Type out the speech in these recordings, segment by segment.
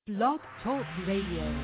Blog Talk Radio.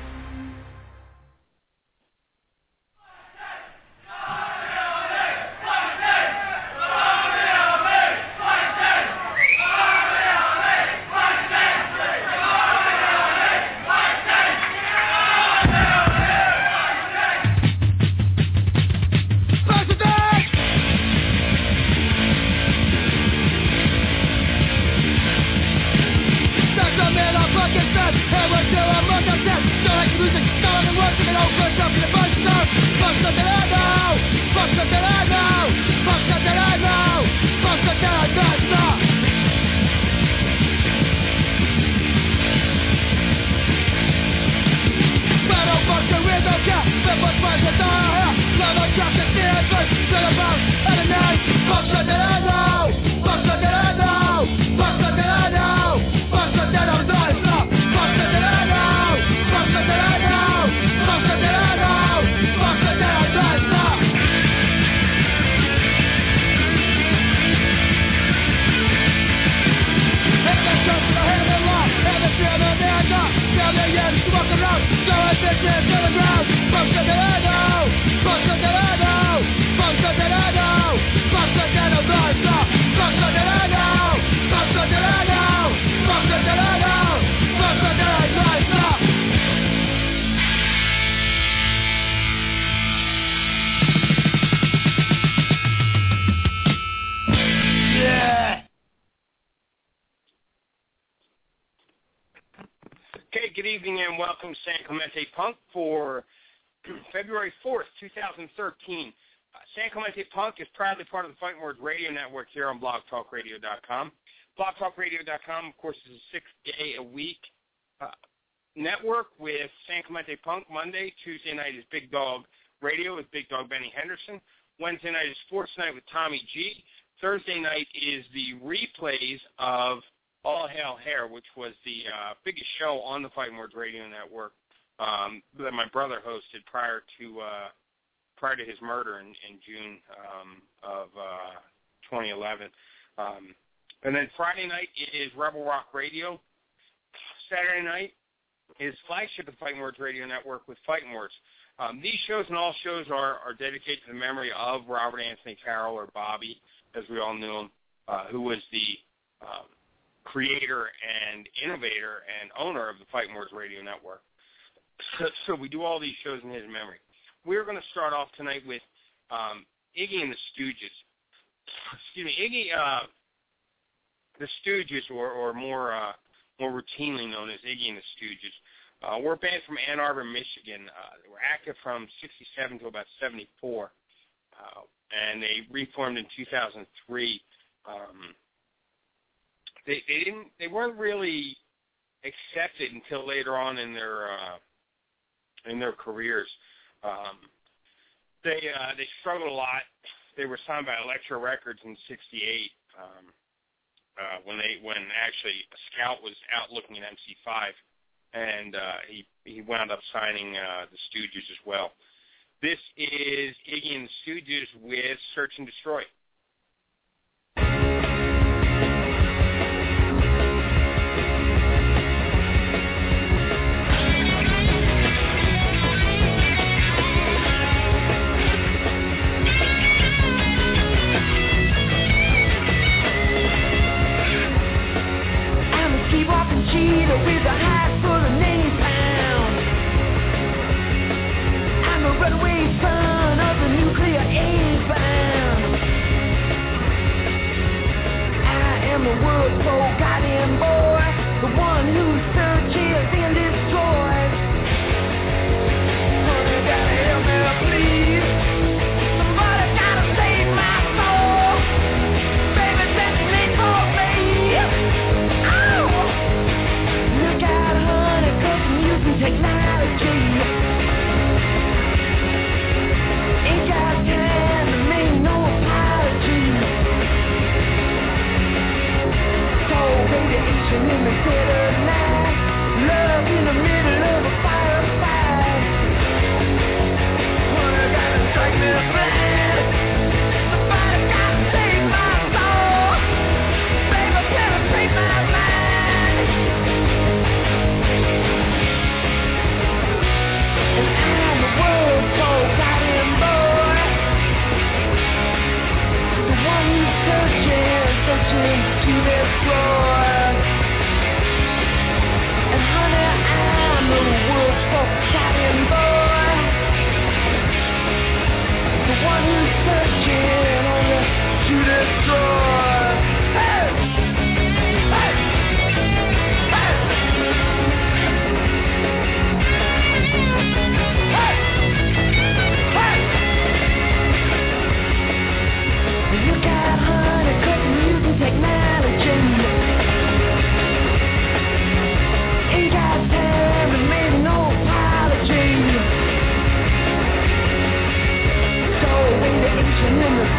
Welcome to San Clemente Punk for February 4th, 2013. San Clemente Punk is proudly part of the Fighting Words Radio Network here on blogtalkradio.com. Blogtalkradio.com, of course, is a 6-day-a-week network with San Clemente Punk. Monday, Tuesday night is Big Dog Radio with Big Dog Benny Henderson. Wednesday night is Sports Night with Tommy G. Thursday night is the replays of All Hail Hair, which was the biggest show on the Fighting Words Radio Network that my brother hosted prior to his murder in June of 2011. And then Friday night is Rebel Rock Radio. Saturday night is flagship of the Fighting Words Radio Network with Fighting Words. These shows and all shows are dedicated to the memory of Robert Anthony Carroll, or Bobby, as we all knew him, who was the creator and innovator and owner of the Fighting Words Radio Network. So we do all these shows in his memory. We're going to start off tonight with Iggy and the Stooges. Excuse me, Iggy, the Stooges, or more routinely known as Iggy and the Stooges, were a band from Ann Arbor, Michigan. They were active from 1967 to about 1974, and they reformed in 2003. They weren't really accepted until later on in their careers. They struggled a lot. They were signed by Elektra Records in '68 when actually Scout was out looking at MC5, and he wound up signing the Stooges as well. This is Iggy and the Stooges with Search and Destroy. With a hat full of name pound, I'm a runaway son of the nuclear age bound. I am the world's so goddamn boy, the one who searches and destroys. Honey, gotta help me, please. Somebody gotta save my soul. Baby, that's late for me. Technology ain't got time to make no apology. Cold radiation in the dead of night, love in the middle of a firefight. Wanna gotta strike me blind. Somebody gotta save my soul. Baby, penetrate my mind.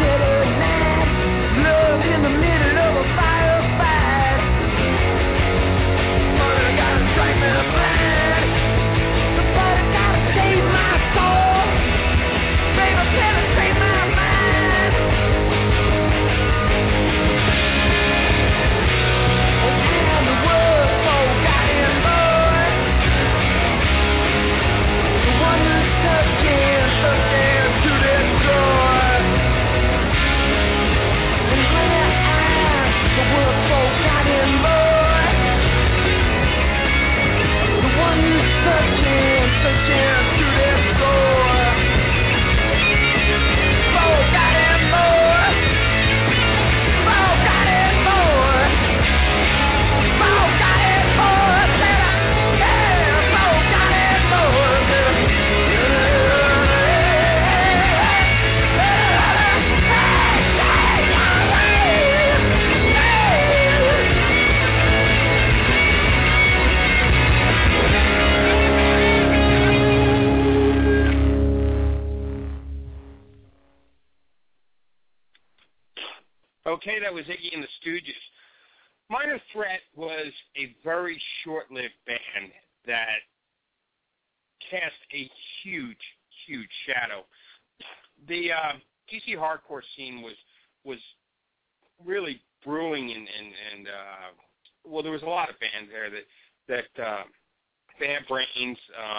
Okay, that was Iggy and the Stooges. Minor Threat was a very short-lived band that cast a huge, huge shadow. The DC hardcore scene was really brewing, and well, there was a lot of bands there that Bad Brains,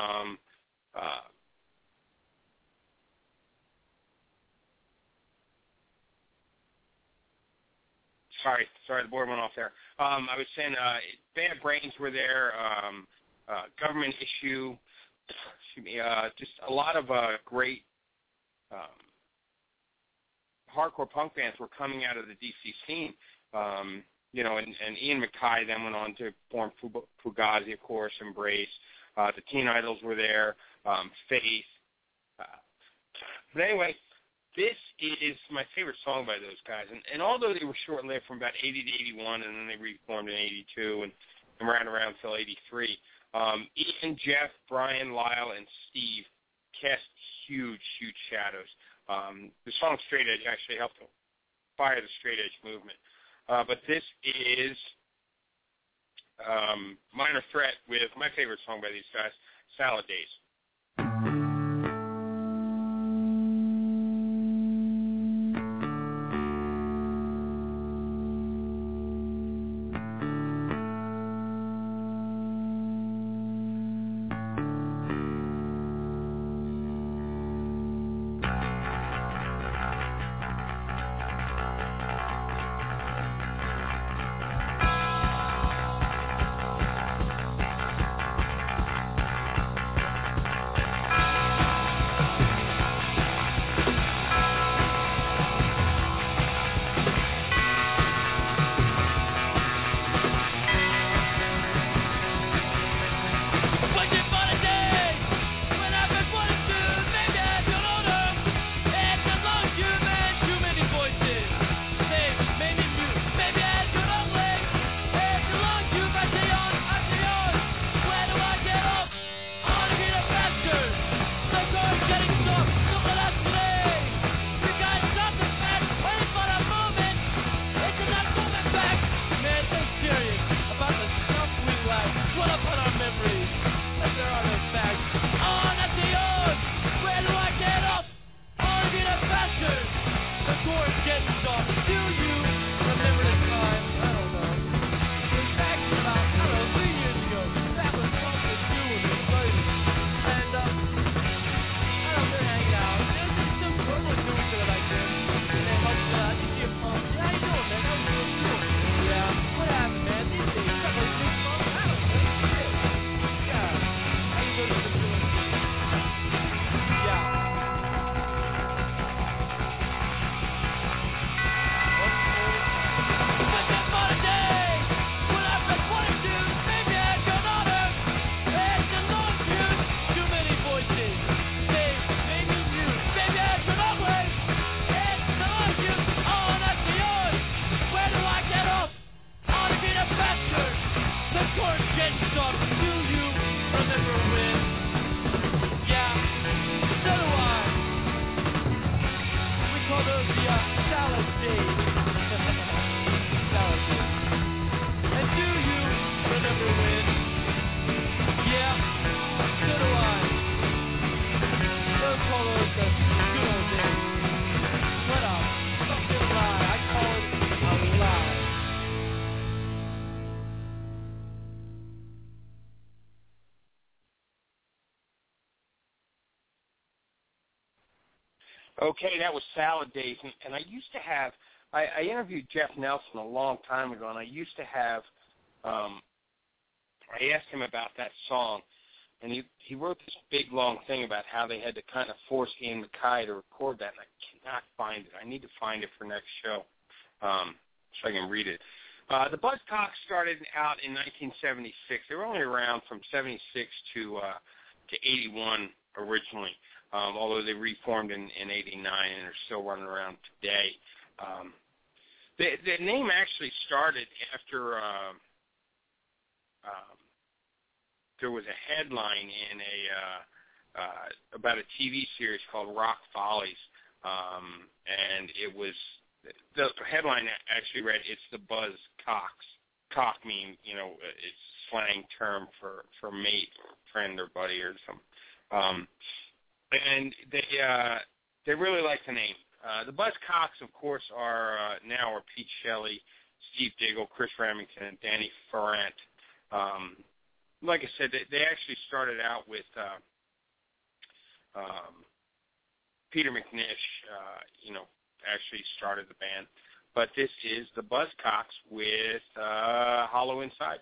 Sorry, the board went off there. I was saying Bad Brains were there, Government Issue, just a lot of great hardcore punk bands were coming out of the DC scene. And Ian MacKaye then went on to form Fugazi, of course, Embrace. The Teen Idols were there, Faith. But anyway, this is my favorite song by those guys. And although they were short-lived from about 80 to 81, and then they reformed in 82 and ran around until 83, Ian, Jeff, Brian, Lyle, and Steve cast huge, huge shadows. The song Straight Edge actually helped fire the straight edge movement. But this is Minor Threat with my favorite song by these guys, Salad Days. Okay, that was Salad Days, and I used to have. I interviewed Jeff Nelson a long time ago, and I used to have. I asked him about that song, and he wrote this big long thing about how they had to kind of force Ian MacKaye to record that, and I cannot find it. I need to find it for next show, so I can read it. The Buzzcocks started out in 1976. They were only around from 76 to 81 originally, although they reformed in 89 and are still running around today. The name actually started after there was a headline in about a TV series called Rock Follies, and it was the headline actually read, "It's the Buzzcocks." Cock mean, it's slang term for mate, friend, or buddy, or something. And they really like the name. The Buzzcocks, of course, are Pete Shelley, Steve Diggle, Chris Remington, and Danny Ferrant. Like I said, they actually started out with Peter McNish, actually started the band. But this is the Buzzcocks with Hollow Inside.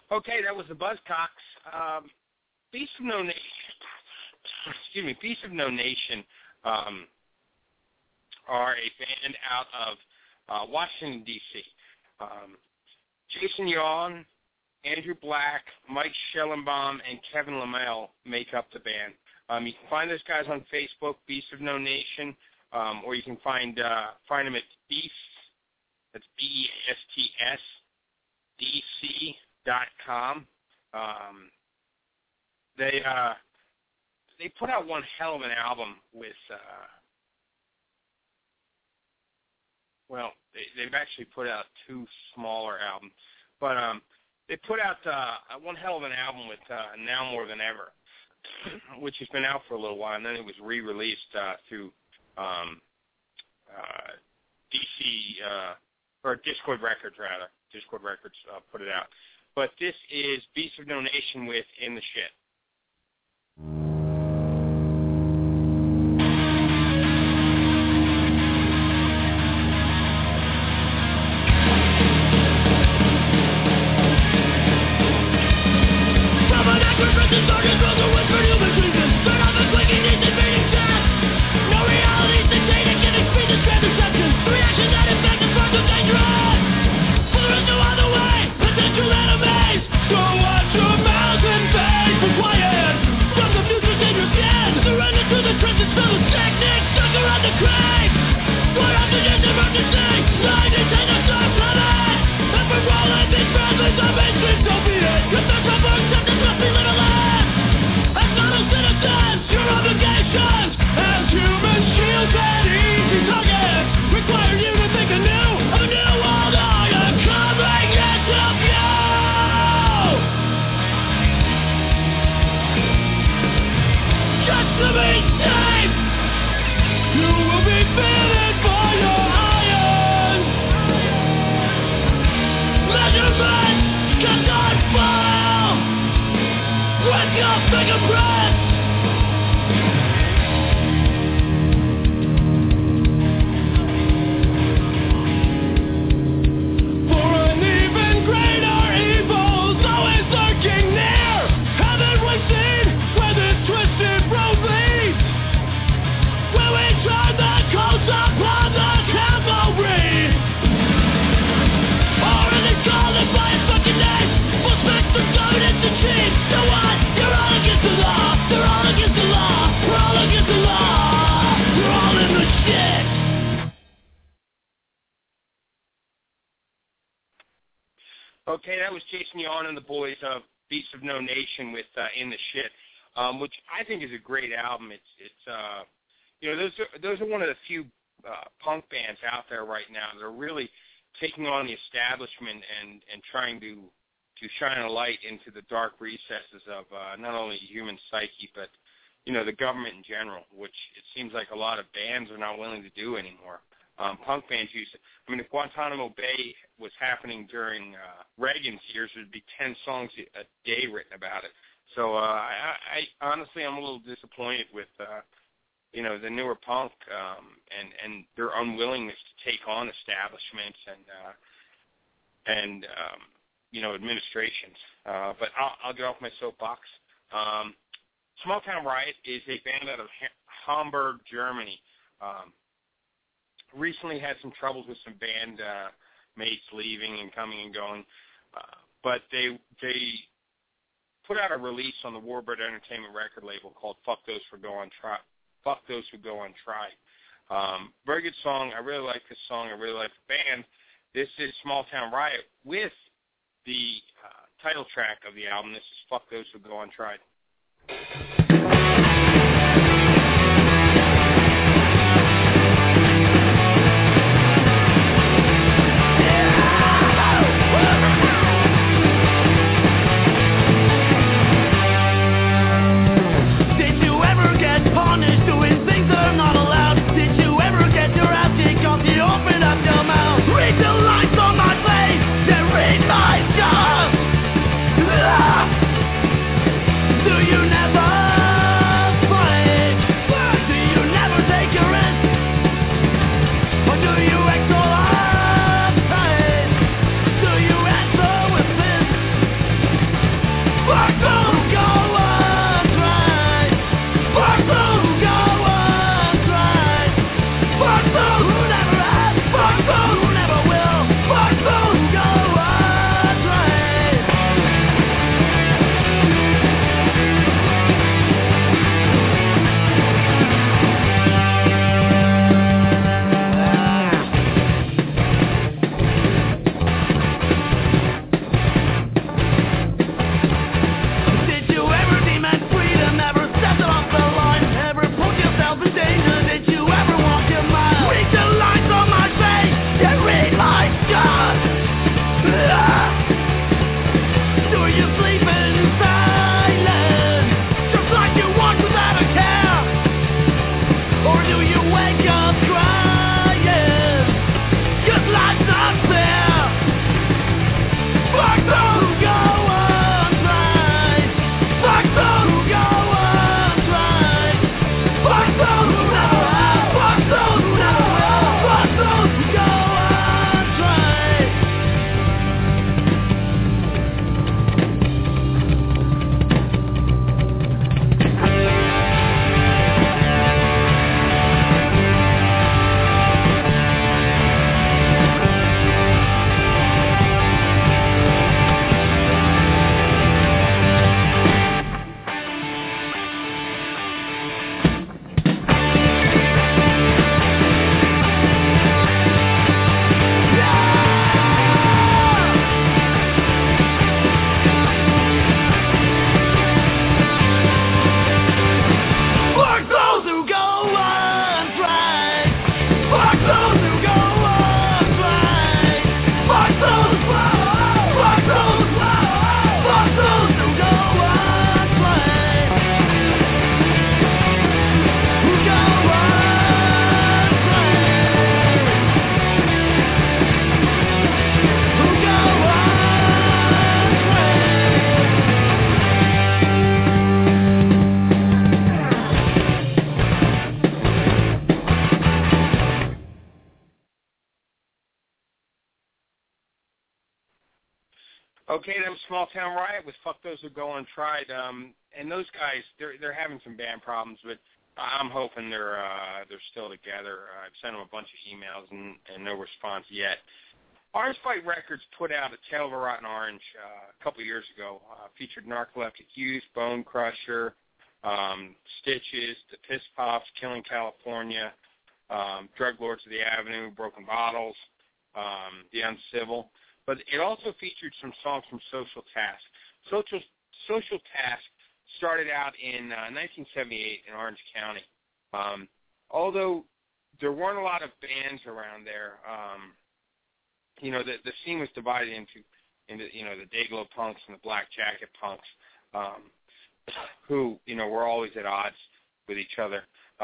Okay, that was the Buzzcocks. Beast of No Nation. Excuse me, Beast of No Nation are a band out of Washington, D.C. Jason Yawn, Andrew Black, Mike Schellenbaum, and Kevin Lamel make up the band. You can find those guys on Facebook, Beast of No Nation, or you can find them at Beast, that's BESTS, DC.com. They put out one hell of an album with, they've actually put out two smaller albums, but they put out one hell of an album with Now More Than Ever, which has been out for a little while, and then it was re-released through DC, or Discord Records, rather. Discord Records put it out. But this is Beast of No Nation with In the Shit. Okay, that was Jason Yawn and the boys of Beast of No Nation with In the Shit, which I think is a great album. Those are one of the few punk bands out there right now that are really taking on the establishment and trying to shine a light into the dark recesses of not only the human psyche, but the government in general, which it seems like a lot of bands are not willing to do anymore. Punk bands used to, if Guantanamo Bay was happening during Reagan's years, there'd be 10 songs a day written about it. So I honestly, I'm a little disappointed with, the newer punk and their unwillingness to take on establishments and administrations. But I'll get off my soapbox. Small Town Riot is a band out of Hamburg, Germany. Recently had some troubles with some band mates leaving and coming and going, but they put out a release on the Warbird Entertainment record label called Fuck Those Who Go Untried. Very good song. I really like this song. I really like the band. This is Small Town Riot with the title track of the album. This is Fuck Those Who Go Untried. Do you never Okay, them Small Town Riot with Fuck Those Who Go Untried. And those guys, they're having some band problems, but I'm hoping they're still together. I've sent them a bunch of emails and no response yet. Orange Fight Records put out A Tale of a Rotten Orange a couple years ago. Featured Narcoleptic Youth, Bone Crusher, Stitches, The Piss Pops, Killing California, Drug Lords of the Avenue, Broken Bottles, The Uncivil. But it also featured some songs from Social Task. Social Task started out in 1978 in Orange County. Although there weren't a lot of bands around there, the scene was divided into the Dayglow punks and the Black Jacket punks, who were always at odds with each other.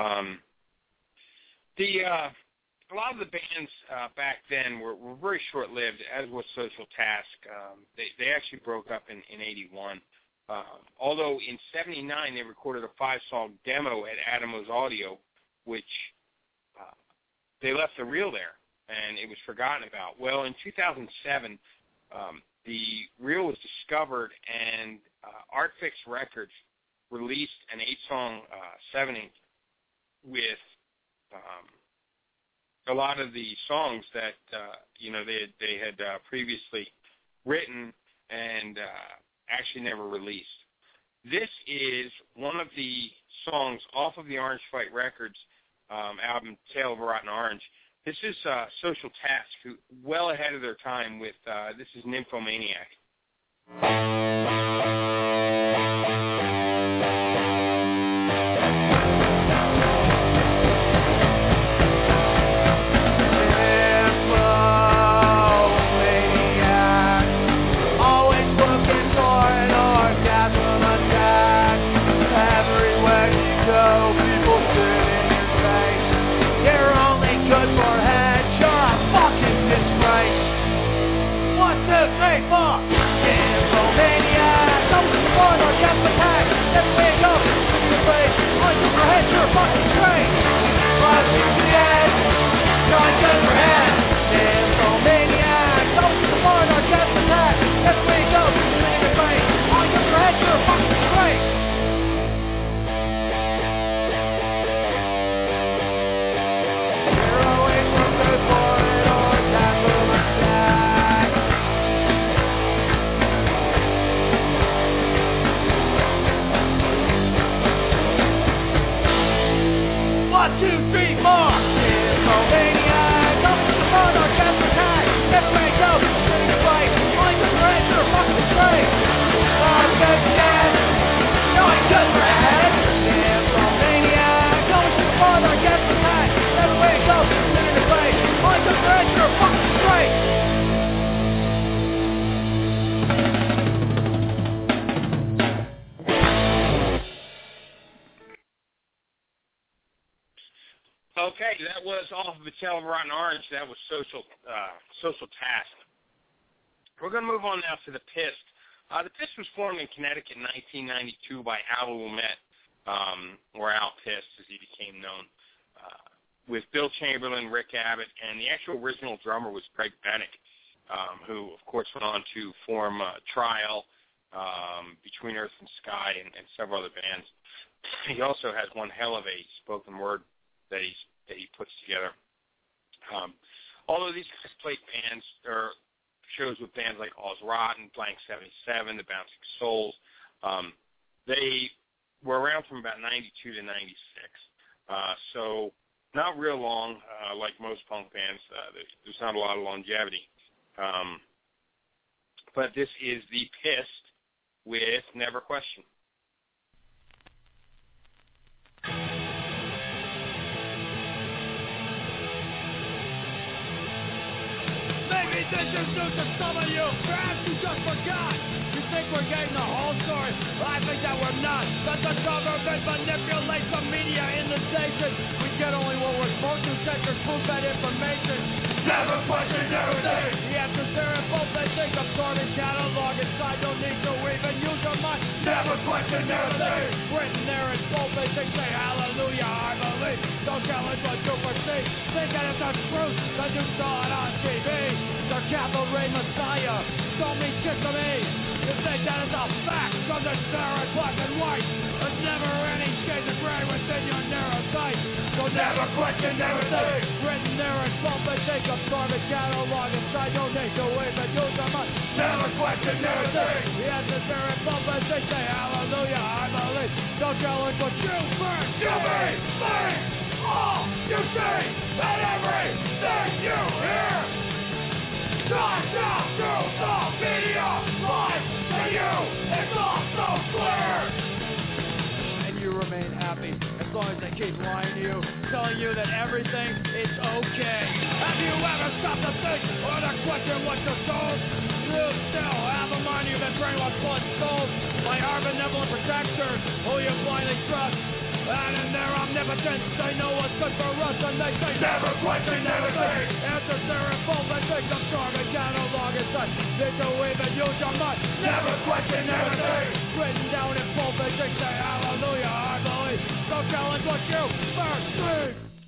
A lot of the bands back then were very short-lived, as was Social Task. They actually broke up in 81. Although in 79 they recorded a 5-song demo at Adamos Audio, which they left the reel there, and it was forgotten about. Well, in 2007, the reel was discovered, and Artfix Records released an 8-song 7-inch with a lot of the songs that they had previously written and actually never released. This is one of the songs off of the Orange Fight Records album, Tale of a Rotten Orange. This is Social Task, who well ahead of their time with this is Nymphomaniac. Okay, that was off of A Tale of a Rotten Orange. That was Social Task. We're going to move on now to The Pissed. The Pissed was formed in Connecticut in 1992 by Al Lumet, or Al Pissed as he became known, with Bill Chamberlain, Rick Abbott, and the actual original drummer was Greg Bennick, who, of course, went on to form Trial, Between Earth and Sky, and several other bands. He also has one hell of a spoken word that he puts together. Although these guys played bands or shows with bands like Oz Rotten, Blank 77, the Bouncing Souls, they were around from about 92 to 96. So not real long, like most punk bands. There's not a lot of longevity. But this is The Pissed with Never Question. Maybe this is news to some of you. Perhaps you just forgot. You think we're getting the whole story? I think that we're not. That the government manipulates the media in the station. We get only what we're supposed to. Checkers prove that information. Never question everything. The answer's there in both. They think absorbing catalog inside. Don't need to even use your mind. Never question everything. Written there in both. They think say hallelujah, I believe. Don't challenge what you perceive. Think that it's the truth, cause you saw it on TV. The cavalry messiah, don't mean shit to me. state, that is a fact, cause it's there in black and white. There's never any shades of gray within your narrow sight. So never question, never think. Written there in pulpit, take a private catalog inside, don't take away, but use your mind. Never question, never think. Yes, it's there in pulpit, they say hallelujah, I believe. Don't challenge what you first. You be, think, all you see, and everything you hear. Shine down through the media, life to you, it's all so clear. And you remain happy as long as they keep lying to you, telling you that everything is okay. Have you ever stopped to think or to question what you're told? You still have a mind you've been brainwashed, blood sold by our benevolent protectors who you blindly trust. And in their omnipotence, they know what's good for us, and they say never question, never think. Answers there in full, they take them starving catalog inside. They don't even use your mind. Never question, never think. Written down in full, they say hallelujah, I believe. Don't challenge what you first see.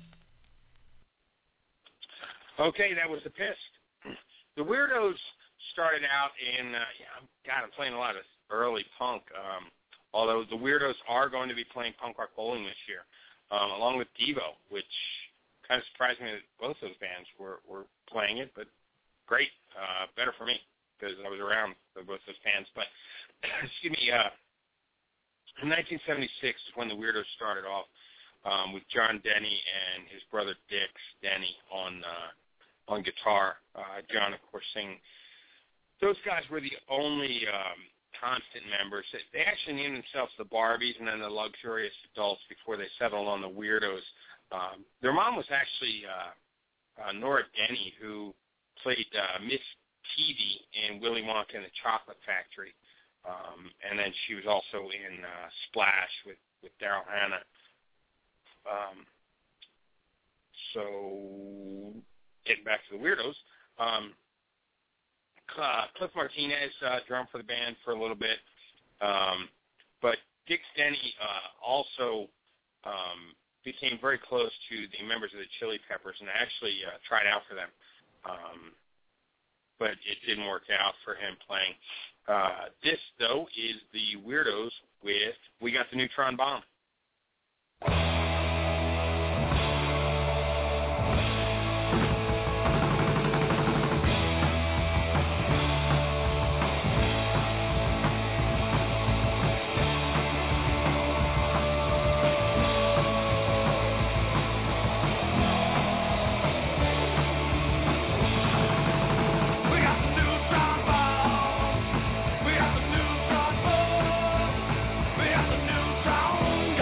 Okay, that was The Pissed. The Weirdos started out in, I'm playing a lot of early punk. Although the Weirdos are going to be playing Punk Rock Bowling this year, along with Devo, which kind of surprised me that both those bands were playing it, but great, better for me, because I was around for both those bands. But, excuse me, in 1976 is when the Weirdos started off with John Denny and his brother Dix Denny on guitar. John, of course, singing. Those guys were the only constant members. They actually named themselves the Barbies and then the Luxurious Adults before they settled on the Weirdos. Their mom was actually Nora Denny, who played Miss Peavy in Willy Wonka and the Chocolate Factory. And then she was also in Splash with Daryl Hannah. So, getting back to the Weirdos, Cliff Martinez drummed for the band for a little bit, but Dix Denny also became very close to the members of the Chili Peppers and actually tried out for them, but it didn't work out for him playing. This, though, is the Weirdos with We Got the Neutron Bomb. We got the neutron bomb.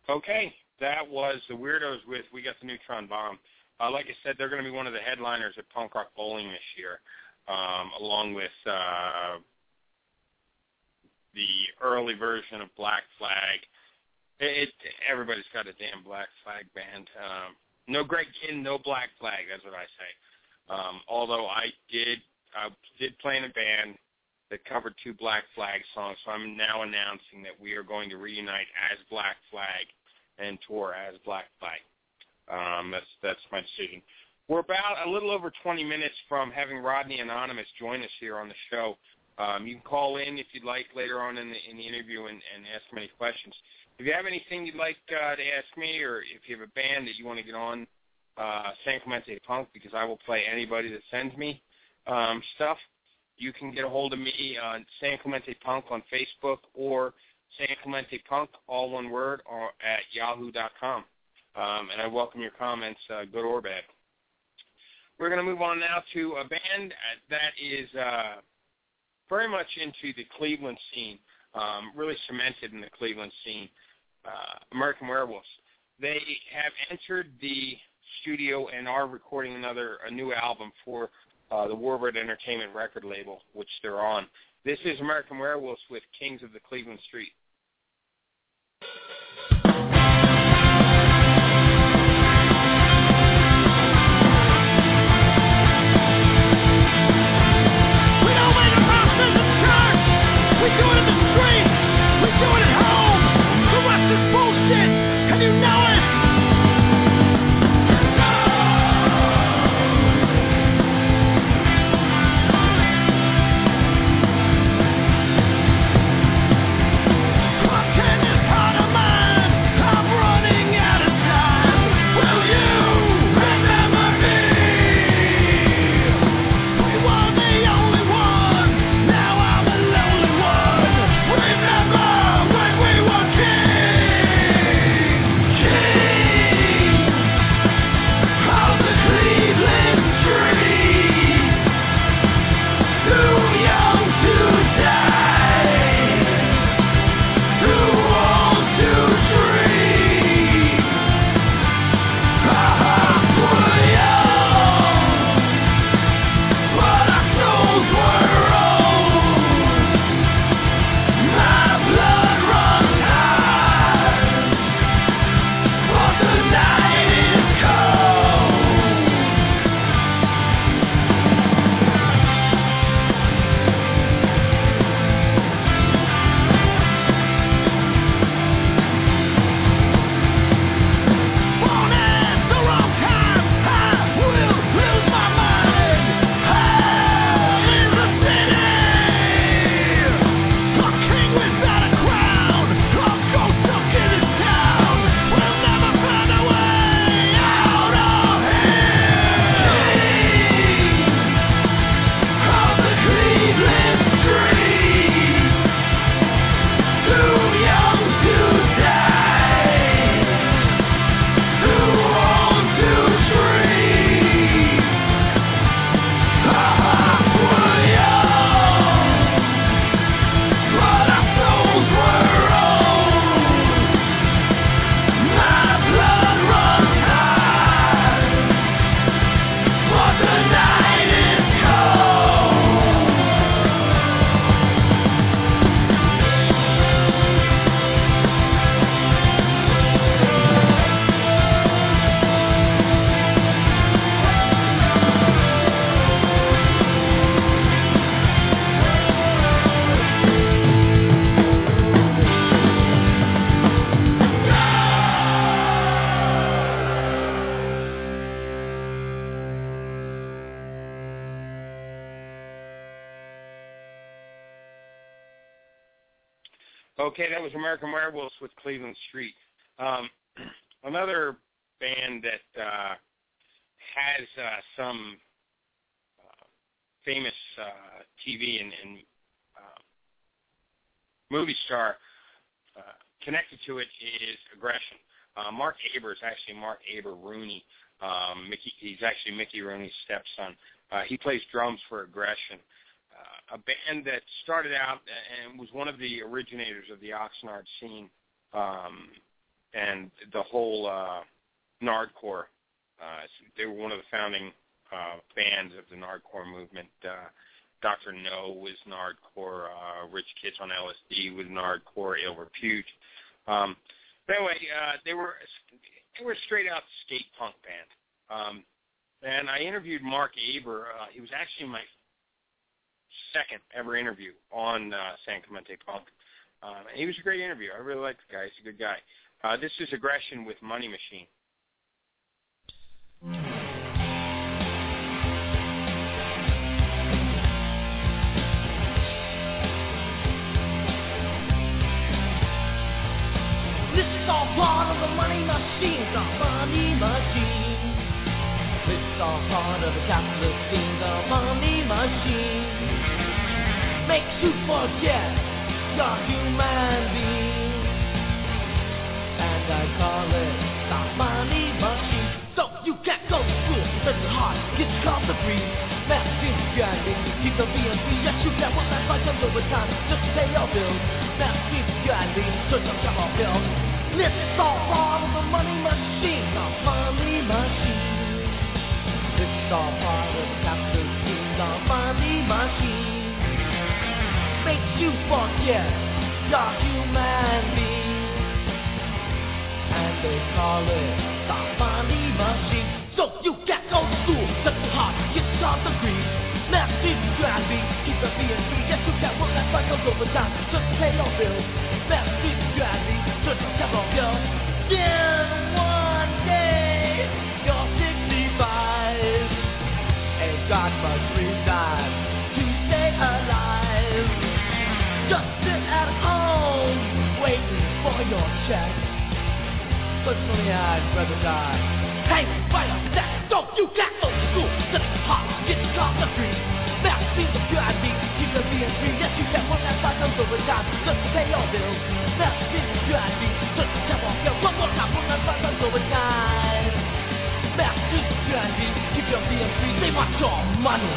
Okay, that was the Weirdos with We Got the Neutron Bomb. Like I said, they're going to be one of the headliners at Punk Rock Bowling this year, along with the early version of Black Flag. Everybody's got a damn Black Flag band. No Greg Kinn, no Black Flag, that's what I say. Although I did play in a band that covered 2 Black Flag songs, so I'm now announcing that we are going to reunite as Black Flag and tour as Black Flag. That's my decision. We're about a little over 20 minutes from having Rodney Anonymous join us here on the show. You can call in if you'd like later on in the interview and ask him any questions. If you have anything you'd like to ask me, or if you have a band that you want to get on San Clemente Punk, because I will play anybody that sends me stuff, you can get a hold of me on San Clemente Punk on Facebook or San Clemente Punk, all one word, or at yahoo.com. And I welcome your comments, good or bad. We're going to move on now to a band that is very much into the Cleveland scene, really cemented in the Cleveland scene, American Werewolves. They have entered the studio and are recording a new album for the Warbird Entertainment record label, which they're on. This is American Werewolves with Kings of the Cleveland Street. Okay, that was American Werewolves with Cleveland Street. Another band that has some famous TV and movie star connected to it is Aggression. Mark Aber is actually Mark Aber Rooney. He's actually Mickey Rooney's stepson. He plays drums for Aggression. A band that started out and was one of the originators of the Oxnard scene and the whole Nardcore. They were one of the founding bands of the Nardcore movement. Dr. No was Nardcore. Rich Kitch on LSD was Nardcore. Ale Repute. But anyway, they were a straight-out skate punk band. And I interviewed Mark Aber. He was actually my second ever interview on San Clemente Punk. And he was a great interview. I really liked the guy. He's a good guy. This is Aggression with Money Machine. This is all part of the money machine, the money machine. This is all part of the capitalist scheme, the money machine. Makes you forget you're human being. And I call it the money machine. So you can't go to school, it's hard, get your college degree. Math seems grinding, keep the BNC. Yes, you can work that like overtime just to pay your bills. Math seems grinding, search on top of bills. This is all part of the money machine, the money machine. This is all part of the capitalist scheme, the money machine. Makes you forget you're human being. And they call it the money machine. So you can't go to school, that's too hard, get your degree. Math seems grinding, keep the BNC. Yes, you can work that cycle overtime just to pay your bills. Math seems grinding, search on top of bills. Then one day you're 65. Ain't got much reason to stay alive. Just sit at home, waiting for your check. Personally, I'd rather die hanging by a neck. Don't you can't go to school, that's hot, get your college degree. Math seems to drive me, keep the BNC. Yes, you can work that cycle overtime just to pay your bills. Math seems to drive me, just to tap off your one more time, work that cycle overtime. Math seems to drive me, keep your BNC. They want your money.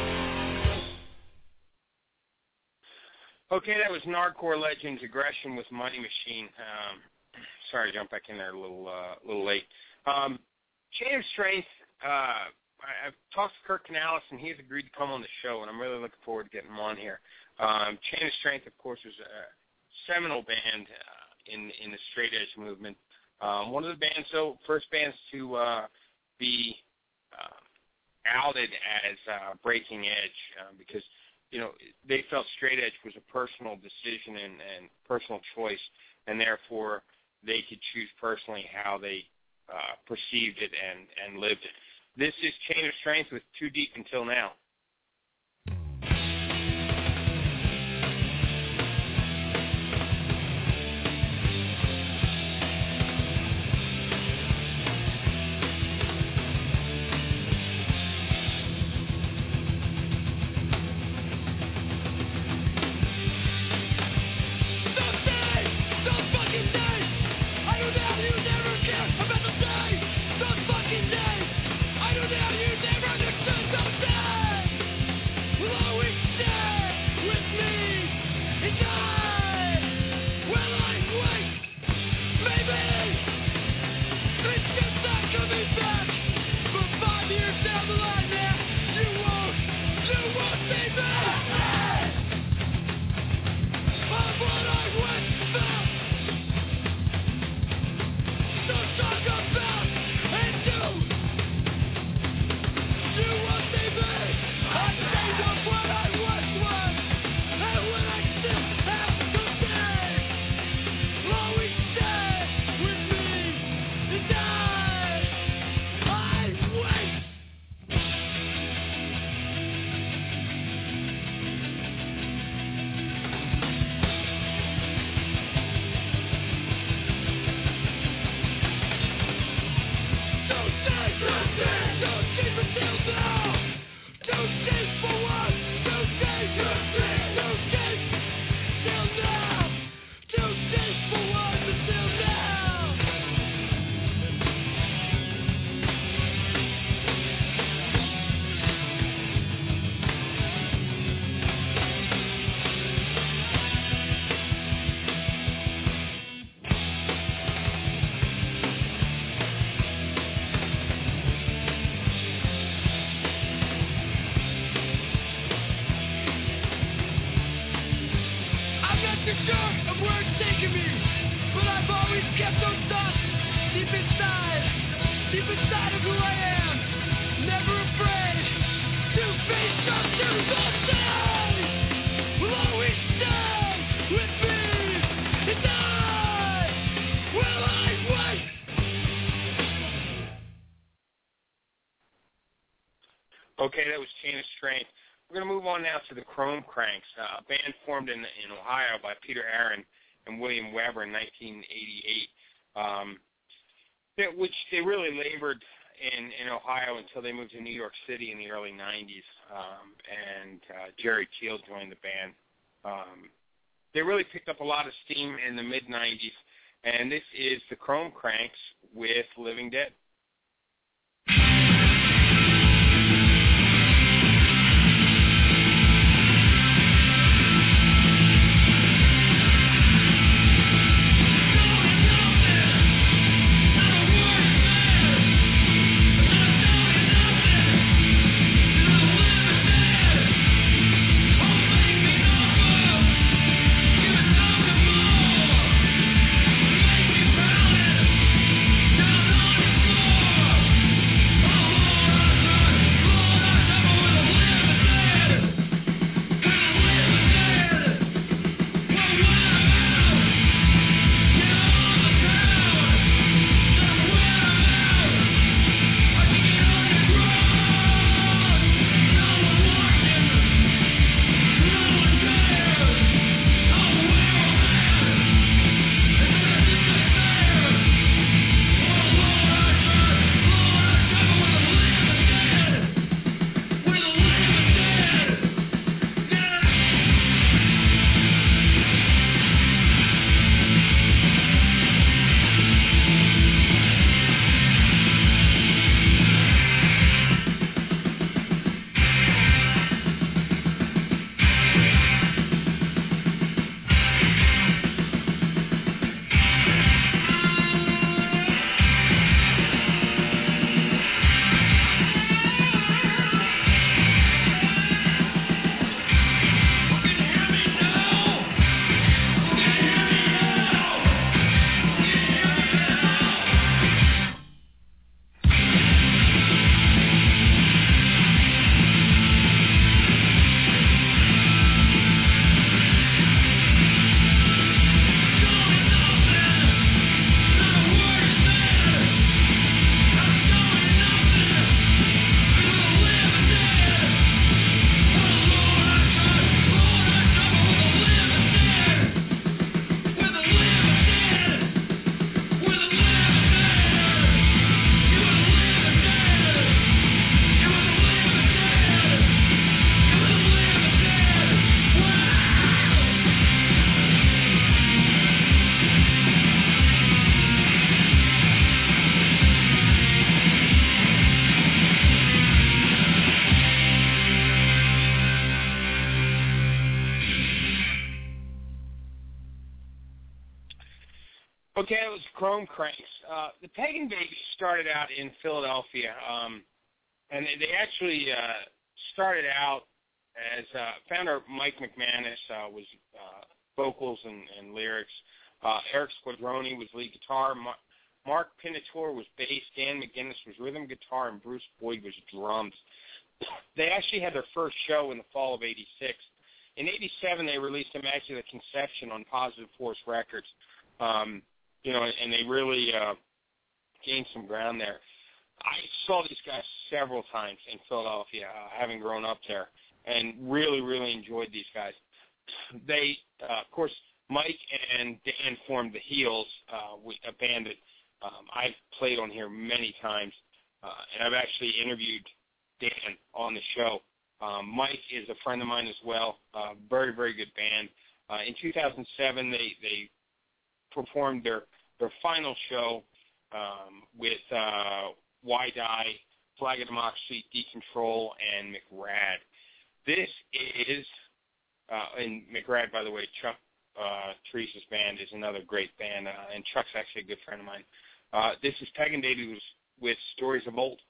Okay, that was Nardcore Legends, Aggression with Money Machine. Sorry, I jumped back in there a little late. Chain of Strength, I've talked to Kirk Canales, and he's agreed to come on the show, and I'm really looking forward to getting him on here. Chain of Strength, of course, was a seminal band in the straight edge movement. One of the first bands to be outed as breaking edge because, they felt straight edge was a personal decision and personal choice, and therefore they could choose personally how they perceived it and lived it. This is Chain of Strength with Too Deep Until Now. Those fucking days, I knew that you never understood those days. too sure of where it's taking me, but I've always kept those thoughts deep inside of who I am. Never afraid to face up to the day. Will always stay with me, and I wait. Okay, that was Chain of Strength. We're going to move on now to the Chrome Cranks, a band formed in Ohio by Peter Aaron and William Weber in 1988, which they really labored in Ohio until they moved to New York City in the early 90s, and Jerry Teal joined the band. They really picked up a lot of steam in the mid-90s, and this is the Chrome Cranks with Living Dead. Okay, it was Chrome Cranks. The Pagan Babies started out in Philadelphia, and they actually started out as founder Mike McManus was vocals and lyrics. Eric Squadroni was lead guitar. Mark Pinator was bass. Dan McGinnis was rhythm guitar, and Bruce Boyd was drums. They actually had their first show in the fall of '86. In '87, they released Immaculate Conception on Positive Force Records. And they really gained some ground there. I saw these guys several times in Philadelphia, having grown up there, and really, really enjoyed these guys. They, of course, Mike and Dan formed the Heels, a band that I've played on here many times, and I've actually interviewed Dan on the show. Mike is a friend of mine as well. Very, very good band. In 2007, they performed their final show with Why Die, Flag of Democracy, Decontrol, and McRad. This is, and McRad, by the way, Chuck Teresa's band is another great band, and Chuck's actually a good friend of mine. This is Pagan Babies with Stories of Old.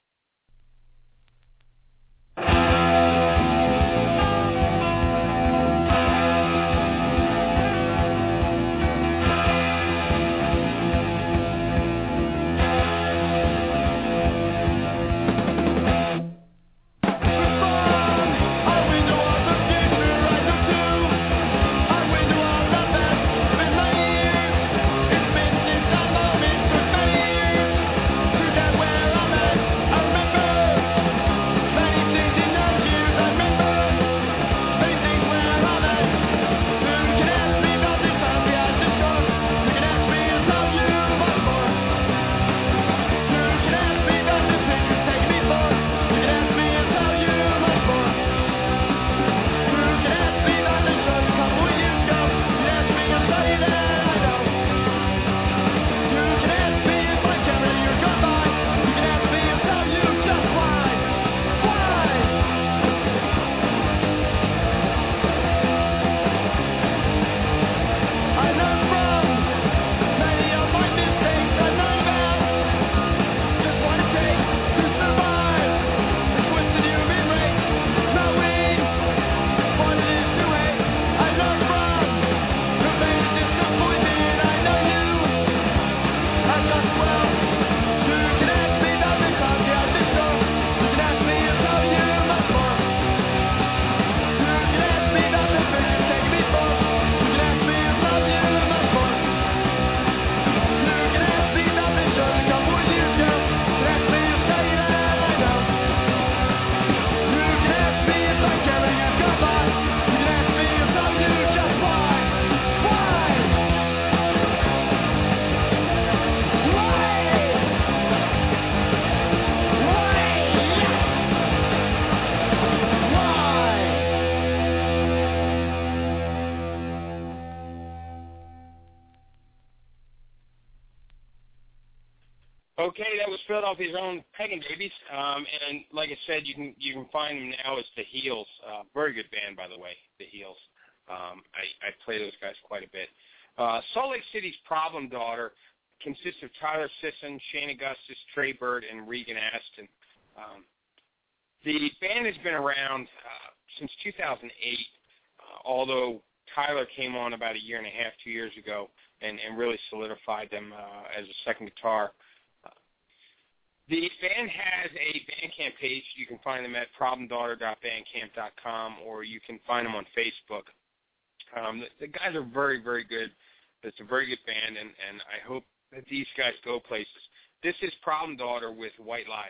Okay, that was Philadelphia's own Pagan Babies, and like I said, you can find them now as The Heels. Very good band, by the way, The Heels. I play those guys quite a bit. Salt Lake City's Problem Daughter consists of Tyler Sisson, Shane Augustus, Trey Bird, and Regan Aston. The band has been around since 2008, although Tyler came on about a year and a half, 2 years ago, and really solidified them as a second guitar. The band has a Bandcamp page. You can find them at problemdaughter.bandcamp.com, or you can find them on Facebook. The guys are very, very good. It's a very good band, and I hope that these guys go places. This is Problem Daughter with White Lies.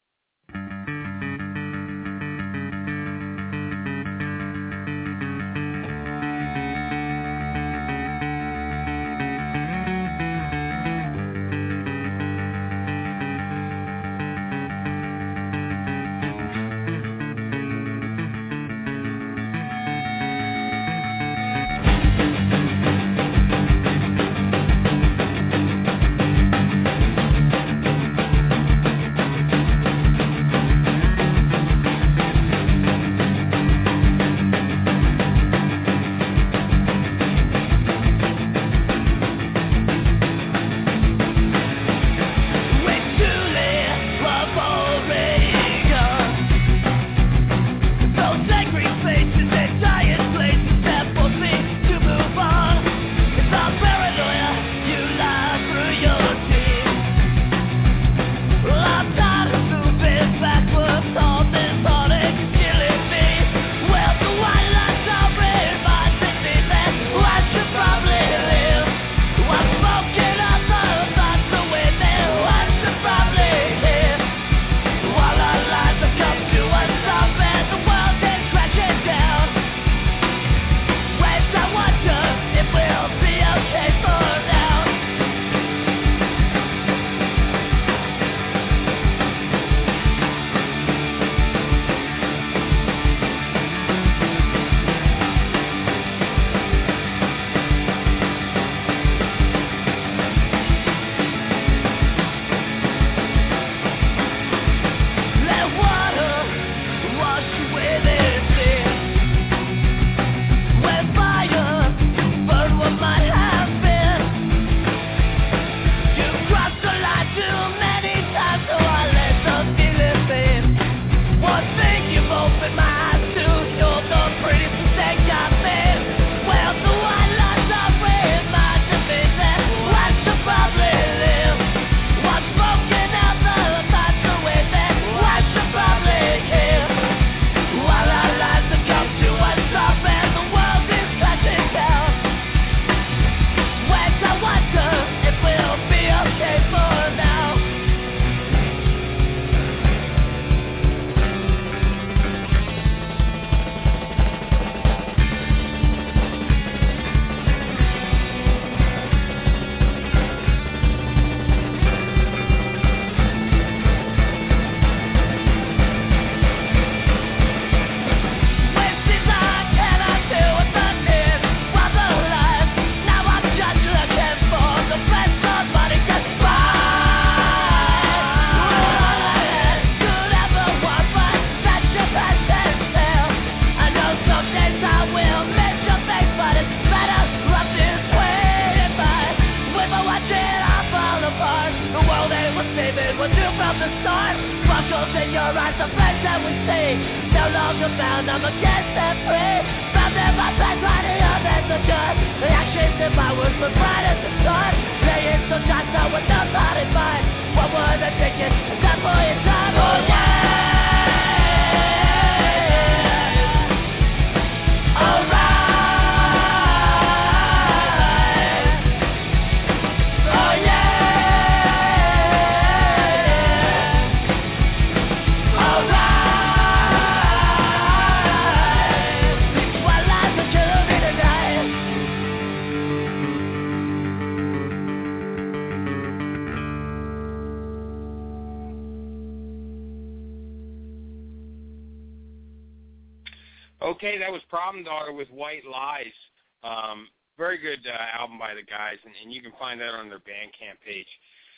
Okay, that was Problem Daughter with White Lies. Very good album by the guys, and you can find that on their Bandcamp page.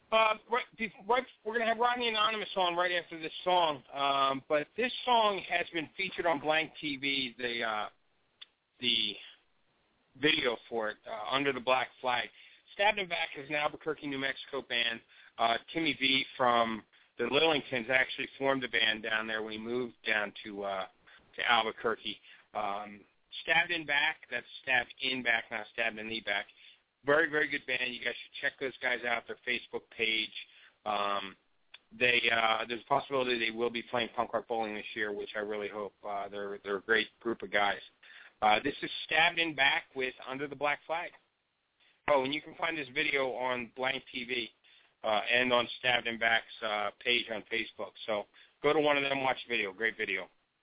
We're going to have Rodney Anonymous on right after this song, but this song has been featured on Blank TV, the video for it, Under the Black Flag. Stabbed in Back is an Albuquerque, New Mexico band. Timmy V from the Lillingtons actually formed a band down there when he moved down to Albuquerque. Stabbed in Back, that's Stabbed in Back, not Stabbed in the Back. Very, very good band. You guys should check those guys out, their Facebook page. There's a possibility they will be playing Punk Rock Bowling this year, which I really hope. They're a great group of guys. This is Stabbed in Back with Under the Black Flag. Oh, and you can find this video on Blank TV and on Stabbed in Back's page on Facebook. So go to one of them, watch the video. Great video.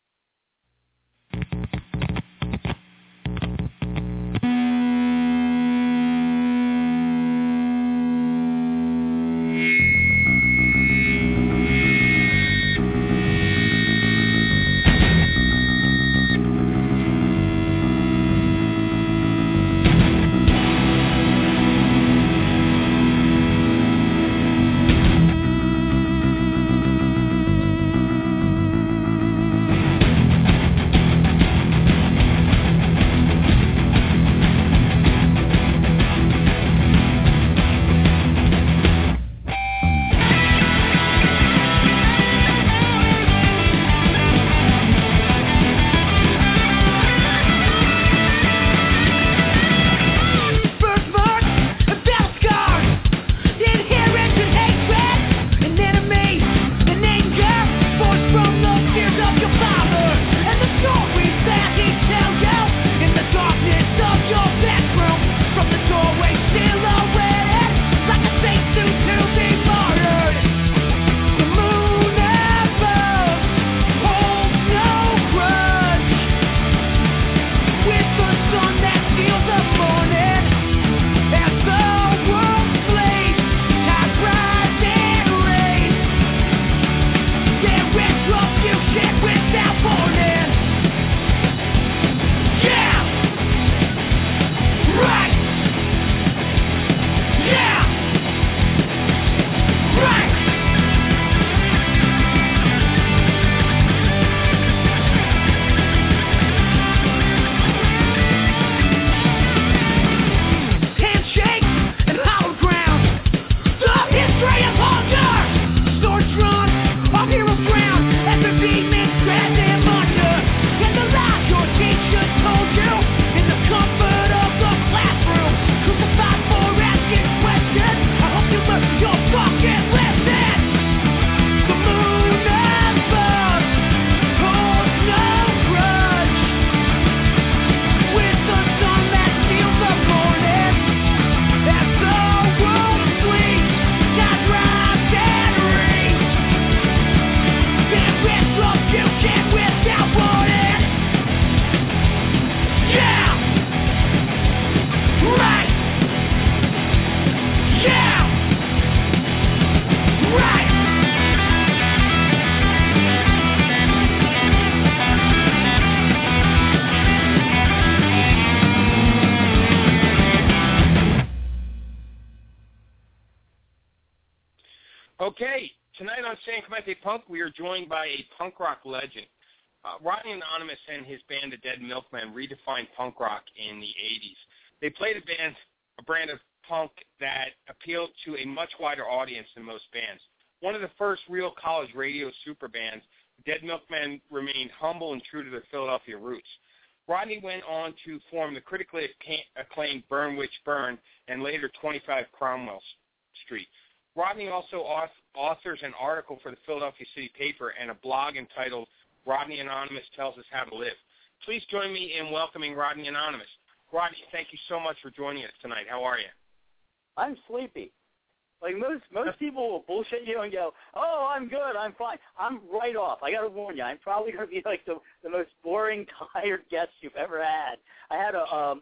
Okay, tonight on San Clemente Punk, we are joined by a punk rock legend. Rodney Anonymous and his band, the Dead Milkmen, redefined punk rock in the 80s. They played a brand of punk that appealed to a much wider audience than most bands. One of the first real college radio super bands, the Dead Milkmen remained humble and true to their Philadelphia roots. Rodney went on to form the critically acclaimed Burn Witch Burn and later 25 Cromwell Street. Rodney also authors an article for the Philadelphia City Paper and a blog entitled Rodney Anonymous Tells Us How to Live. Please join me in welcoming Rodney Anonymous. Rodney, thank you so much for joining us tonight. How are you? I'm sleepy. Like most people will bullshit you and go, "Oh, I'm good, I'm fine." I'm right off. I got to warn you, I'm probably going to be like the most boring, tired guest you've ever had. I had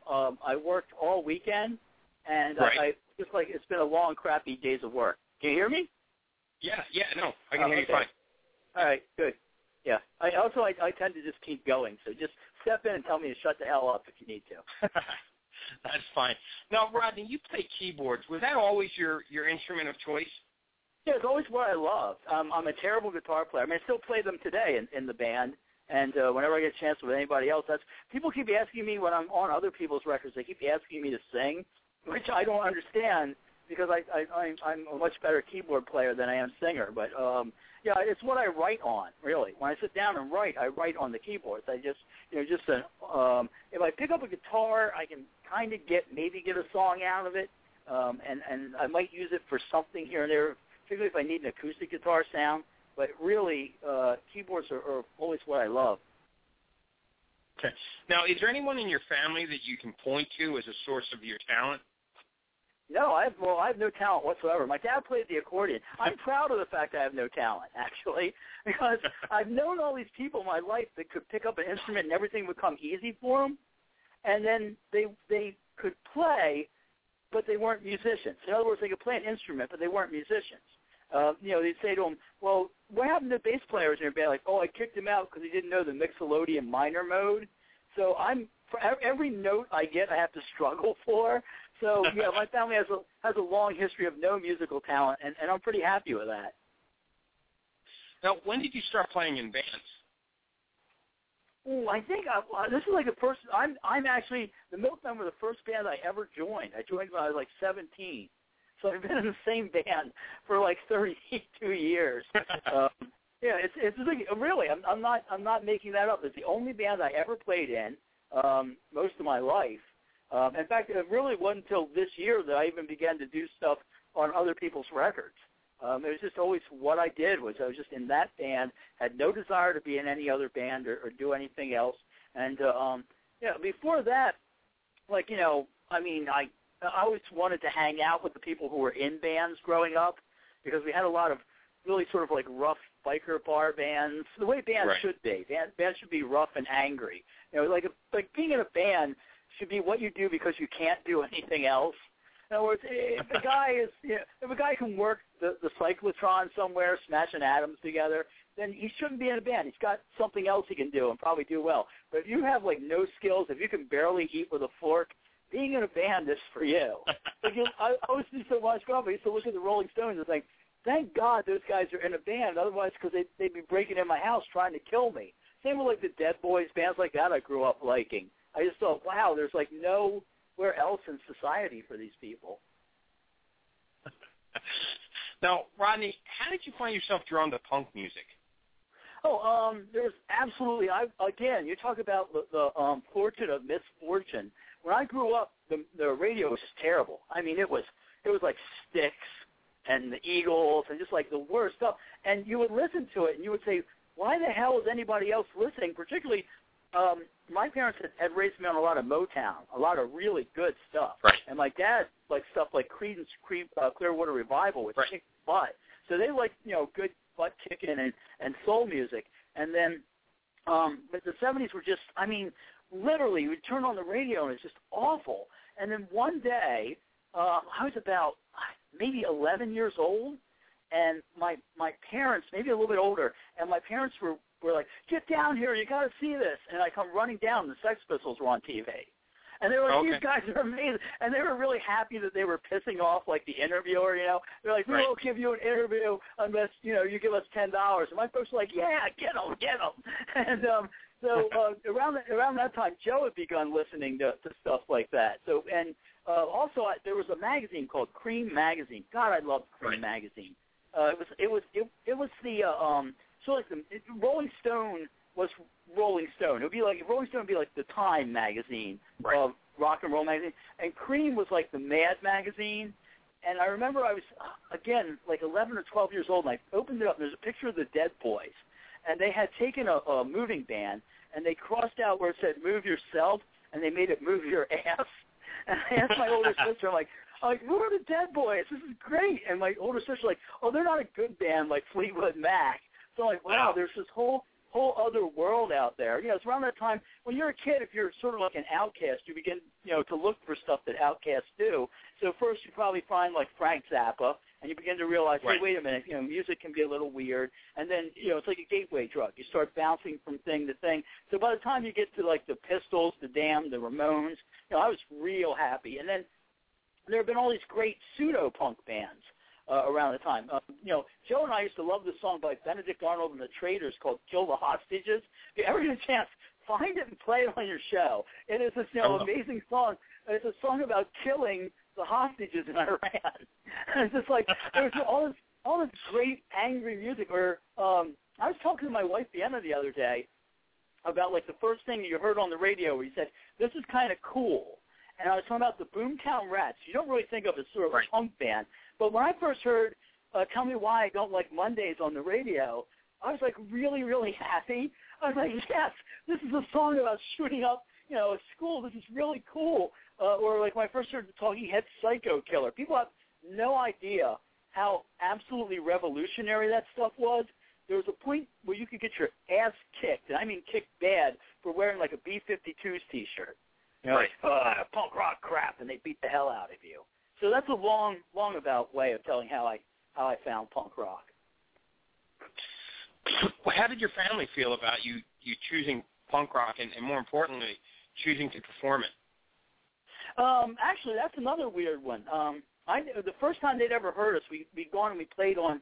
I worked all weekend, and right. I just like it's been a long, crappy days of work. Can you hear me? Yeah, no, I can hear you fine. All right, good. Yeah. I tend to just keep going, so just step in and tell me to shut the hell up if you need to. That's fine. Now, Rodney, you play keyboards. Was that always your instrument of choice? Yeah, it's always what I loved. I'm a terrible guitar player. I mean, I still play them today in the band, and whenever I get a chance with anybody else, people keep asking me when I'm on other people's records. They keep asking me to sing, which I don't understand because I'm a much better keyboard player than I am singer. But yeah, it's what I write on, really. When I sit down and write, I write on the keyboards. I just, if I pick up a guitar, I can kind of maybe get a song out of it, and I might use it for something here and there, particularly if I need an acoustic guitar sound. But really, keyboards are always what I love. Okay. Now, is there anyone in your family that you can point to as a source of your talent? No, I have no talent whatsoever. My dad played the accordion. I'm proud of the fact I have no talent, actually, because I've known all these people in my life that could pick up an instrument and everything would come easy for them, and then they could play, but they weren't musicians. In other words, they could play an instrument, but they weren't musicians. They'd say to them, well, what happened to bass players in your band? Like, oh, I kicked him out because he didn't know the Mixolydian minor mode. So for every note I get, I have to struggle for. So, yeah, my family has a long history of no musical talent, and I'm pretty happy with that. Now, when did you start playing in bands? Oh, I think this is like the first. I'm actually the Milkmen were the first band I ever joined. I joined when I was like 17. So I've been in the same band for like 32 years. Yeah, it's like, really. I'm not making that up. It's the only band I ever played in most of my life. In fact, it really wasn't until this year that I even began to do stuff on other people's records. It was just always what I did was I was just in that band, had no desire to be in any other band or do anything else. And before that, like I always wanted to hang out with the people who were in bands growing up because we had a lot of really sort of like rough biker bar bands, the way bands should be. Bands should be rough and angry. Like being in a band should be what you do because you can't do anything else. In other words, if a guy can work the cyclotron somewhere, smashing atoms together, then he shouldn't be in a band. He's got something else he can do and probably do well. But if you have like no skills, if you can barely eat with a fork, being in a band is for you. I always used to watch growing up. I used to look at the Rolling Stones and think, thank God those guys are in a band. Otherwise, because they'd be breaking in my house trying to kill me. Same with like the Dead Boys, bands like that I grew up liking. I just thought, wow, there's like nowhere else in society for these people. Now, Rodney, how did you find yourself drawn to punk music? Oh, there's absolutely. Again, you talk about the fortune of misfortune. When I grew up, the radio was just terrible. I mean, it was like Styx and the Eagles and just like the worst stuff. And you would listen to it and you would say, why the hell is anybody else listening? Particularly, my parents had raised me on a lot of Motown, a lot of really good stuff. Right. And my dad liked stuff like Creedence Clearwater Revival, which kicked butt. So they liked, good butt kicking and soul music. And then, but the 70s were just, I mean, literally, we'd turn on the radio and it's just awful. And then one day, I was about maybe 11 years old, and my parents, maybe a little bit older, and my parents were like, get down here, you got to see this. And I come running down, the Sex Pistols were on TV. And they were like, these guys are amazing. And they were really happy that they were pissing off, like, the interviewer, They're like, we won't give you an interview unless, you give us $10. And my folks were like, yeah, get them. And so around that time, Joe had begun listening to stuff like that. So, and also there was a magazine called Cream Magazine. God, I loved Cream Magazine. It was the so like the Rolling Stone was Rolling Stone. It would be like Rolling Stone would be like the Time magazine of rock and roll magazine, and Cream was like the Mad magazine. And I remember I was again like 11 or 12 years old, and I opened it up, and there's a picture of the Dead Boys, and they had taken a moving band, and they crossed out where it said "Move Yourself," and they made it "Move Your Ass." And I asked my older sister, I'm like, who are the Dead Boys? This is great. And my older sister's like, oh, they're not a good band like Fleetwood Mac. So I'm like, wow, there's this whole other world out there. It's around that time when you're a kid, if you're sort of like an outcast, you begin, to look for stuff that outcasts do. So first you probably find like Frank Zappa, and you begin to realize, hey, wait a minute, music can be a little weird. And then, it's like a gateway drug. You start bouncing from thing to thing. So by the time you get to like the Pistols, the Damned, the Ramones, I was real happy. And then there have been all these great pseudo-punk bands. around the time. Joe and I used to love this song by Benedict Arnold and the Traders called "Kill the Hostages." If you ever get a chance, find it and play it on your show. It is this amazing song. It's a song about killing the hostages in Iran. And it's just like there's all this great angry music. Where I was talking to my wife Vienna the other day about like the first thing you heard on the radio where he said, "This is kind of cool." And I was talking about the Boomtown Rats. You don't really think of as sort of a punk band. But when I first heard Tell Me Why I Don't Like Mondays on the radio, I was like really, really happy. I was like, yes, this is a song about shooting up, a school. This is really cool. Or like when I first heard the Talking Heads Psycho Killer. People have no idea how absolutely revolutionary that stuff was. There was a point where you could get your ass kicked, and I mean kicked bad, for wearing like a B-52s T-shirt. Like, punk rock crap, and they beat the hell out of you. So that's a long about way of telling how I found punk rock. Well, how did your family feel about you choosing punk rock and more importantly, choosing to perform it? Actually, that's another weird one. The first time they'd ever heard us, we'd gone and we played on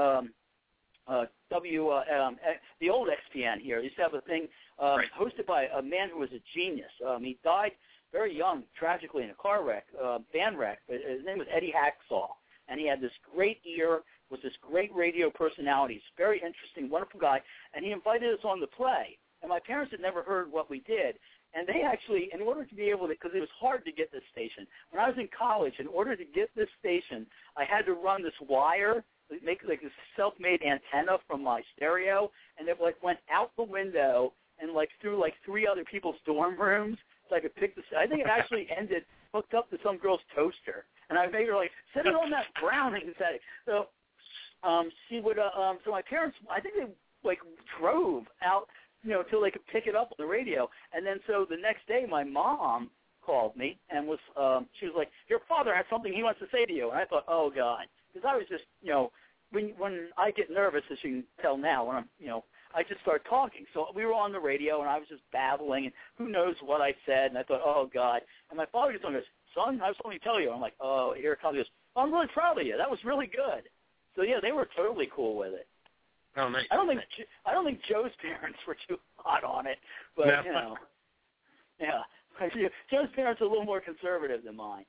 the old XPN here. They used to have a thing hosted by a man who was a genius. He died very young, tragically, in a car wreck, van wreck. But his name was Eddie Hacksaw, and he had this great ear, was this great radio personality. He's a very interesting, wonderful guy, and he invited us on the play. And my parents had never heard what we did. And they actually, in order to be able to, because it was hard to get this station. When I was in college, in order to get this station, I had to run this wire, make like this self-made antenna from my stereo, and it like went out the window and like through like 3 other people's dorm rooms, so I could pick the. I think it actually ended hooked up to some girl's toaster, and I made her like set it on that Browning setting. So she would. So my parents, I think they like drove out, till they could pick it up on the radio, and then so the next day my mom called me and she was like, "Your father has something he wants to say to you," and I thought, oh God. Because I was just, when I get nervous, as you can tell now, when I'm, I just start talking. So we were on the radio, and I was just babbling, and who knows what I said, and I thought, oh, God. And my father just goes, "Son, I was going to tell you." I'm like, oh, here it comes. He goes, "Oh, I'm really proud of you. That was really good." So, yeah, they were totally cool with it. Oh, nice. I don't think Joe's parents were too hot on it, but, no. Yeah. Joe's parents are a little more conservative than mine.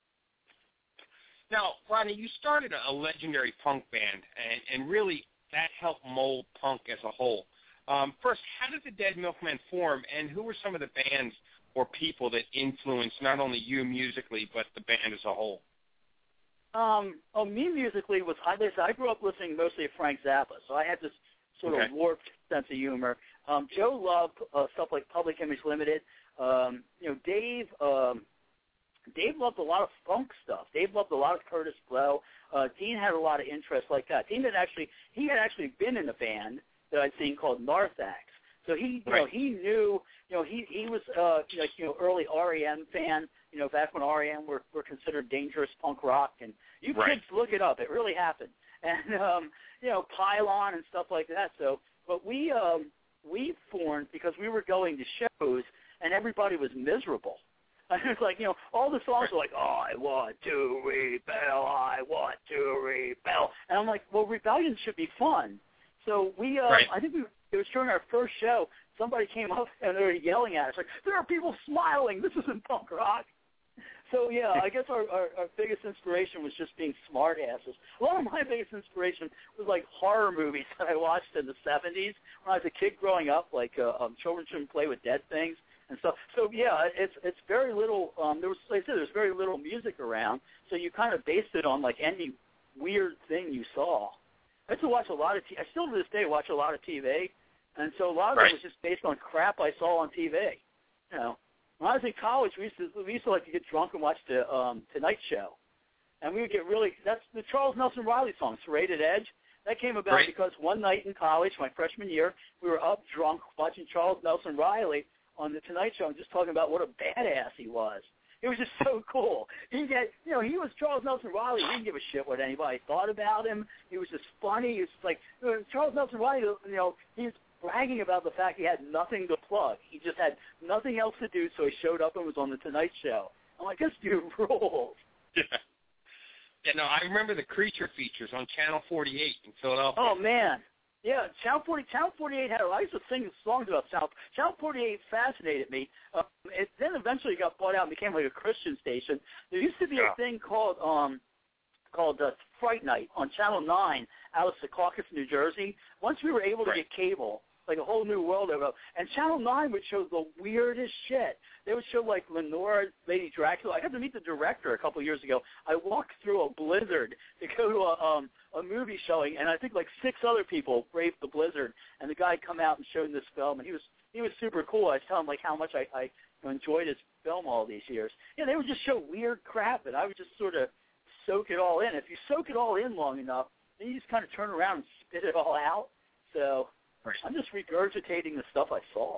Now, Rodney, you started a legendary punk band, and really that helped mold punk as a whole. First, how did the Dead Milkmen form, and who were some of the bands or people that influenced not only you musically, but the band as a whole? Me musically I grew up listening mostly to Frank Zappa, so I had this sort of warped sense of humor. Joe loved stuff like Public Image Limited. Dave loved a lot of funk stuff. Dave loved a lot of Curtis Blow. Dean had a lot of interest like that. Dean had actually been in a band that I'd seen called Narthex. So he knew, he was early REM fan. Back when REM were considered dangerous punk rock, and you kids look it up. It really happened. And Pylon and stuff like that. So, but we formed because we were going to shows and everybody was miserable. And it's like, all the songs are like, "Oh, I want to rebel, I want to rebel." And I'm like, well, rebellion should be fun. So we, I think it was during our first show, somebody came up and they were yelling at us, like, "There are people smiling, this isn't punk rock." So, yeah, I guess our biggest inspiration was just being smart asses. A lot of my biggest inspiration was like horror movies that I watched in the 70s when I was a kid growing up, like Children Shouldn't Play with Dead Things. And so yeah, it's very little. There's very little music around, so you kind of based it on like any weird thing you saw. I used to watch a lot of I still to this day watch a lot of TV, and so a lot of it was just based on crap I saw on TV. When I was in college, we used to like to get drunk and watch the Tonight Show, and we would get that's the Charles Nelson Riley song, "Serrated Edge." That came about because one night in college, my freshman year, we were up drunk watching Charles Nelson Riley on the Tonight Show and just talking about what a badass he was. It was just so cool. He was Charles Nelson Riley. He didn't give a shit what anybody thought about him. He was just funny. It's like Charles Nelson Riley, he was bragging about the fact he had nothing to plug. He just had nothing else to do, so he showed up and was on the Tonight Show. I'm like, this dude rules. Yeah. Yeah, no, I remember the Creature features on Channel 48 in Philadelphia. Oh, man. Yeah, Channel 48 had, I used to sing songs about Channel 48 fascinated me. It then eventually got bought out and became like a Christian station. There used to be a thing called Fright Night on Channel 9 out of Secaucus, New Jersey. Once we were able to get cable, like a whole new world opened up. And Channel 9 would show the weirdest shit. They would show, like, Lenore, Lady Dracula. I got to meet the director a couple of years ago. I walked through a blizzard to go to a movie showing, and I think, like, 6 other people braved the blizzard. And the guy come out and showed this film, and he was super cool. I was telling him, like, how much I enjoyed his film all these years. Yeah, they would just show weird crap, and I would just sort of soak it all in. If you soak it all in long enough, then you just kind of turn around and spit it all out. So I'm just regurgitating the stuff I saw.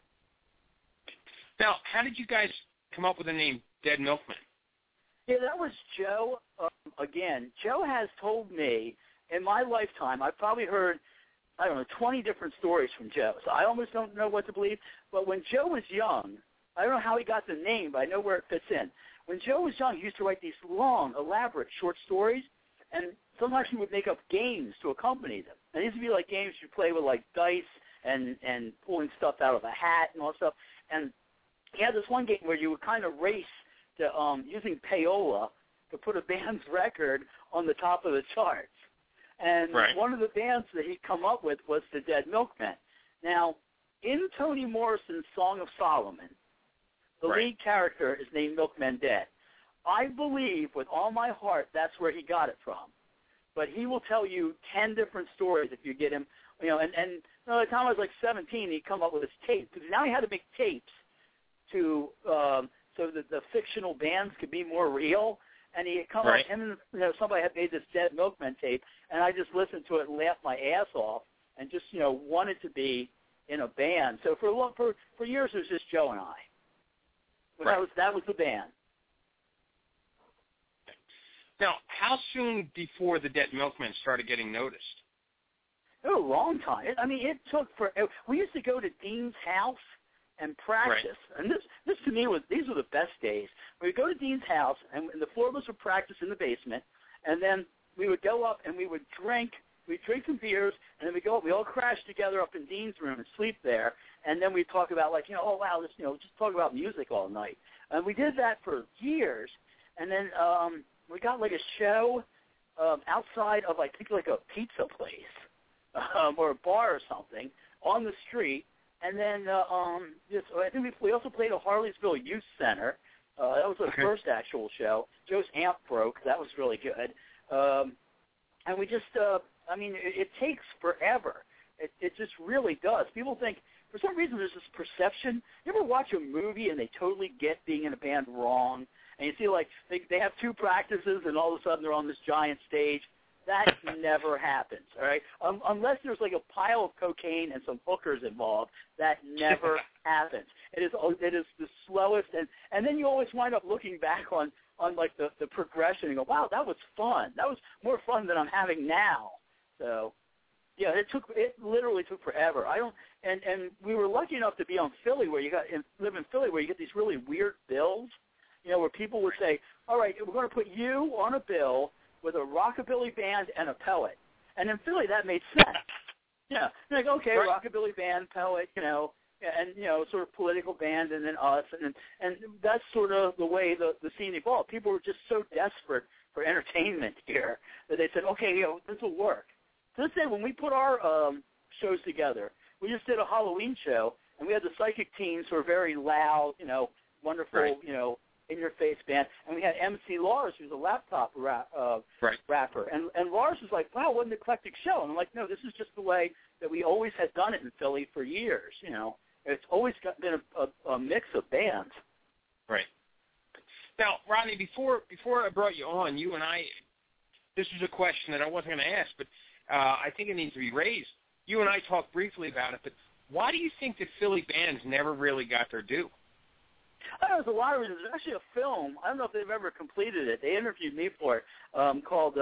Now, how did you guys come up with the name Dead Milkmen? Yeah, that was Joe. Again, Joe has told me in my lifetime, I've probably heard, 20 different stories from Joe. So I almost don't know what to believe. But when Joe was young, I don't know how he got the name, but I know where it fits in. When Joe was young, he used to write these long, elaborate short stories, and sometimes he would make up games to accompany them. And these would be like games you play with, like dice and pulling stuff out of a hat and all that stuff. And he had this one game where you would kind of race to using payola to put a band's record on the top of the charts. And one of the bands that he'd come up with was the Dead Milkmen. Now, in Toni Morrison's Song of Solomon, the lead character is named Milkman Dead. I believe with all my heart that's where he got it from. But he will tell you 10 different stories if you get him. And by the time I was like 17, he'd come up with his tape. Because now he had to make tapes to so that the fictional bands could be more real. And he had come up, him and somebody had made this Dead Milkman tape, and I just listened to it and laughed my ass off and just, wanted to be in a band. So for years it was just Joe and I. But that was the band. Now, how soon before the Dead Milkmen started getting noticed? It was a long time. It took forever. We used to go to Dean's house and practice. And this to me these were the best days. We would go to Dean's house, and the 4 of us would practice in the basement, and then we would go up and we would drink. We'd drink some beers, and then we go up. We all crash together up in Dean's room and sleep there. And then we'd talk about, like, oh, wow, this, just talk about music all night. And we did that for years. And then we got, like, a show outside of, I think, like a pizza place or a bar or something on the street. And then I think we also played at Harleysville Youth Center. That was the first actual show. Joe's amp broke. That was really good. And we just, it takes forever. It just really does. People think, for some reason, there's this perception. You ever watch a movie and they totally get being in a band wrong? And you see, like, they have 2 practices and all of a sudden they're on this giant stage. That never happens, all right? Unless there's, like, a pile of cocaine and some hookers involved, that never happens. It is the slowest. And then you always wind up looking back on like, the progression and go, wow, that was fun. That was more fun than I'm having now. So, yeah, it literally took forever. And we were lucky enough to be on Philly live in Philly where you get these really weird bills, where people would say, all right, we're going to put you on a bill with a rockabilly band and a poet. And in Philly, that made sense. Yeah, like, okay, rockabilly band, poet, and, sort of political band, and then us. And that's sort of the way the scene evolved. People were just so desperate for entertainment here that they said, okay, this will work. So let's say when we put our shows together, we just did a Halloween show, and we had the Psychic Teens who are very loud, wonderful, in-your-face band, and we had MC Lars, who's a laptop rapper. And Lars was like, wow, what an eclectic show. And I'm like, no, this is just the way that we always had done it in Philly for years, It's always been a mix of bands. Right. Now, Rodney, before I brought you on, you and I, this was a question that I wasn't going to ask, but I think it needs to be raised. You and I talked briefly about it, but why do you think that Philly bands never really got their due? There's a lot of reasons. There's actually a film. I don't know if they've ever completed it. They interviewed me for it. Called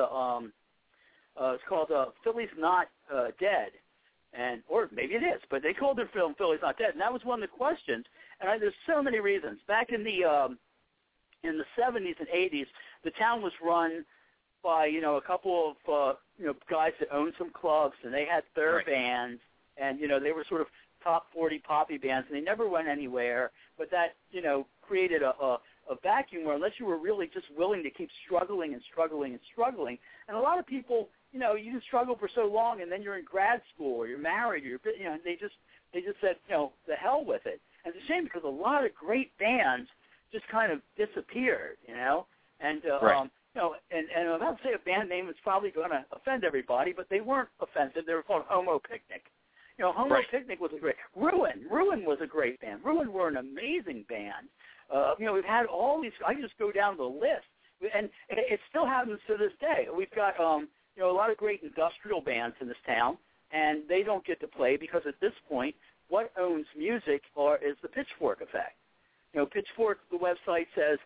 it's called Philly's Not Dead, or maybe it is, but they called their film Philly's Not Dead, and that was one of the questions. And there's so many reasons. Back in the 70s and 80s, the town was run by, a couple of, guys that owned some clubs, and they had their Right. bands, and, they were sort of top 40 poppy bands, and they never went anywhere, but that, created a vacuum where unless you were really just willing to keep struggling and struggling and struggling, and a lot of people, you just struggle for so long, and then you're in grad school or you're married, or you're, they just said, the hell with it. And it's a shame because a lot of great bands just kind of disappeared, and Right. and I'm about to say a band name that's probably going to offend everybody, but they weren't offensive. They were called Homo Picnic. Homo Right. Picnic was a great. Ruin was a great band. Ruin were an amazing band. We've had all these. I can just go down the list, and it still happens to this day. We've got a lot of great industrial bands in this town, and they don't get to play because at this point, what owns music is the Pitchfork effect. Pitchfork, the website says,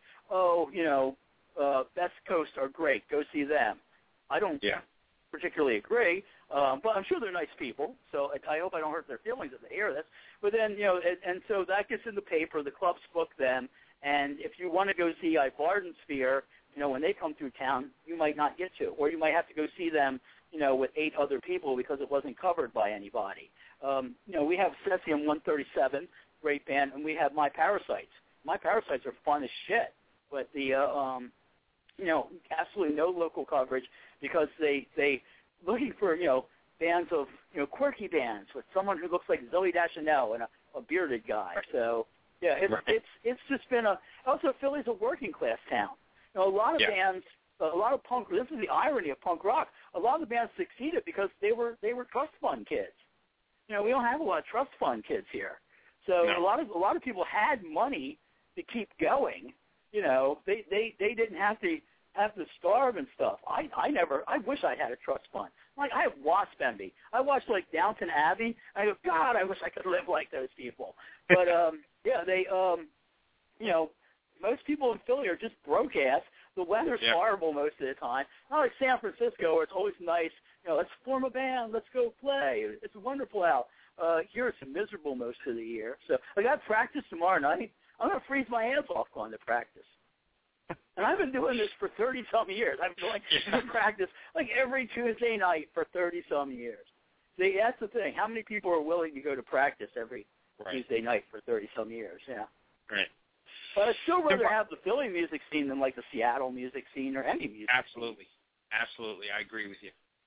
Best Coast are great. Go see them. I don't particularly agree, but I'm sure they're nice people, so I hope I don't hurt their feelings if they hear this. But then, and so that gets in the paper, the clubs book them, and if you want to go see Vardensphere, when they come through town, you might not get to, or you might have to go see them, with 8 other people because it wasn't covered by anybody. We have Cesium 137, great band, and we have My Parasites. My Parasites are fun as shit, but the absolutely no local coverage because they looking for bands of quirky bands with someone who looks like Zooey Deschanel and a bearded guy. So yeah, it's just been also Philly's a working class town. A lot of bands, a lot of punk. This is the irony of punk rock. A lot of the bands succeeded because they were trust fund kids. We don't have a lot of trust fund kids here. So a lot of people had money to keep going. They didn't have to starve and stuff. I wish I had a trust fund. Like I have Wasp envy. I watch like Downton Abbey. I go, God, I wish I could live like those people. But they most people in Philly are just broke ass. The weather's horrible most of the time. Not like San Francisco where it's always nice. Let's form a band. Let's go play. It's wonderful out. Here it's miserable most of the year. So I got practice tomorrow night. I'm going to freeze my ass off going to practice. And I've been doing this for 30-some years. I've been going to practice like every Tuesday night for 30-some years. See, that's the thing. How many people are willing to go to practice every Tuesday night for 30-some years? Yeah. Right. But I'd still rather have the Philly music scene than like the Seattle music scene or any music Absolutely. scene. Absolutely. I agree with you.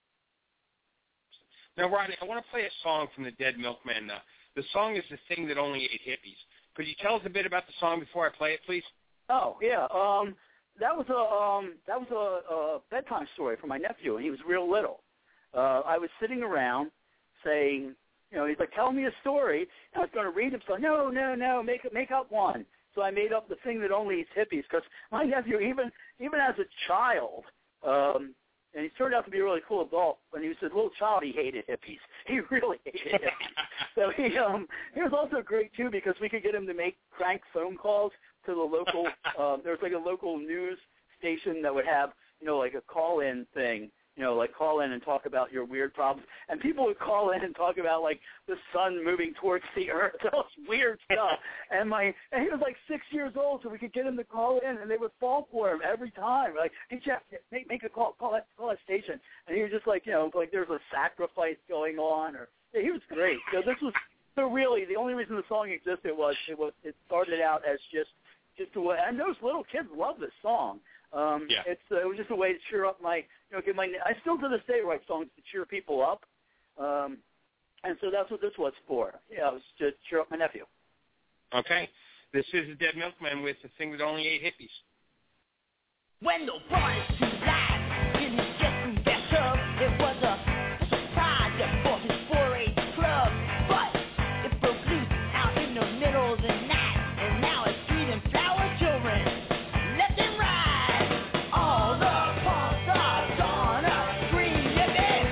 Now, Rodney, I want to play a song from the Dead Milkmen. The song is The Thing That Only Ate Hippies. Could you tell us a bit about the song before I play it, please? Oh, yeah. That was a bedtime story for my nephew, and he was real little. I was sitting around saying, he's like, tell me a story. And I was going to read him, so no, make up one. So I made up The Thing That Only Eats Hippies because my nephew, even as a child, and he turned out to be a really cool adult. When he was a little child, he hated hippies. He really hated hippies. So he was also great, too, because we could get him to make crank phone calls to the local, there was like a local news station that would have, like a call-in thing, like call in and talk about your weird problems. And people would call in and talk about, like, the sun moving towards the earth, all this weird stuff. And he was, like, 6 years old, so we could get him to call in, and they would fall for him every time. Like, hey, Jeff, make a call that station. And he was just like, like there was a sacrifice going on. He was great. So really, the only reason the song existed was it started out as just a way. And those little kids love this song. It was just a way to cheer up I still to this day write songs to cheer people up. And so that's what this was for. Yeah, it was to cheer up my nephew. Okay. This is the Dead Milkmen with The Thing That Only Ate Hippies. When the boys too light didn't get through their tub, it was a surprise for his 4-H club. But it broke loose out in the middle of the night, and now it's feeding flower children left and right. All the punks are gonna scream yippee,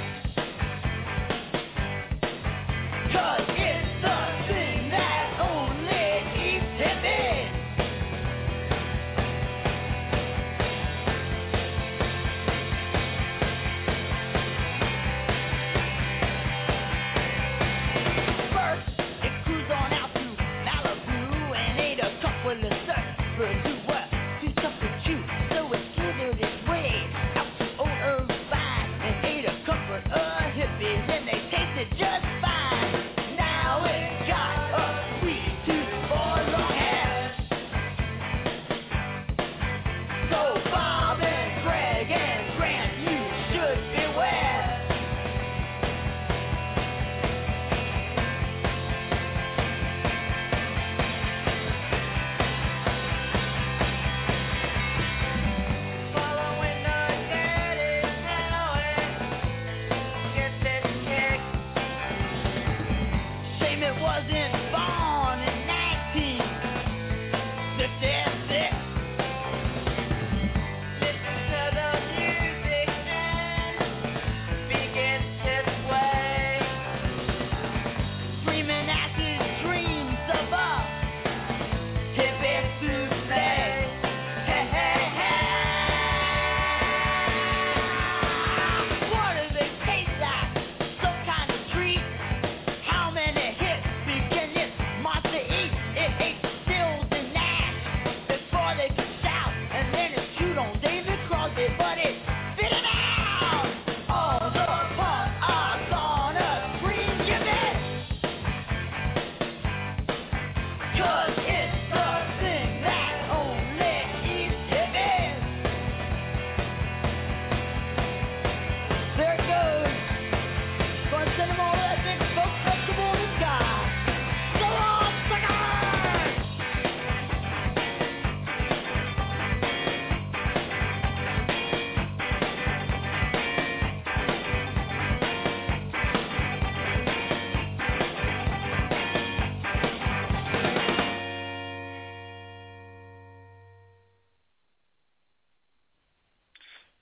'cause it's the thing that only eats hippies.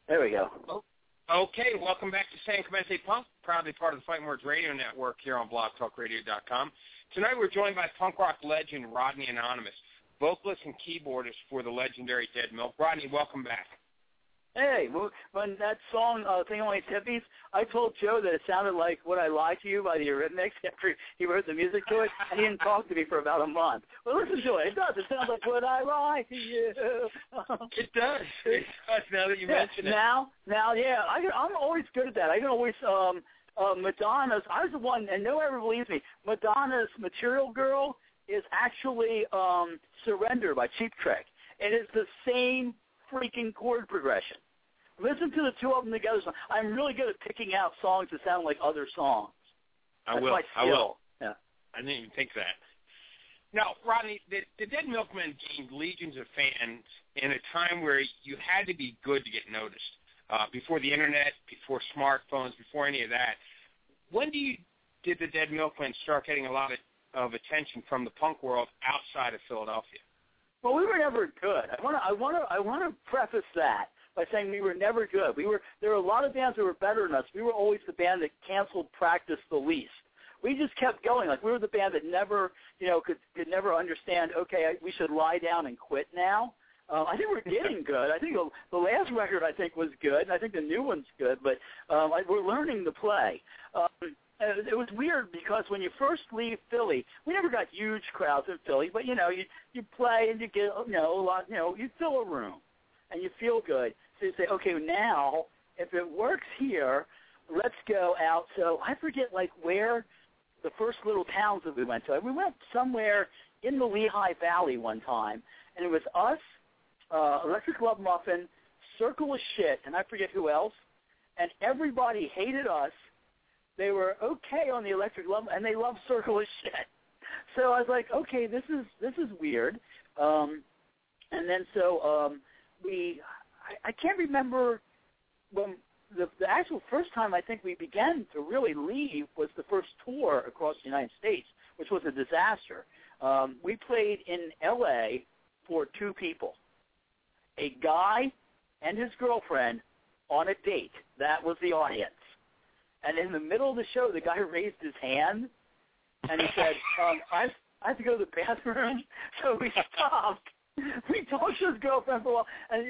There we go. Oh, okay, welcome back to San Clemente Punk, proudly part of the Fighting Words Radio Network here on blogtalkradio.com. Tonight we're joined by punk rock legend Rodney Anonymous, vocalist and keyboardist for the legendary Dead Milk. Rodney, welcome back. Hey, when that song, Thing Only Hippies, I told Joe that it sounded like Would I Lie to You by the Eurythmics after he wrote the music to it, and he didn't talk to me for about a month. Well, listen to it. It does. It sounds like Would I Lie to You. It does. It does, now that you mention it. Now, yeah, I'm always good at that. I can always, Madonna's, I was the one, and no one ever believes me, Madonna's Material Girl is actually Surrender by Cheap Trick. It is the same freaking chord progression. Listen to the two of them together. I'm really good at picking out songs that sound like other songs. I will. Yeah. I didn't even think that. Now, Rodney, the Dead Milkmen gained legions of fans in a time where you had to be good to get noticed. Before the internet, before smartphones, before any of that. When did the Dead Milkmen start getting a lot of attention from the punk world outside of Philadelphia? Well, we were never good. I want to preface that by saying we were never good. There were a lot of bands that were better than us. We were always the band that canceled practice the least. We just kept going. Like, we were the band that never, could never understand, okay, we should lie down and quit now. I think we're getting good. I think the last record, was good, and I think the new one's good, but we're learning to play. It was weird because when you first leave Philly, we never got huge crowds in Philly, but, you play and you get, a lot, you fill a room and you feel good. So you say, okay, now, if it works here, let's go out. So I forget, where the first little towns that we went to. We went somewhere in the Lehigh Valley one time, and it was us, Electric Love Muffin, Circle of Shit, and I forget who else, and everybody hated us. They were okay on the Electric Love, and they loved Circle of Shit. So I was like, okay, this is weird. And then I can't remember when the actual first time I think we began to really leave was the first tour across the United States, which was a disaster. We played in L.A. for two people, a guy and his girlfriend on a date. That was the audience. And in the middle of the show, the guy raised his hand, and he said, I have to go to the bathroom. So we stopped. We talked to his girlfriend for a while, and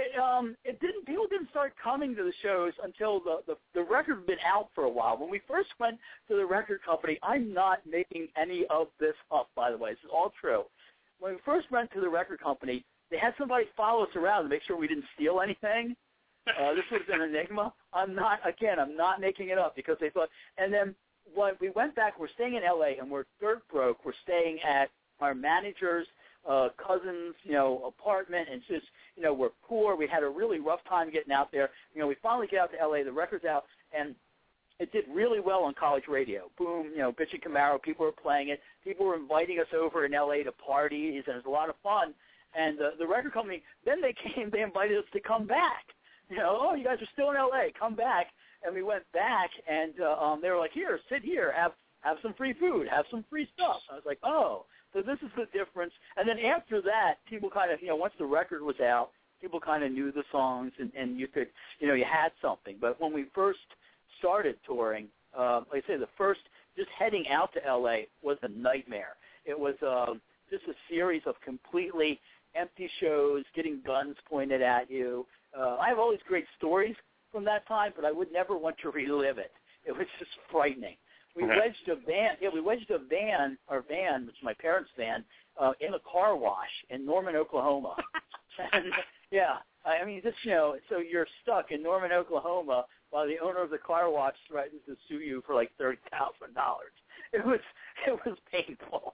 people didn't start coming to the shows until the record had been out for a while. When we first went to the record company, I'm not making any of this up, by the way. This is all true. When we first went to the record company, they had somebody follow us around to make sure we didn't steal anything. This was an enigma. I'm not making it up because they thought. And then when we went back, we're staying in L.A. and we're dirt broke. We're staying at our manager's cousin's, apartment, and just, we're poor. We had a really rough time getting out there. We finally get out to L.A. The record's out, and it did really well on college radio. Boom, Bitch and Camaro, people were playing it. People were inviting us over in L.A. to parties, and it was a lot of fun. And the record company, then they invited us to come back. You guys are still in L.A., come back. And we went back, and they were like, here, sit here, have some free food, have some free stuff. I was like, oh, so this is the difference. And then after that, people kind of, once the record was out, people kind of knew the songs, and you could, you had something. But when we first started touring, like I say, the first, just heading out to L.A. was a nightmare. It was just a series of completely empty shows, getting guns pointed at you. I have all these great stories from that time, but I would never want to relive it. It was just frightening. We wedged a van, our van, which is my parents' van, in a car wash in Norman, Oklahoma. And, I mean, just, so you're stuck in Norman, Oklahoma, while the owner of the car wash threatens to sue you for like $30,000. It was painful.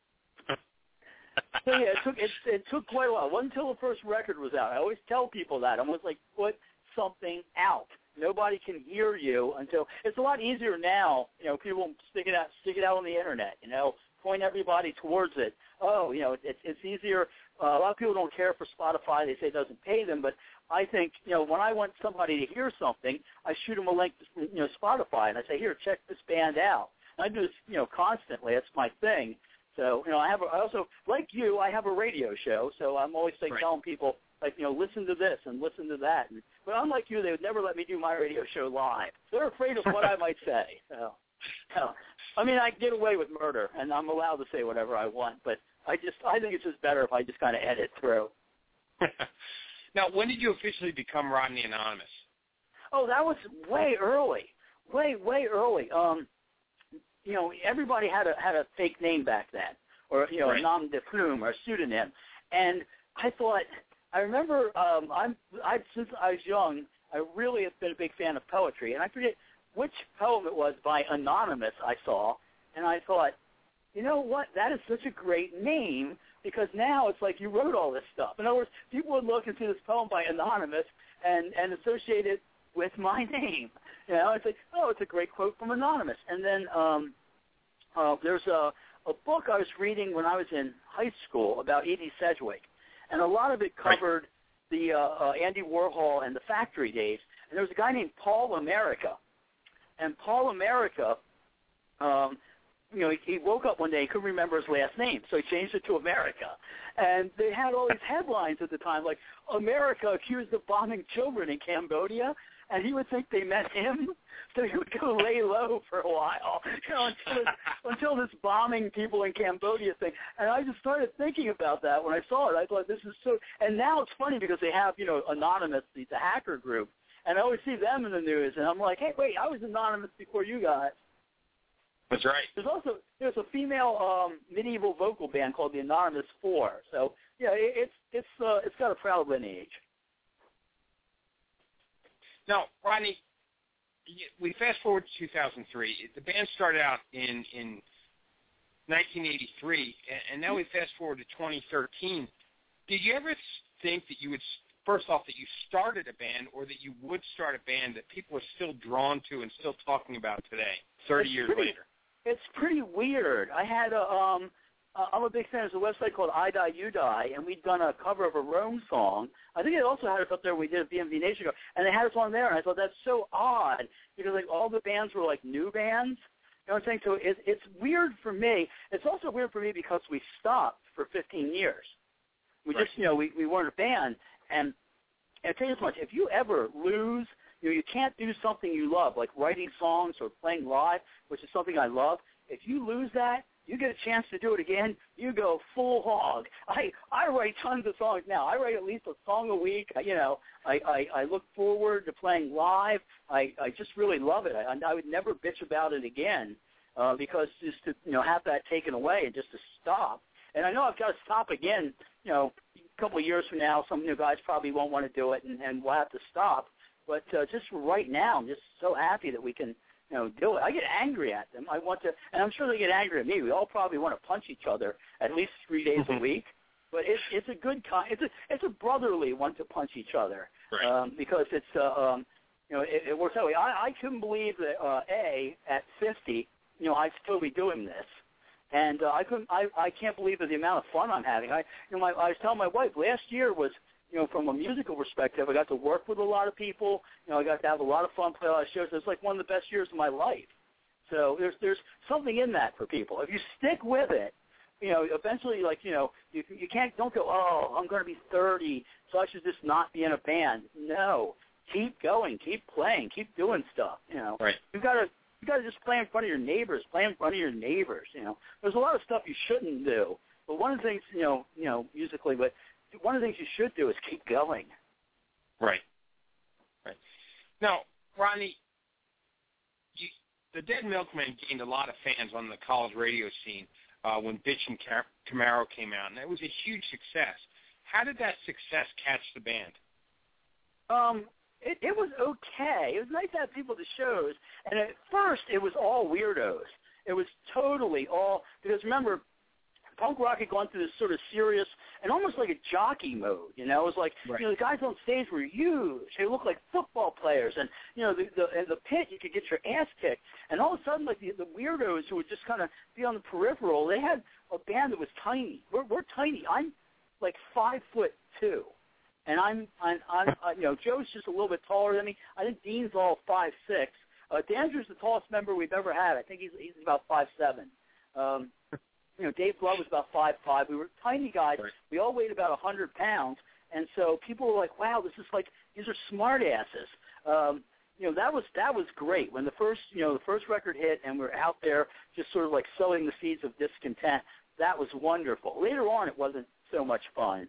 So yeah, it took quite a while. It wasn't until the first record was out. I always tell people that. I was like, put something out. Nobody can hear you until it's a lot easier now. People stick it out on the internet. Point everybody towards it. Oh, it's easier. A lot of people don't care for Spotify. They say it doesn't pay them, but I think when I want somebody to hear something, I shoot them a link to Spotify, and I say, here, check this band out. And I do this constantly. That's my thing. So I also, like you, I have a radio show. So I'm always telling people, like, listen to this and listen to that. But unlike you, they would never let me do my radio show live. They're afraid of what I might say. So, I mean, I get away with murder, and I'm allowed to say whatever I want, but I think it's just better if I just kind of edit through. Now, when did you officially become Rodney Anonymous? Oh, that was way early, way early. Everybody had a fake name back then, or a nom de plume or a pseudonym, and I remember since I was young, I really have been a big fan of poetry, and I forget which poem it was by Anonymous I saw, and I thought, you know what, that is such a great name, because now it's like you wrote all this stuff. In other words, people would look and see this poem by Anonymous and associate it with my name. It's like, oh, it's a great quote from Anonymous. And then there's a book I was reading when I was in high school about Edie Sedgwick, and a lot of it covered the Andy Warhol and the Factory days. And there was a guy named Paul America. And Paul America, he woke up one day, he couldn't remember his last name, so he changed it to America. And they had all these headlines at the time, like, America accused of bombing children in Cambodia, and he would think they meant him, so he would go lay low for a while, until this bombing people in Cambodia thing. And I just started thinking about that when I saw it. I thought, this is so, and now it's funny because they have, Anonymous, the hacker group, and I always see them in the news, and I'm like, hey, wait, I was Anonymous before you guys. That's right. There's a female medieval vocal band called the Anonymous Four. So yeah, it's got a proud lineage. Now, Rodney, we fast forward to 2003. The band started out in 1983, and now we fast forward to 2013. Did you ever think that you would, first off, that you started a band, or that you would start a band that people are still drawn to and still talking about today, 30 years later? It's pretty weird. I had I'm a big fan of a website called I Die, You Die, and we'd done a cover of a Rome song. I think it also had us up there when we did a BMV Nation show, and they had us on there, and I thought that's so odd, because like all the bands were like new bands. You know what I'm saying? So it's weird for me. It's also weird for me because we stopped for 15 years. We just, we weren't a band, and I'll tell you this much, if you ever lose, you can't do something you love, like writing songs or playing live, which is something I love. If you lose that, you get a chance to do it again, you go full hog. I write tons of songs now. I write at least a song a week. I look forward to playing live. I just really love it. I would never bitch about it again, because just to have that taken away and just to stop. And I know I've got to stop again, a couple of years from now. Some new guys probably won't want to do it, and we'll have to stop. But just right now, I'm just so happy that we can, do it. I get angry at them. I want to, and I'm sure they get angry at me. We all probably want to punch each other at least 3 days a week. But it's a good kind. It's a brotherly one to punch each other, because it's it works that way. I couldn't believe that at 50, I'd still be doing this. And I can't believe the amount of fun I'm having. I was telling my wife, last year was, from a musical perspective, I got to work with a lot of people. I got to have a lot of fun, play a lot of shows. It's like one of the best years of my life. So there's something in that for people. If you stick with it, eventually, you don't go, oh, I'm going to be 30, so I should just not be in a band. No, keep going, keep playing, keep doing stuff. Right. You got to just play in front of your neighbors. Play in front of your neighbors. There's a lot of stuff you shouldn't do. But one of the things, musically, but one of the things you should do is keep going. Right. Now, Rodney, the Dead Milkmen gained a lot of fans on the college radio scene when Bitch and Camaro came out, and it was a huge success. How did that success catch the band? It was okay. It was nice to have people at the shows, and at first it was all weirdos. It was totally all, because remember, punk rock had gone through this sort of serious and almost like a jockey mode. It was like, the guys on stage were huge. They looked like football players, and in the pit you could get your ass kicked. And all of a sudden, like the weirdos who would just kind of be on the peripheral, they had a band that was tiny. We're tiny. I'm like 5'2", and I'm Joe's just a little bit taller than me. I think Dean's all 5'6". D'Andrew's the tallest member we've ever had. I think he's about 5'7". Dave Love was about 5'5". We were tiny guys. Right. We all weighed about 100 pounds, And so people were like, wow, this is like, these are smart asses. That was great. When the first record hit and we're out there just sort of like sowing the seeds of discontent, that was wonderful. Later on, it wasn't so much fun.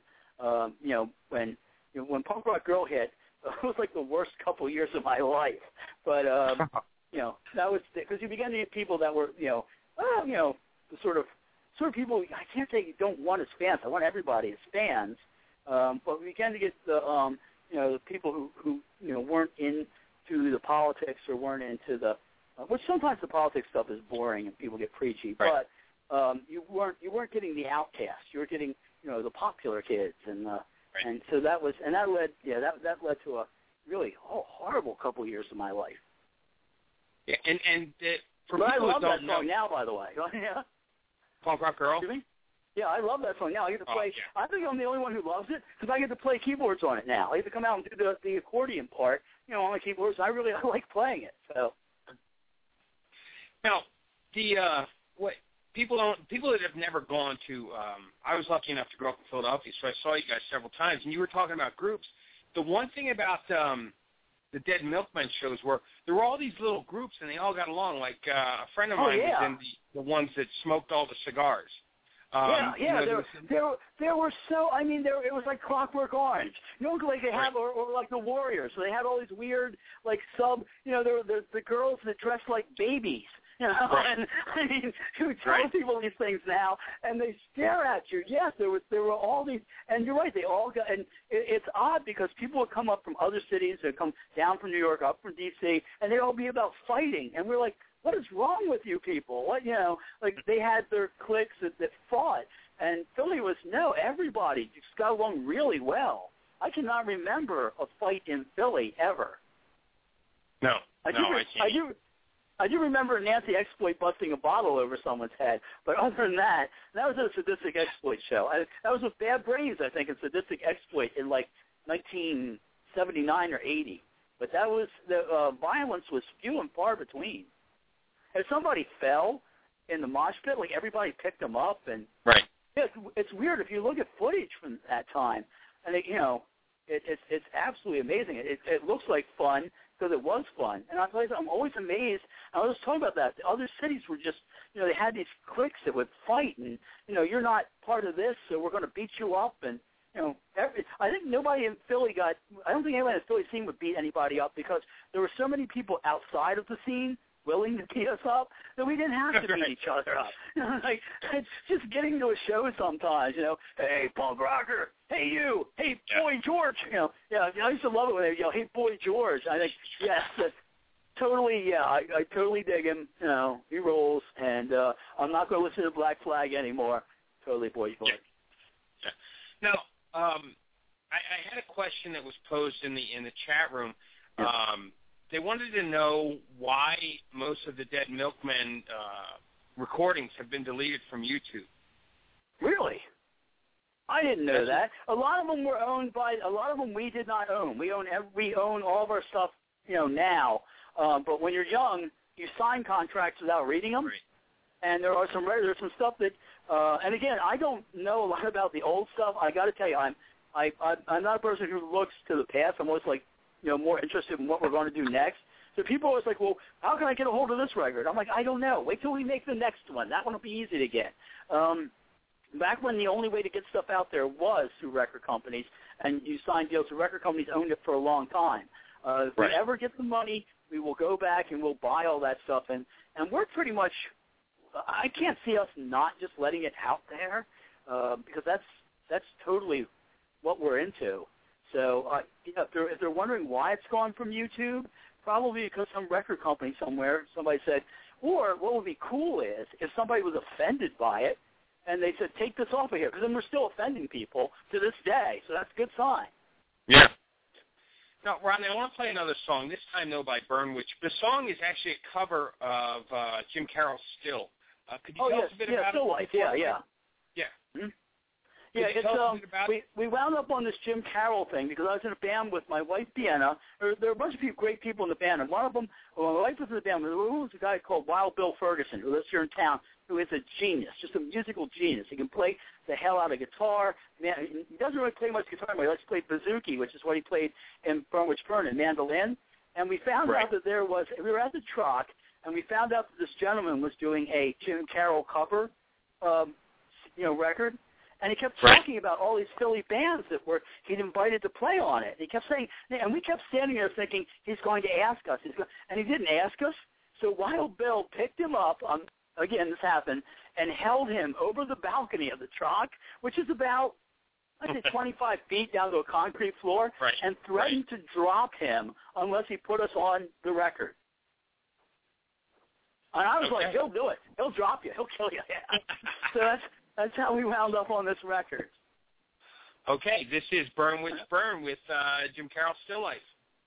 When Punk Rock Girl hit, it was like the worst couple of years of my life. But, that was, because you began to get people that were, the sort of people, I can't say you don't want as fans. I want everybody as fans. But we began to get the people who weren't into the politics or weren't into the, which sometimes the politics stuff is boring and people get preachy, right. But you weren't getting the outcasts. You were getting, the popular kids, and right. and so that led to a really horrible couple of years of my life. Yeah, and for but people I love who that don't song know, now, by the way. Yeah. Punk Rock Girl. Excuse me? Yeah, I love that song now. I get to play. Yeah. I think I'm the only one who loves it because I get to play keyboards on it now. I get to come out and do the accordion part, on the keyboards. I like playing it. So now, people that have never gone to. I was lucky enough to grow up in Philadelphia, so I saw you guys several times. And you were talking about groups. The one thing about the Dead Milkmen shows were there were all these little groups, and they all got along. Like a friend of mine was in the ones that smoked all the cigars. There were so. I mean, it was like Clockwork Orange. Like they have, or like the Warriors. So they had all these weird, like sub. There were the girls that dressed like babies. Right. And I mean, you tell people these things now, and they stare at you. Yes, there were all these, and you're right. They all got, and it's odd because people would come up from other cities, they'd come down from New York, up from D.C., and they'd all be about fighting, and we're like, what is wrong with you people? What, like they had their cliques that fought, and Philly was, everybody just got along really well. I cannot remember a fight in Philly ever. No, I can't. I do remember Nancy Exploit busting a bottle over someone's head, but other than that was a Sadistic Exploit show. That was with Bad Brains, I think, and Sadistic Exploit in like 1979 or 80. But that was the violence was few and far between. If somebody fell in the mosh pit, like everybody picked them up, and right. It's weird if you look at footage from that time, and it's absolutely amazing. It looks like fun because it was fun, and I'm always amazed. I was talking about that. The other cities were just, they had these cliques that would fight, and you're not part of this, so we're going to beat you up, and I think nobody in Philly I don't think anyone in the Philly scene would beat anybody up because there were so many people outside of the scene willing to beat us up that we didn't have to beat each other up. Like just getting to a show sometimes, hey punk rocker, hey you, hey Boy George, I used to love it when they yell, hey Boy George. I think yes, that's totally I totally dig him. He rolls, and I'm not going to listen to Black Flag anymore. Totally Boy George. Yeah. Now, I had a question that was posed in the chat room. Yeah. They wanted to know why most of the Dead Milkmen recordings have been deleted from YouTube. Really? I didn't know that. A lot of them were owned by. A lot of them we did not own. We own all of our stuff, now. But when you're young, you sign contracts without reading them. Right. And there's some stuff that. And again, I don't know a lot about the old stuff. I got to tell you, I'm not a person who looks to the past. I'm always like, more interested in what we're going to do next. So people are always like, well, how can I get a hold of this record? I'm like, I don't know. Wait till we make the next one. That one will be easy to get. Back when the only way to get stuff out there was through record companies, and you signed deals, the record companies owned it for a long time. If we ever get the money, we will go back and we'll buy all that stuff. And we're pretty much, I can't see us not just letting it out there because that's totally what we're into. So if they're wondering why it's gone from YouTube, probably because some record company somewhere, somebody said, or what would be cool is if somebody was offended by it and they said, take this off of here, because then we're still offending people to this day. So that's a good sign. Yeah. Now, Rodney, I want to play another song, this time, though, by Burnwitch. The song is actually a cover of Jim Carroll's Still. Could you tell us a bit about Still it? Life, yeah. Yeah. Mm-hmm. Yeah, we wound up on this Jim Carroll thing because I was in a band with my wife, Deanna. There were a bunch of great people in the band, and one of them, well, my wife was in the band, there was a guy called Wild Bill Ferguson who lives here in town, who is a genius, just a musical genius. He can play the hell out of guitar. Man, he doesn't really play much guitar, but he likes to play bouzouki, which is what he played in Burnwich Burn and mandolin. And we found out that we were at the Troc, and we found out that this gentleman was doing a Jim Carroll cover, record. And he kept talking about all these Philly bands that he'd invited to play on it. He kept saying, and we kept standing there thinking he's going to ask us, and he didn't ask us. So Wild Bill picked him up again, this happened, and held him over the balcony of the Troc, which is about, 25 feet down to a concrete floor, and threatened to drop him unless he put us on the record. And I was like, he'll do it. He'll drop you. He'll kill you. So that's how we wound up on this record. Okay, this is Burnwich Burn with Jim Carroll, Still Life.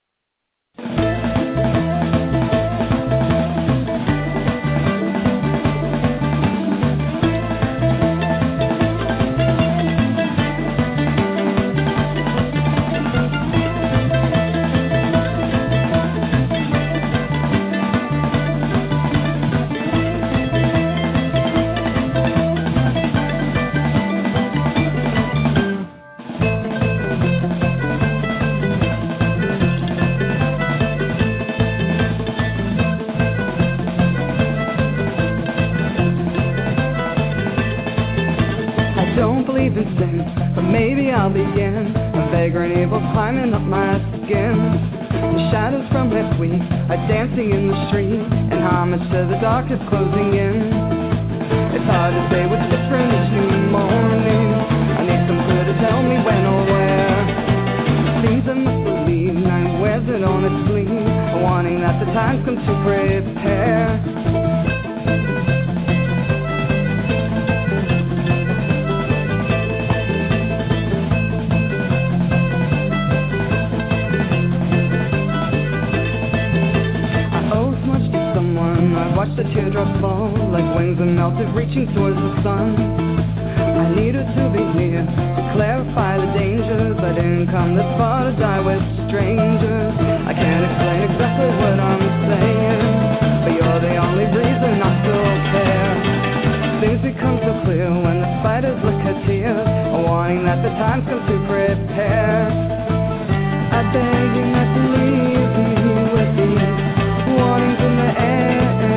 I'll begin a vagrant evil climbing up my skin. The shadows from last week are dancing in the street, and homage to the dark is closing in. It's hard to say what's different each new morning. I need some clue to tell me when or where. Things I must believe, night wears it on its sleeve, a warning that the time's come to prepare. Watch the teardrops fall like wings and melted, reaching towards the sun. I need her to be near to clarify the dangers. I didn't come this far to die with strangers. I can't explain exactly what I'm saying, but you're the only reason I still care. Things become so clear when the spiders lick her tears, a warning that the time's come to prepare. I beg you not to leave me with these warnings in the air.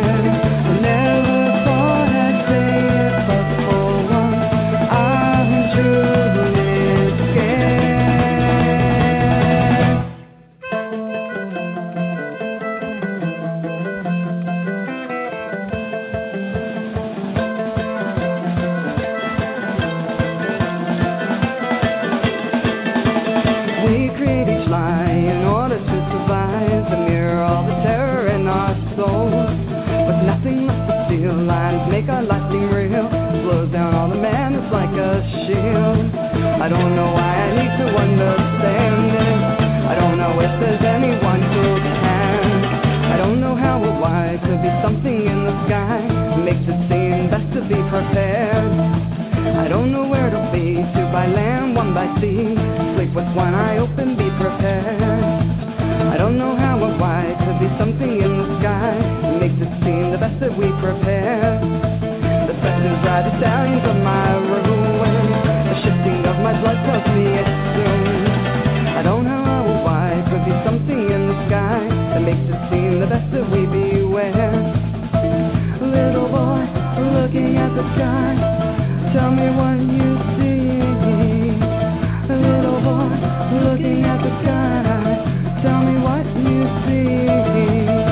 Make our life seem real, slows down all the madness like a shield. I don't know why I need to understand it. I don't know if there's anyone who can. I don't know how or why. Could be something in the sky, makes it seem best to be prepared. I don't know where to be, two by land, one by sea. Sleep with one eye open, be prepared. I don't know how or why. Could be something in the sky, makes it seem the best that we prepare. The sections ride the stallions of my ruin. The shifting of my blood tells me it's soon. I don't know how or why. Could be something in the sky that makes it seem the best that we beware. Little boy, looking at the sky, tell me what you see. Little boy, looking at the sky, tell me what you see.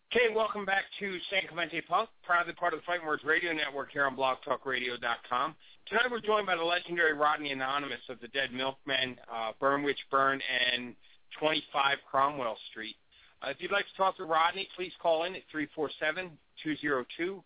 Okay, welcome back to San Clemente Punk, proudly part of the Fighting Words Radio Network here on blogtalkradio.com. Tonight we're joined by the legendary Rodney Anonymous of the Dead Milkmen, Burnwich Burn, and 25 Cromwell Street. If you'd like to talk to Rodney, please call in at 347-202-0832,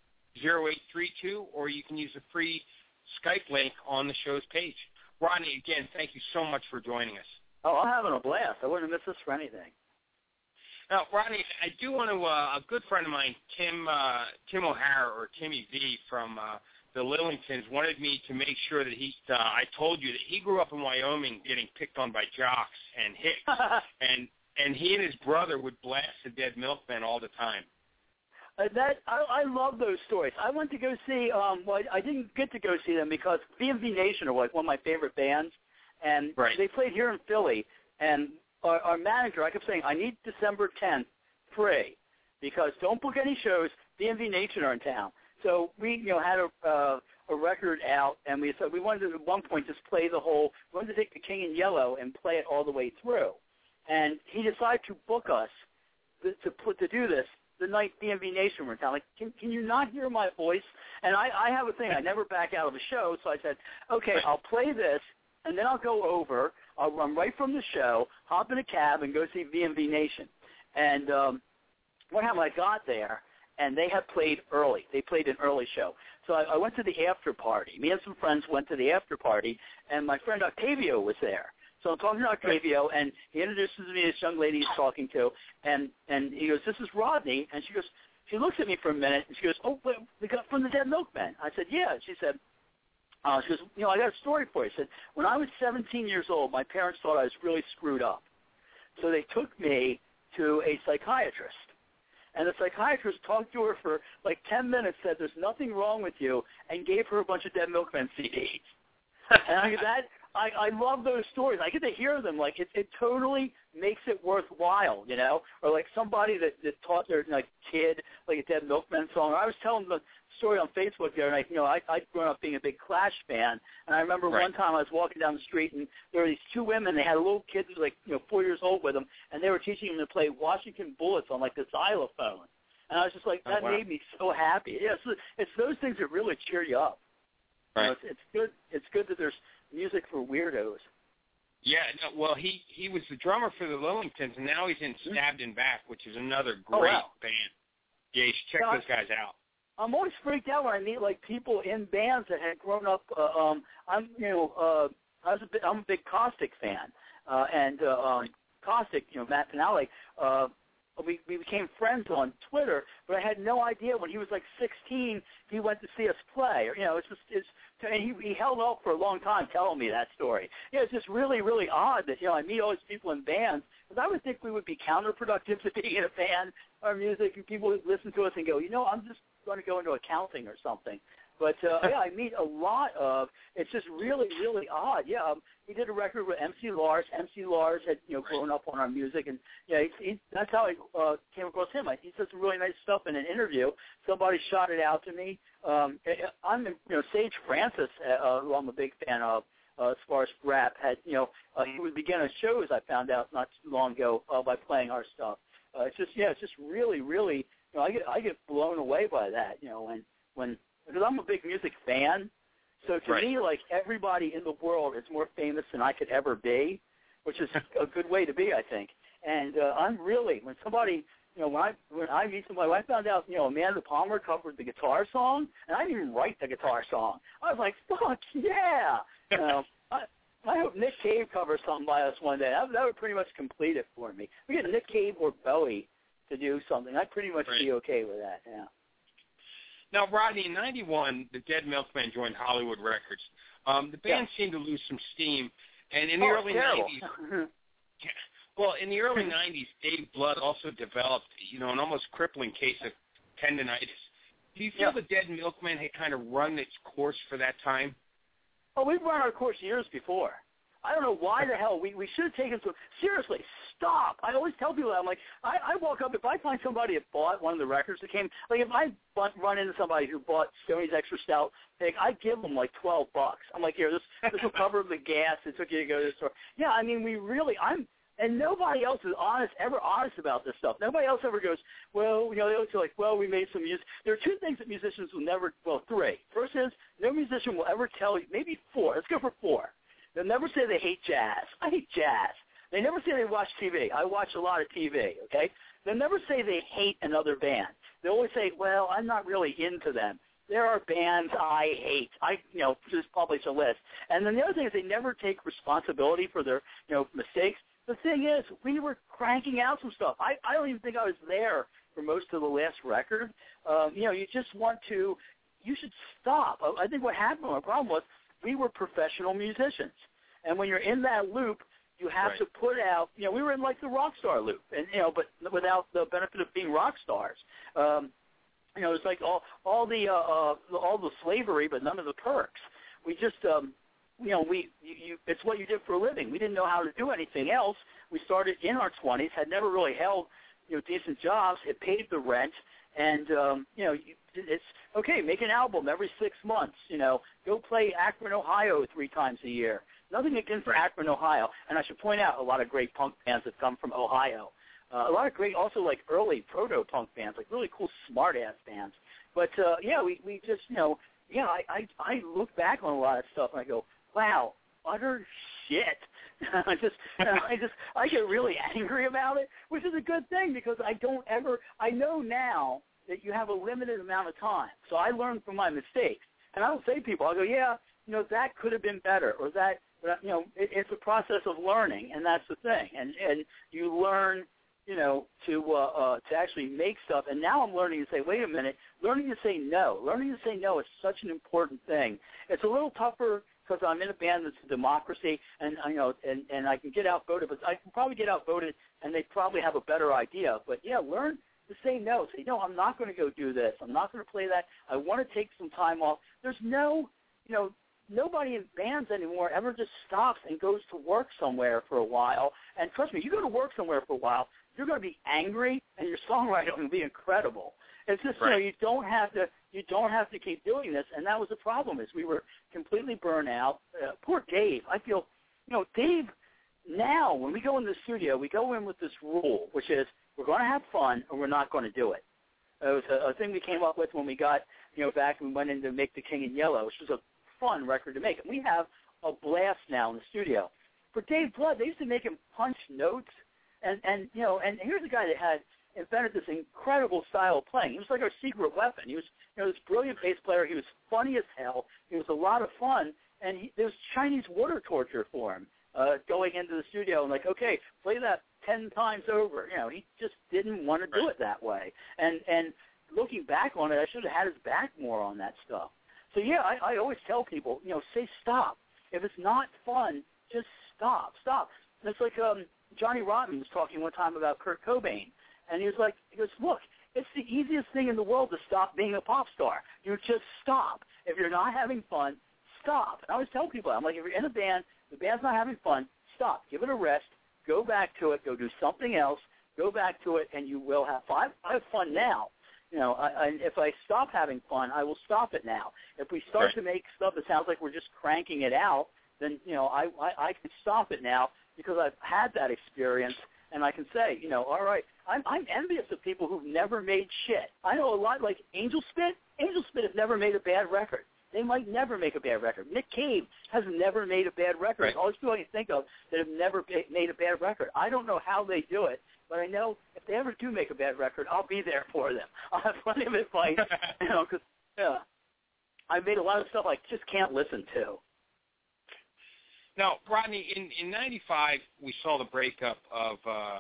or you can use the free Skype link on the show's page. Rodney, again, thank you so much for joining us. Oh, I'm having a blast. I wouldn't miss this for anything. Now, Rodney, I do want to, a good friend of mine, Tim O'Hara, or Timmy V from the Lillingtons, wanted me to make sure that I told you that he grew up in Wyoming getting picked on by jocks and hicks, and he and his brother would blast the Dead Milkmen all the time. I love those stories. I went to go see, I didn't get to go see them because VMV Nation are like one of my favorite bands, and they played here in Philly, and our manager, I kept saying, I need December 10th free because don't book any shows. VMV Nation are in town. So we, had a record out, and we said we wanted to at one point just play we wanted to take the King in Yellow and play it all the way through. And he decided to book us to do this the night VMV Nation were in town. Like, can you not hear my voice? And I have a thing. I never back out of a show, so I said, okay, I'll play this, and then I'll go over. I'll run right from the show, hop in a cab, and go see VMV Nation. And one time I got there, and they had played early. They played an early show. So I went to the after party. Me and some friends went to the after party, and my friend Octavio was there. So I'm talking to Octavio, and he introduces me to this young lady he's talking to, and he goes, this is Rodney. And she looks at me for a minute, and she goes, oh, we got from the Dead Milkmen. I said, yeah. She said, she goes, I got a story for you. She said, when I was 17 years old, my parents thought I was really screwed up. So they took me to a psychiatrist. And the psychiatrist talked to her for like 10 minutes, said there's nothing wrong with you, and gave her a bunch of Dead Milkmen CDs. And I love those stories. I get to hear them. Like, it totally makes it worthwhile, Or like somebody that taught their kid like a Dead Milkmen song. I was telling the story on Facebook the other night. I'd grown up being a big Clash fan, and I remember one time I was walking down the street, and there were these two women. They had a little kid who was 4 years old with them, and they were teaching him to play Washington Bullets on like the xylophone. And I was just like, that made me so happy. Yeah, it's those things that really cheer you up. Right. It's good. It's good that there's music for weirdos. Yeah, no, well, he was the drummer for the Lillingtons, and now he's in Stabbed in Back, which is another great band. Yeah, you should check those guys out. I'm always freaked out when I meet people in bands that had grown up. I'm a big Caustic fan, and Caustic, Matt Finale. We became friends on Twitter, but I had no idea when he was 16 he went to see us play. And he held up for a long time telling me that story. It's just really, really odd that I meet all these people in bands, because I would think we would be counterproductive to being in a band or music, and people would listen to us and go, I'm just going to go into accounting or something. But I meet a lot of. It's just really, really odd. Yeah, we did a record with MC Lars. MC Lars had grown up on our music, and that's how I came across him. He said some really nice stuff in an interview. Somebody shot it out to me. I'm Sage Francis, who I'm a big fan of. As far as rap, he would begin his shows. I found out not too long ago by playing our stuff. It's just really, really. I get blown away by that. Because I'm a big music fan, so to me, everybody in the world is more famous than I could ever be, which is a good way to be, I think. And I'm really, when somebody, when I meet somebody, when I found out, Amanda Palmer covered the guitar song, and I didn't even write the guitar song. I was like, fuck yeah! I hope Nick Cave covers something by us one day. That would pretty much complete it for me. We get Nick Cave or Bowie to do something. I'd pretty much be okay with that, yeah. Now, Rodney, in '91, the Dead Milkmen joined Hollywood Records. The band seemed to lose some steam, and in the early '90s, in the early '90s, Dave Blood also developed, an almost crippling case of tendinitis. Do you feel the Dead Milkmen had kind of run its course for that time? Oh, we've run our course years before. I don't know why the hell we should have taken some. Seriously, stop. I always tell people that. I'm like, I walk up, if I find somebody that bought one of the records that came, if I run into somebody who bought Stoney's Extra Stout, I give them $12. I'm like, here, this will cover the gas it took you to go to the store. Yeah, I mean, we really, And nobody else is ever honest about this stuff. Nobody else ever goes, well, they always say like, well, we made some music. There are two things that musicians will never, three. First is, no musician will ever tell you, maybe four. Let's go for four. They'll never say they hate jazz. I hate jazz. They never say they watch TV. I watch a lot of TV, okay? They'll never say they hate another band. They always say, well, I'm not really into them. There are bands I hate. Just publish a list. And then the other thing is they never take responsibility for their, mistakes. The thing is, we were cranking out some stuff. I don't even think I was there for most of the last record. You just want to, you should stop. I think what happened, my problem was, we were professional musicians. And when you're in that loop, you have to put out, we were in like the rock star loop, and but without the benefit of being rock stars. It's like all the slavery, but none of the perks. We just, it's what you did for a living. We didn't know how to do anything else. We started in our 20s, had never really held, decent jobs. It paid the rent, and it's okay. Make an album every 6 months. Go play Akron, Ohio 3 times a year. Nothing against Akron, Ohio. And I should point out a lot of great punk bands that come from Ohio. A lot of great, also like early proto-punk bands, like really cool smart-ass bands. But, we just, I look back on a lot of stuff and I go, wow, utter shit. I get really angry about it, which is a good thing because I know now that you have a limited amount of time. So I learn from my mistakes. And I don't say to people, I'll go, that could have been better, or that, it's a process of learning, and that's the thing. And you learn, to actually make stuff. And now I'm learning to say, wait a minute, learning to say no. Learning to say no is such an important thing. It's a little tougher because I'm in a band that's a democracy, and and I can get outvoted, but I can probably get outvoted, and they probably have a better idea. But learn to say no. Say, no, I'm not going to go do this. I'm not going to play that. I want to take some time off. There's no, nobody in bands anymore ever just stops and goes to work somewhere for a while. And trust me, you go to work somewhere for a while, you're going to be angry, and your songwriting will be incredible. It's just you don't have to keep doing this, and that was the problem. Is we were completely burnt out. Poor Dave. I feel, Dave. Now when we go in the studio, we go in with this rule, which is we're going to have fun, or we're not going to do it. It was a thing we came up with when we got back and we went in to make The King in Yellow, which was a fun record to make. And we have a blast now in the studio. For Dave Blood, they used to make him punch notes. And here's a guy that had invented this incredible style of playing. He was like our secret weapon. He was, this brilliant bass player. He was funny as hell. He was a lot of fun. And there was Chinese water torture for him going into the studio and like, okay, play that 10 times over. He just didn't want to do it that way. And looking back on it, I should have had his back more on that stuff. So, I always tell people, say stop. If it's not fun, just stop. And it's like Johnny Rotten was talking one time about Kurt Cobain, and he goes, look, it's the easiest thing in the world to stop being a pop star. You just stop. If you're not having fun, stop. And I always tell people, I'm like, if you're in a band, the band's not having fun, stop. Give it a rest. Go back to it. Go do something else. Go back to it, and you will have fun. I have fun now. If I stop having fun, I will stop it now. If we start to make stuff that sounds like we're just cranking it out, then, I can stop it now because I've had that experience, and I can say, all right, I'm envious of people who've never made shit. I know a lot, like Angel Spit. Angel Spit has never made a bad record. They might never make a bad record. Nick Cave has never made a bad record. Right. All these people I can think of that have never made a bad record. I don't know how they do it, but I know if they ever do make a bad record, I'll be there for them. I'll have plenty of advice, because I've made a lot of stuff I just can't listen to. Now, Rodney, in 95, we saw the breakup of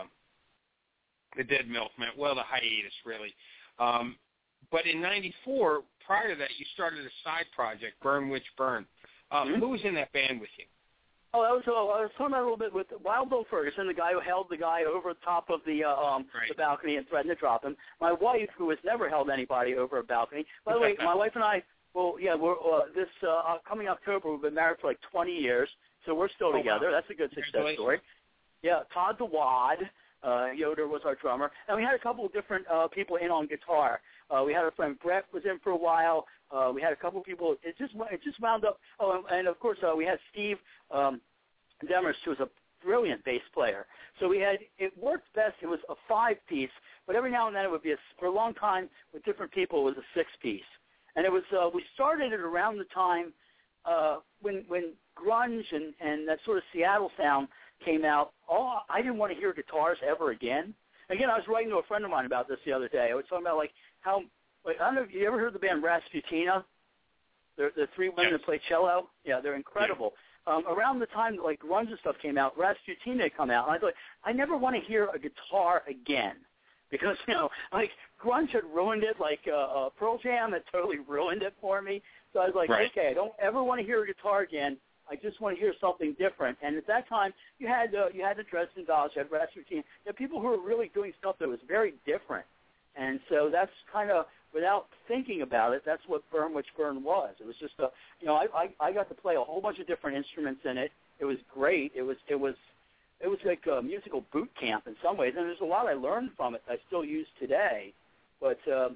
the Dead Milkmen, well, the hiatus, really. But in 94, prior to that, you started a side project, Burn Witch Burn. Who was in that band with you? I was talking about a little bit with Wild Bill Ferguson, the guy who held the guy over the top of the balcony and threatened to drop him. My wife, who has never held anybody over a balcony. By the way, my wife and I, we're this coming October, we've been married for like 20 years, so we're still together. Wow. That's a good success story. Yeah, Todd the Wad, Yoder was our drummer, and we had a couple of different people in on guitar. We had our friend Brett was in for a while. We had a couple of people. It just wound up. Oh, and of course we had Steve Demers, who was a brilliant bass player. So it worked best. It was a 5-piece, but every now and then it would be for a long time with different people it was a 6-piece. And it was we started it around the time when grunge and that sort of Seattle sound came out. I didn't want to hear guitars ever again. Again, I was writing to a friend of mine about this the other day. I was talking about how I don't know if you ever heard the band Rasputina. They're 3 women that play cello. Yeah, they're incredible. Yeah. Around the time that grunge and stuff came out, Rasputina had come out, and I thought I never want to hear a guitar again because grunge had ruined it. Pearl Jam had totally ruined it for me. So I was like, okay, I don't ever want to hear a guitar again. I just want to hear something different. And at that time, you had the Dresden Dolls, you had Rasputin, you had people who were really doing stuff that was very different. And so that's kind of, without thinking about it, that's what Burn Witch Burn was. It was just I got to play a whole bunch of different instruments in it. It was great. It was like a musical boot camp in some ways, and there's a lot I learned from it that I still use today. But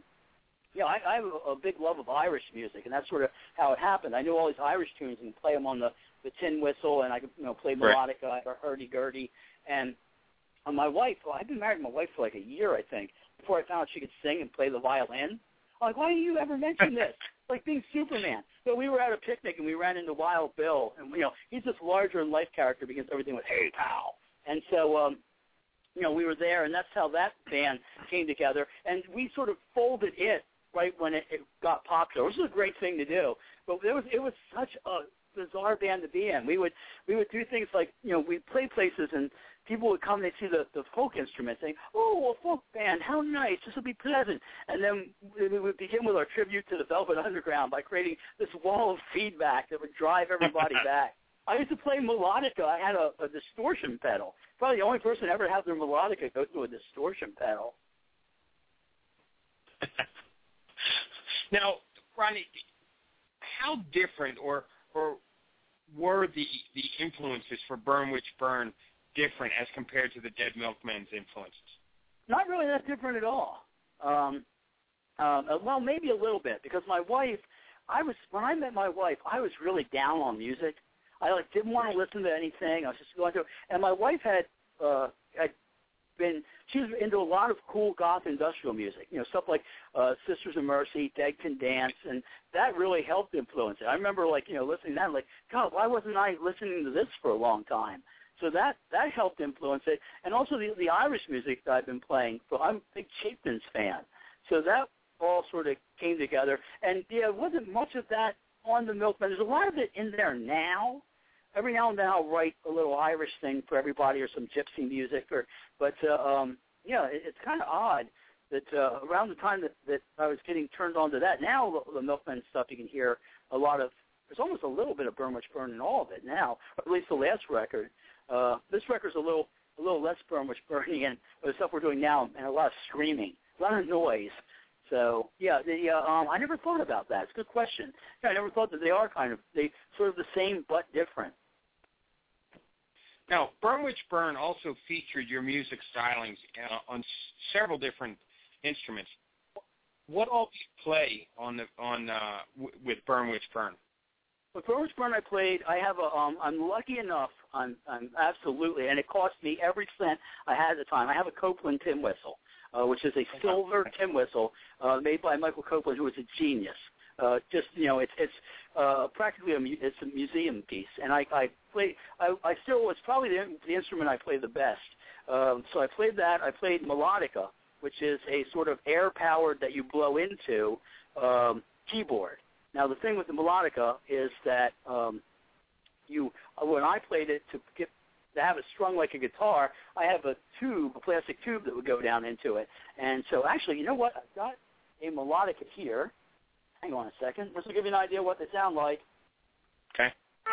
I have a big love of Irish music, and that's sort of how it happened. I knew all these Irish tunes and play them on the tin whistle, and I could play melodica or hurdy-gurdy. And my wife, I've been married to my wife for a year, I think, before I found out she could sing and play the violin. I'm like, why didn't you ever mention this? Like being Superman. So we were at a picnic, and we ran into Wild Bill, and he's this larger-than-life character because everything was, hey, pal. And so, we were there, and that's how that band came together. And we sort of folded it right when it got popular, which is a great thing to do. But it was such a bizarre band to be in. We would do things like, we'd play places and people would come and they'd see the folk instruments saying, oh, a folk band, how nice, this will be pleasant. And then we would begin with our tribute to the Velvet Underground by creating this wall of feedback that would drive everybody back. I used to play melodica. I had a distortion pedal. Probably the only person ever to have their melodica go through a distortion pedal. Now, Ronnie, how different or were the influences for Burn Witch Burn different as compared to the Dead Milkmen's influences? Not really that different at all. Well, maybe a little bit, because my wife, when I met my wife, I was really down on music. I didn't want to listen to anything. I was just going through, and my wife she was into a lot of cool goth industrial music, stuff like Sisters of Mercy, Dead Can Dance, and that really helped influence it. I remember listening to that, God, why wasn't I listening to this for a long time? So that helped influence it, and also the Irish music that I've been playing. So I'm a big Chieftains fan, so that all sort of came together. And yeah, it wasn't much of that on the Milkmen. There's a lot of it in there now. Every now and then I'll write a little Irish thing for everybody or some gypsy music. But it's kind of odd that around the time that I was getting turned on to that, now the Milkmen stuff you can hear a lot of, there's almost a little bit of Burn Witch Burn in all of it now, or at least the last record. This record's a little less Burn Witch Burning, and the stuff we're doing now, and a lot of screaming, a lot of noise. So, yeah, I never thought about that. It's a good question. I never thought that they sort of the same but different. Now, Burn Witch Burn also featured your music stylings on several different instruments. What all do you play with Burn Witch Burn? With Burn Witch Burn, I have I'm lucky enough, I'm absolutely, and it cost me every cent I had at the time. I have a Copeland tin whistle, which is a silver tin whistle made by Michael Copeland, who was a genius. It's practically it's a museum piece, and it's probably the instrument I play the best. So I played that. I played melodica, which is a sort of air-powered that you blow into keyboard. Now the thing with the melodica is that when I played it to have it strung like a guitar, I have a plastic tube that would go down into it. And so actually, you know what? I've got a melodica here. Hang on a second. This will give you an idea what they sound like. Okay.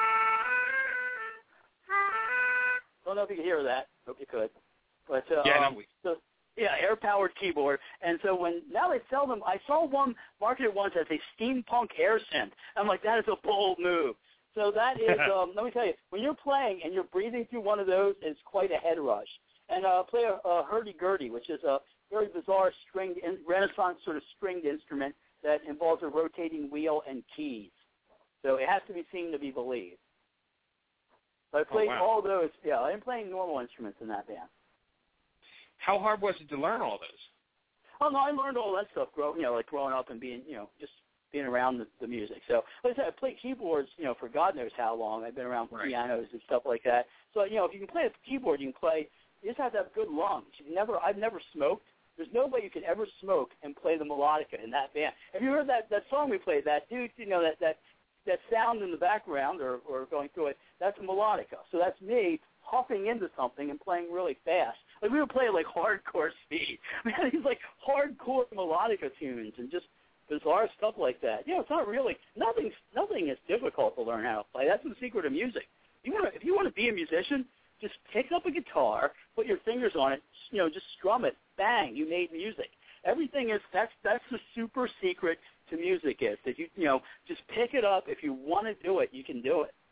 Don't know if you can hear that. Hope you could. But air-powered keyboard. And so now they sell them, I saw one marketed once as a steampunk air synth. I'm like, that is a bold move. So that is, let me tell you, when you're playing and you're breathing through one of those, it's quite a head rush. And play a hurdy-gurdy, which is a very bizarre Renaissance sort of stringed instrument that involves a rotating wheel and keys. So it has to be seen to be believed. So I played wow. all those. Yeah, I'm playing normal instruments in that band. How hard was it to learn all those? Oh no, I learned all that stuff. Growing up and being, just being around the music. So, like I said, I played keyboards, for God knows how long. I've been around pianos and stuff like that. So, if you can play a keyboard, you can play. You just have to have good lungs. I've never smoked. There's no way you can ever smoke and play the melodica in that band. Have you heard that song we played? That dude, that sound in the background or going through it. That's a melodica. So that's me huffing into something and playing really fast. Like we were playing like hardcore speed. Man, these like hardcore melodica tunes and just bizarre stuff like that. It's not really nothing is difficult to learn how to play. That's the secret of music. If you want to be a musician, just pick up a guitar, put your fingers on it, just strum it, bang, you made music. Everything is that's the super secret to music is that you just pick it up. If you want to do it, you can do it.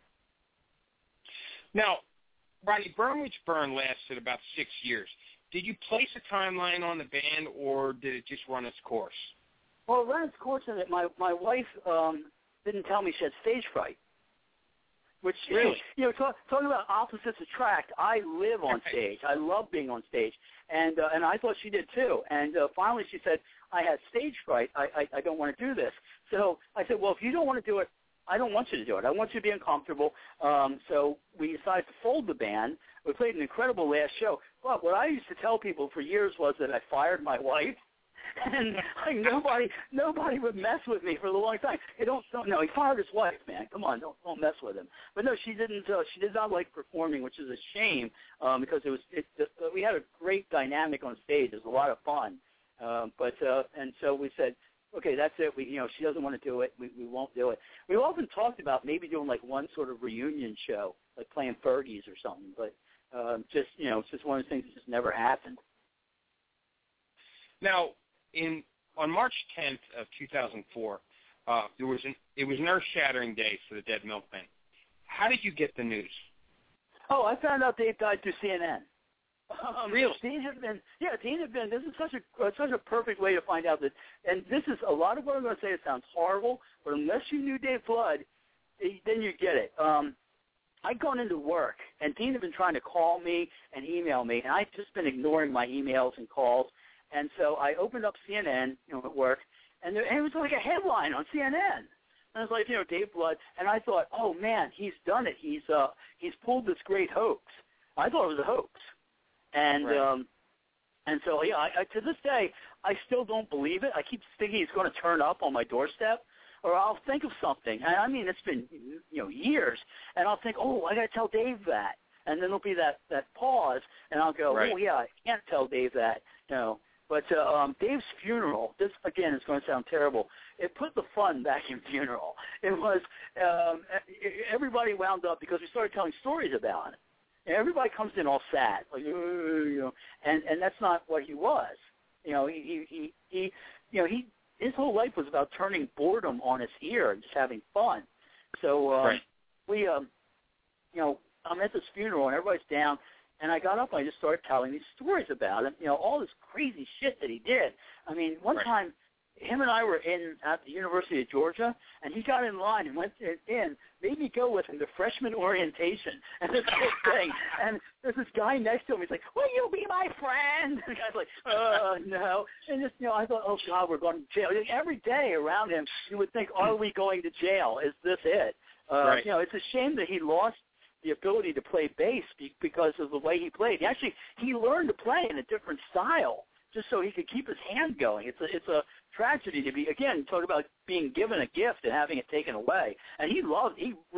Now, Rodney, Burn Witch Burn lasted about 6 years. Did you place a timeline on the band, or did it just run its course? Well, it ran its course in that my wife didn't tell me she had stage fright. Which, really? Talking about opposites attract, I live on stage. I love being on stage. And I thought she did too. And finally she said, I had stage fright. I don't want to do this. So I said, well, if you don't want to do it, I don't want you to do it. I want you to be uncomfortable. So we decided to fold the band. We played an incredible last show. But what I used to tell people for years was that I fired my wife. And nobody would mess with me for a long time. He fired his wife, man. Come on, don't mess with him. But no, she didn't. She did not like performing, which is a shame because we had a great dynamic on stage. It was a lot of fun. And so we said, okay, that's it. She doesn't want to do it. We won't do it. We often talked about maybe doing like one sort of reunion show, like playing Fergie's or something. But it's just one of the things that just never happened. Now, on March 10th of 2004, it was an earth-shattering day for the Dead Milkmen. How did you get the news? Oh, I found out Dave died through CNN. Really? Dean had been. This is such a perfect way to find out that. And this is a lot of what I'm going to say. It sounds horrible, but unless you knew Dave Flood, then you get it. I'd gone into work, and Dean had been trying to call me and email me, and I'd just been ignoring my emails and calls. And so I opened up CNN, at work, and it was like a headline on CNN. And I was like, Dave Flood, and I thought, oh man, he's done it. He's pulled this great hoax. I thought it was a hoax. And right. And so I to this day I still don't believe it. I keep thinking he's going to turn up on my doorstep, or I'll think of something. And I mean, it's been years, and I'll think, oh, I got to tell Dave that, and then there'll be that pause, and I'll go, right. oh yeah, I can't tell Dave that, But Dave's funeral, this again is going to sound terrible. It put the fun back in funeral. It was everybody wound up because we started telling stories about it. And everybody comes in all sad, like and that's not what he was. He his whole life was about turning boredom on its ear and just having fun. So right. I'm at this funeral and everybody's down. And I got up and I just started telling these stories about him, all this crazy shit that he did. I mean, one right. time, him and I were at the University of Georgia, and he got in line and went in, made me go with him to freshman orientation and this whole thing. And there's this guy next to him. He's like, will you be my friend? And the guy's like, no. And just, I thought, oh, God, we're going to jail. Every day around him, you would think, are we going to jail? Is this it? Right. It's a shame that he lost the ability to play bass because of the way he played. He learned to play in a different style just so he could keep his hand going. It's a tragedy to be, again, talk about being given a gift and having it taken away. And he loved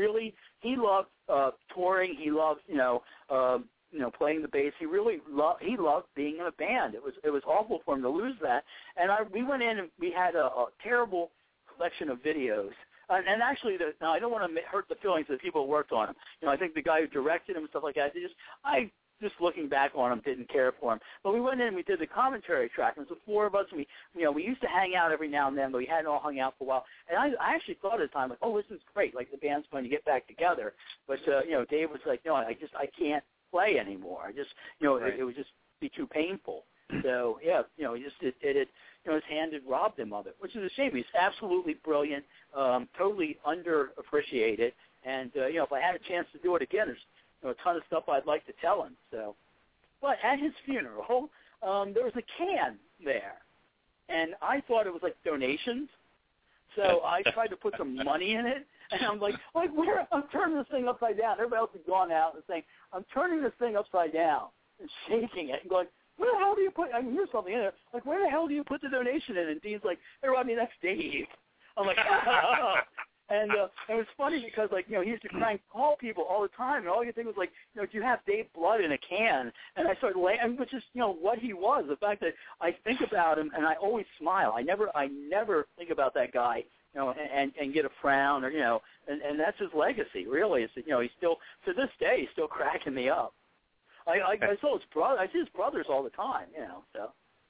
touring. He loved, playing the bass. He loved being in a band. It was awful for him to lose that. And we went in and we had a terrible collection of videos. And actually, I don't want to hurt the feelings of the people who worked on him. I think the guy who directed him and stuff like that, just looking back on him, didn't care for him. But we went in and we did the commentary track. And it was the four of us. And we used to hang out every now and then, but we hadn't all hung out for a while. And I actually thought at the time, like, oh, this is great. Like, the band's going to get back together. But, Dave was like, no, I can't play anymore. Right. It would just be too painful. So, his hand had robbed him of it, which is a shame. He's absolutely brilliant, totally underappreciated. And, if I had a chance to do it again, a ton of stuff I'd like to tell him. So, but at his funeral, there was a can there, and I thought it was like donations. So I tried to put some money in it, and I'm like where? I'm turning this thing upside down. Everybody else had gone out and saying, I'm turning this thing upside down and shaking it and going, where the hell do you put? I mean, here's something in there. Like, where the hell do you put the donation in? And Dean's like, hey, Rodney, that's Dave. I'm like, oh. And it was funny because, like, he used to call people all the time, and all you think was like, do you have Dave Blood in a can? And I started laughing, which is, what he was. The fact that I think about him, and I always smile. I never think about that guy, and get a frown, or and that's his legacy. Really, is that he's still, to this day, he's still cracking me up. I saw his brother. I see his brothers all the time, So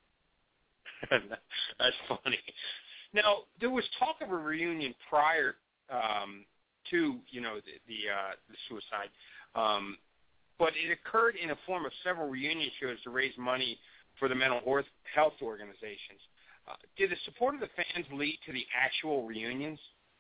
that's funny. Now, there was talk of a reunion prior to the suicide, but it occurred in the form of several reunion shows to raise money for the mental health organizations. Did the support of the fans lead to the actual reunions?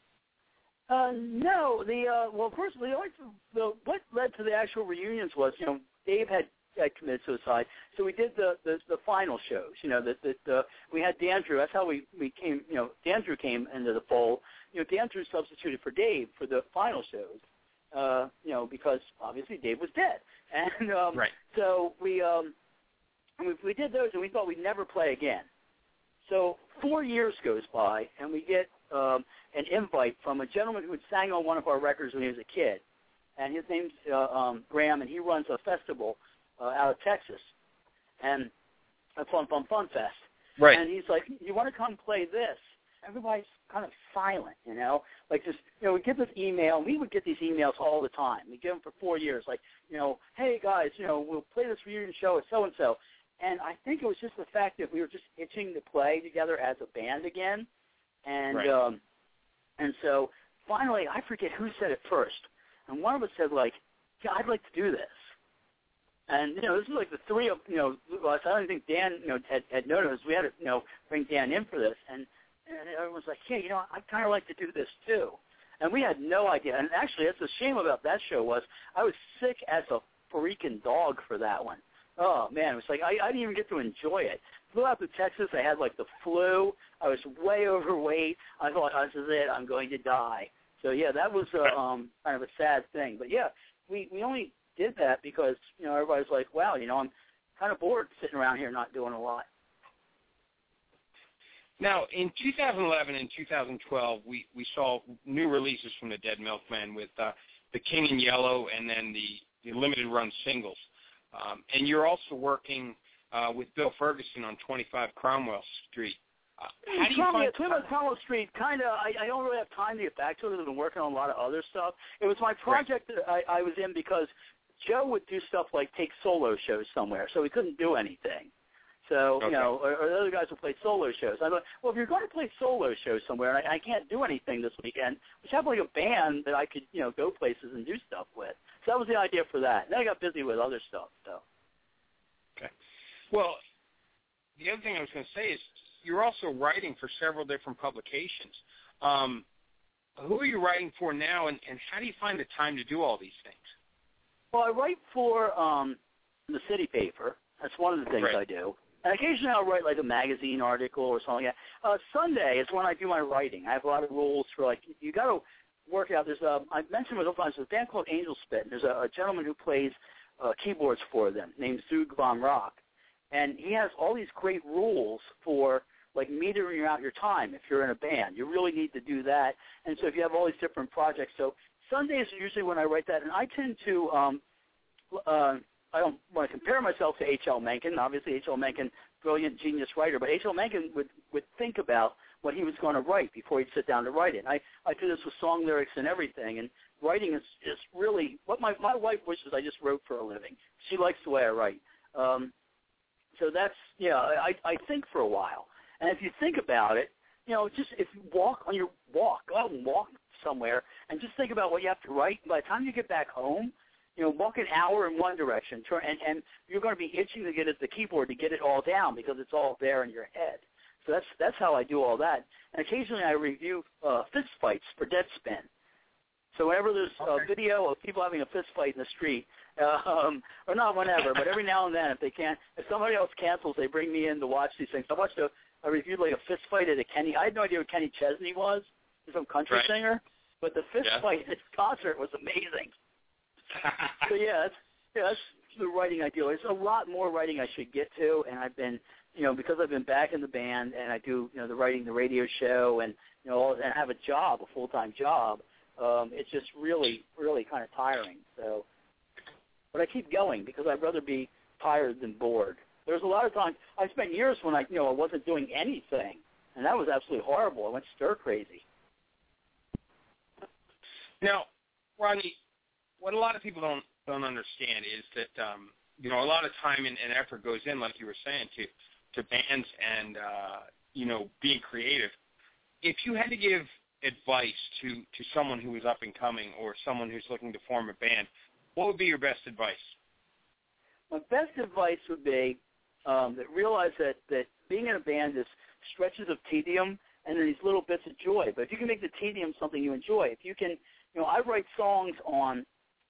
No. Well, first, what led to the actual reunions was, Dave had committed suicide, so we did the final shows. We had Dan Drew. That's how we came. Dan Drew came into the fold. Dan Drew substituted for Dave for the final shows. Because obviously Dave was dead, and right. So we did those, and we thought we'd never play again. So 4 years goes by, and we get an invite from a gentleman who had sang on one of our records when he was a kid, and his name's Graham, and he runs a festival out of Texas, and a Fun Fest. Right. And he's like, you want to come play this? Everybody's kind of silent, like just, we get this email. We would get these emails all the time. We get them for 4 years, like, hey guys, we'll play this reunion show at so-and-so. And I think it was just the fact that we were just itching to play together as a band again. And right. And so finally, I forget who said it first. And one of us said, like, yeah, I'd like to do this. And, this is like the three of, us. I don't think Dan, had noticed. We had to, bring Dan in for this. And everyone's like, hey, I'd kind of like to do this too. And we had no idea. And actually, that's the shame about that show was I was sick as a freaking dog for that one. Oh, man, it was like I didn't even get to enjoy it. Flew out to Texas. I had, like, the flu. I was way overweight. I thought, this is it. I'm going to die. So, yeah, that was kind of a sad thing. But, yeah, we only did that because, everybody's like, wow, I'm kind of bored sitting around here not doing a lot. Now, in 2011 and 2012, we saw new releases from the Dead Milkmen with The King in Yellow and then the limited run singles. And you're also working with Bill Ferguson on 25 Cromwell Street. How do you find 25 Cromwell Street, kind of, I don't really have time to get back to it. I've been working on a lot of other stuff. It was my project that I was in because Joe would do stuff like take solo shows somewhere, so he couldn't do anything. So, okay. Or the other guys would play solo shows. I thought, well, if you're going to play solo shows somewhere, and I can't do anything this weekend, we should have like a band that I could, go places and do stuff with. So that was the idea for that. Then I got busy with other stuff. So. Okay. Well, the other thing I was going to say is you're also writing for several different publications. Who are you writing for now, and how do you find the time to do all these things? Well, I write for the City Paper. That's one of the things right. I do. And occasionally I'll write like a magazine article or something like that. Sunday is when I do my writing. I have a lot of rules for, like, you got to work out. There's I mentioned it a couple times, there's a band called Angel Spit. There's a gentleman who plays keyboards for them named Zug Von Rock. And he has all these great rules for, like, metering out your time if you're in a band. You really need to do that. And so if you have all these different projects. So Sundays are usually when I write that. And I tend to I don't want to compare myself to H.L. Mencken. Obviously, H.L. Mencken, brilliant, genius writer. But H.L. Mencken would think about what he was going to write before he'd sit down to write it. I do this with song lyrics and everything. And writing is really what my wife wishes I just wrote for a living. She likes the way I write. So that's, I think for a while. And if you think about it, just if you go out and walk somewhere and just think about what you have to write. By the time you get back home, walk an hour in one direction, and you're going to be itching to get at the keyboard to get it all down because it's all there in your head. So that's how I do all that. And occasionally I review fist fights for Deadspin. So whenever there's a video of people having a fist fight in the street, or not whenever, but every now and then, if somebody else cancels, they bring me in to watch these things. I reviewed like a fist fight at a Kenny. I had no idea who Kenny Chesney was. He's some country singer, but the fist fight at his concert was amazing. So that's the writing I do. There's a lot more writing I should get to, and I've been, because I've been back in the band and I do, the writing, the radio show, and and have a job, a full-time job. It's just really, really kind of tiring. So, but I keep going because I'd rather be tired than bored. There's a lot of times I spent years when I wasn't doing anything, and that was absolutely horrible. I went stir crazy. Now, Rodney, what a lot of people don't understand is that a lot of time and effort goes in, like you were saying, to bands and being creative. If you had to give advice to someone who is up and coming or someone who's looking to form a band, what would be your best advice? My best advice would be that realize that being in a band is stretches of tedium and then these little bits of joy. But if you can make the tedium something you enjoy, if you can, I write songs on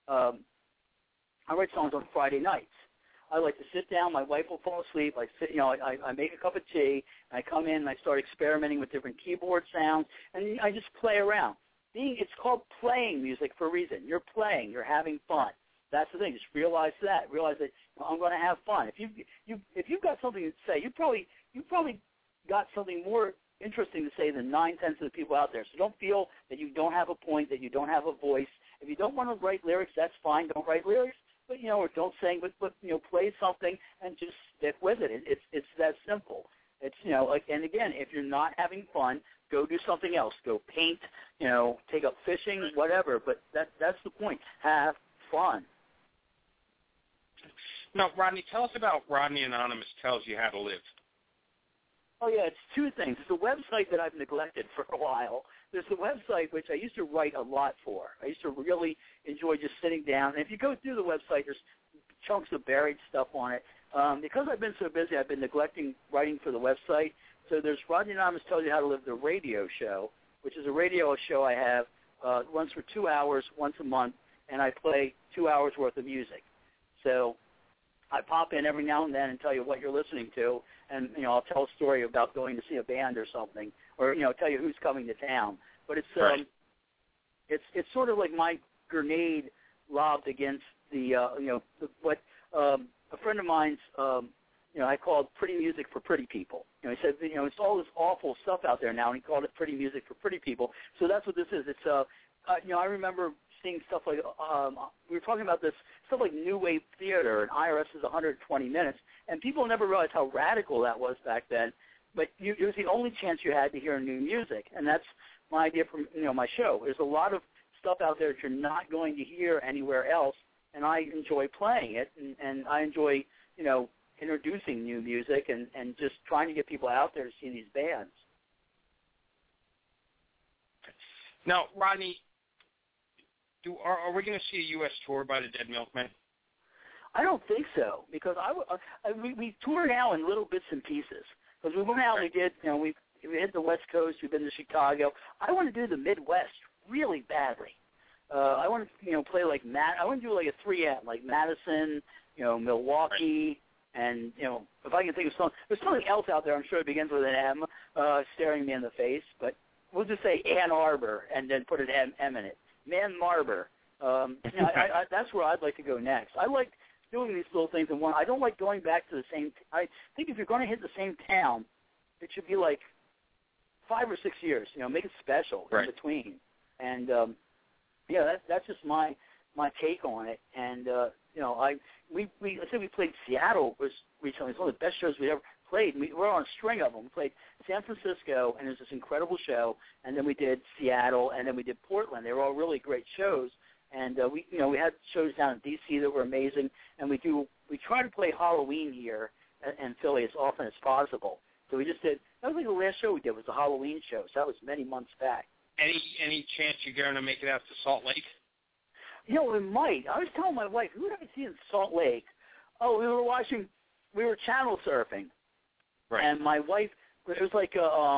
Friday nights. I like to sit down. My wife will fall asleep. I make a cup of tea, and I come in and I start experimenting with different keyboard sounds, and I just play around. It's called playing music for a reason. You're playing. You're having fun. That's the thing. Just realize that. Realize that I'm going to have fun. If you've got something to say, you probably got something more interesting to say than 9/10 of the people out there. So don't feel that you don't have a point, that you don't have a voice. If you don't want to write lyrics, that's fine. Don't write lyrics. But or don't sing, but play something and just stick with it. It's that simple. It's and again, if you're not having fun, go do something else. Go paint, take up fishing, whatever. But that's the point. Have fun. Now, Rodney, tell us about Rodney Anonymous Tells You How to Live. Oh yeah, it's two things. It's a website that I've neglected for a while. There's a website which I used to write a lot for. I used to really enjoy just sitting down. And if you go through the website, there's chunks of buried stuff on it. Because I've been so busy, I've been neglecting writing for the website. So there's Rodney Anonymous Tells You How to Live, the radio show, which is a radio show I have. Runs for 2 hours once a month, and I play 2 hours worth of music. So I pop in every now and then and tell you what you're listening to, and I'll tell a story about going to see a band or something, or tell you who's coming to town. But it's it's sort of like my grenade lobbed against the what a friend of mine's I called pretty music for pretty people. He said it's all this awful stuff out there now, and he called it pretty music for pretty people. So that's what this is. It's I remember seeing stuff like we were talking about this stuff like New Wave Theater and IRS is 120 minutes, and people never realized how radical that was back then. But it was the only chance you had to hear new music, and that's my idea for my show. There's a lot of stuff out there that you're not going to hear anywhere else, and I enjoy playing it, and I enjoy introducing new music and just trying to get people out there to see these bands. Now, Rodney, are we going to see a U.S. tour by the Dead Milkmen? I don't think so, because we tour now in little bits and pieces. Because we went out and we did, we hit the West Coast, we've been to Chicago. I want to do the Midwest really badly. I want to, play like I want to do like a 3M, like Madison, Milwaukee, and, if I can think of something. There's something else out there, I'm sure it begins with an M, staring me in the face, but we'll just say Ann Arbor and then put an M in it. Man Marber. That's where I'd like to go next. I like doing these little things in one. I don't like going back to the same. I think if you're going to hit the same town, it should be like 5 or 6 years. Make it special in between. And that's just my take on it. And I said we played Seattle was recently. It's one of the best shows we ever played. We're on a string of them. We played San Francisco, and it was this incredible show. And then we did Seattle, and then we did Portland. They were all really great shows. And we had shows down in D.C. that were amazing. And we try to play Halloween here in Philly as often as possible. So we just did. That was like the last show we did was the Halloween show. So that was many months back. Any chance you're going to make it out to Salt Lake? We might. I was telling my wife, who did I see in Salt Lake? Oh, we were channel surfing. Right. And my wife, it was like a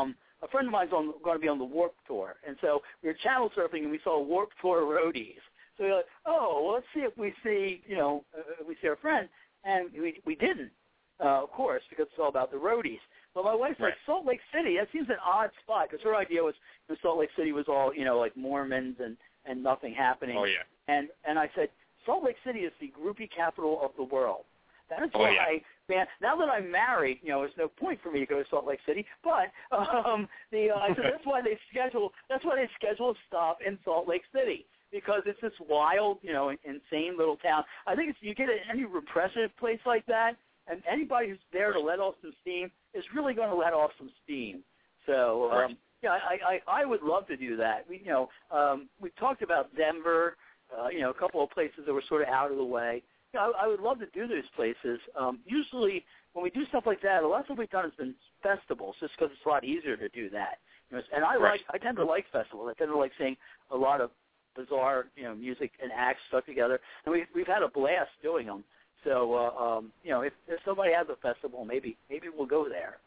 a friend of mine's going to be on the Warped Tour, and so we were channel surfing and we saw Warped Tour roadies. So we were like, oh, well, let's see if we see, we see our friend, and we didn't, of course, because it's all about the roadies. But my wife's like, Salt Lake City, that seems an odd spot, because her idea was Salt Lake City was all, like Mormons and nothing happening. Oh, yeah. And I said, Salt Lake City is the groupie capital of the world. That is why, man, now that I'm married, there's no point for me to go to Salt Lake City, but I said that's why they schedule a stop in Salt Lake City, because it's this wild, insane little town. I think you get any repressive place like that, and anybody who's there to let off some steam is really going to let off some steam. So, I would love to do that. We talked about Denver, a couple of places that were sort of out of the way. I would love to do those places. Usually, when we do stuff like that, a lot of stuff we've done has been festivals, just because it's a lot easier to do that. And I tend to like festivals. I tend to like seeing a lot of bizarre, music and acts stuck together, and we've had a blast doing them. So, if somebody has a festival, maybe we'll go there.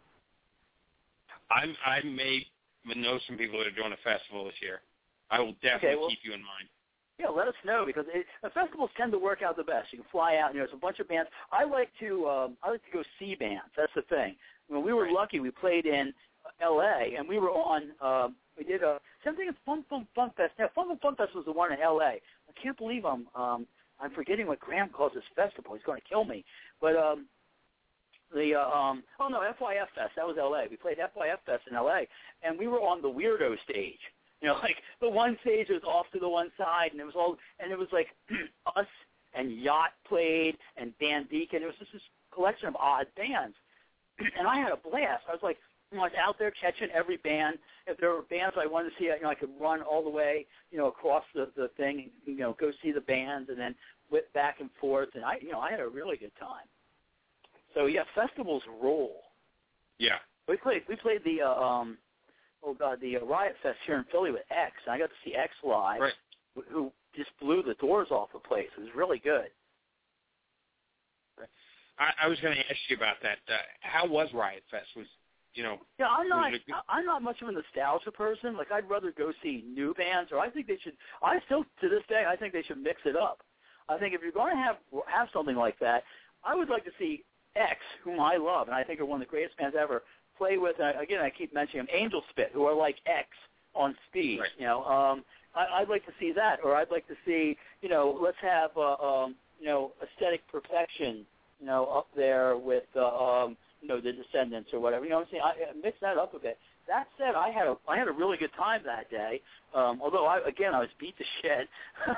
I may know some people that are doing a festival this year. I will definitely keep you in mind. Yeah, let us know, because the festivals tend to work out the best. You can fly out, and there's a bunch of bands. I like to go see bands. That's the thing. When we were lucky, we played in L.A., and we were on. We did same thing as Fun Fest. Now, Fun Fest was the one in L.A. I can't believe I'm forgetting what Graham calls this festival. He's going to kill me. But FYF Fest. That was L.A. We played FYF Fest in L.A., and we were on the Weirdo stage. Like the one stage was off to the one side, and it was like us and Yacht played and Dan Deacon. It was just this collection of odd bands, and I had a blast. I was like, I was out there catching every band. If there were bands I wanted to see, I could run all the way, across the thing, and, go see the bands, and then whip back and forth. And I had a really good time. So yeah, festivals roll. Yeah, we played the the Riot Fest here in Philly with X. And I got to see X live, who just blew the doors off the place. It was really good. I was going to ask you about that. How was Riot Fest? Yeah, I'm not much of a nostalgia person. Like, I'd rather go see new bands, or I think they should. I still, to this day, I think they should mix it up. I think if you're going to have something like that, I would like to see X, whom I love, and I think are one of the greatest bands ever, play with, again, I keep mentioning them, Angel Spit, who are like X on speed. Right. I'd like to see that, or I'd like to see, let's have, Aesthetic Perfection, up there with, the Descendants or whatever. I mix that up a bit. That said, I had a really good time that day. Although I was beat to shit.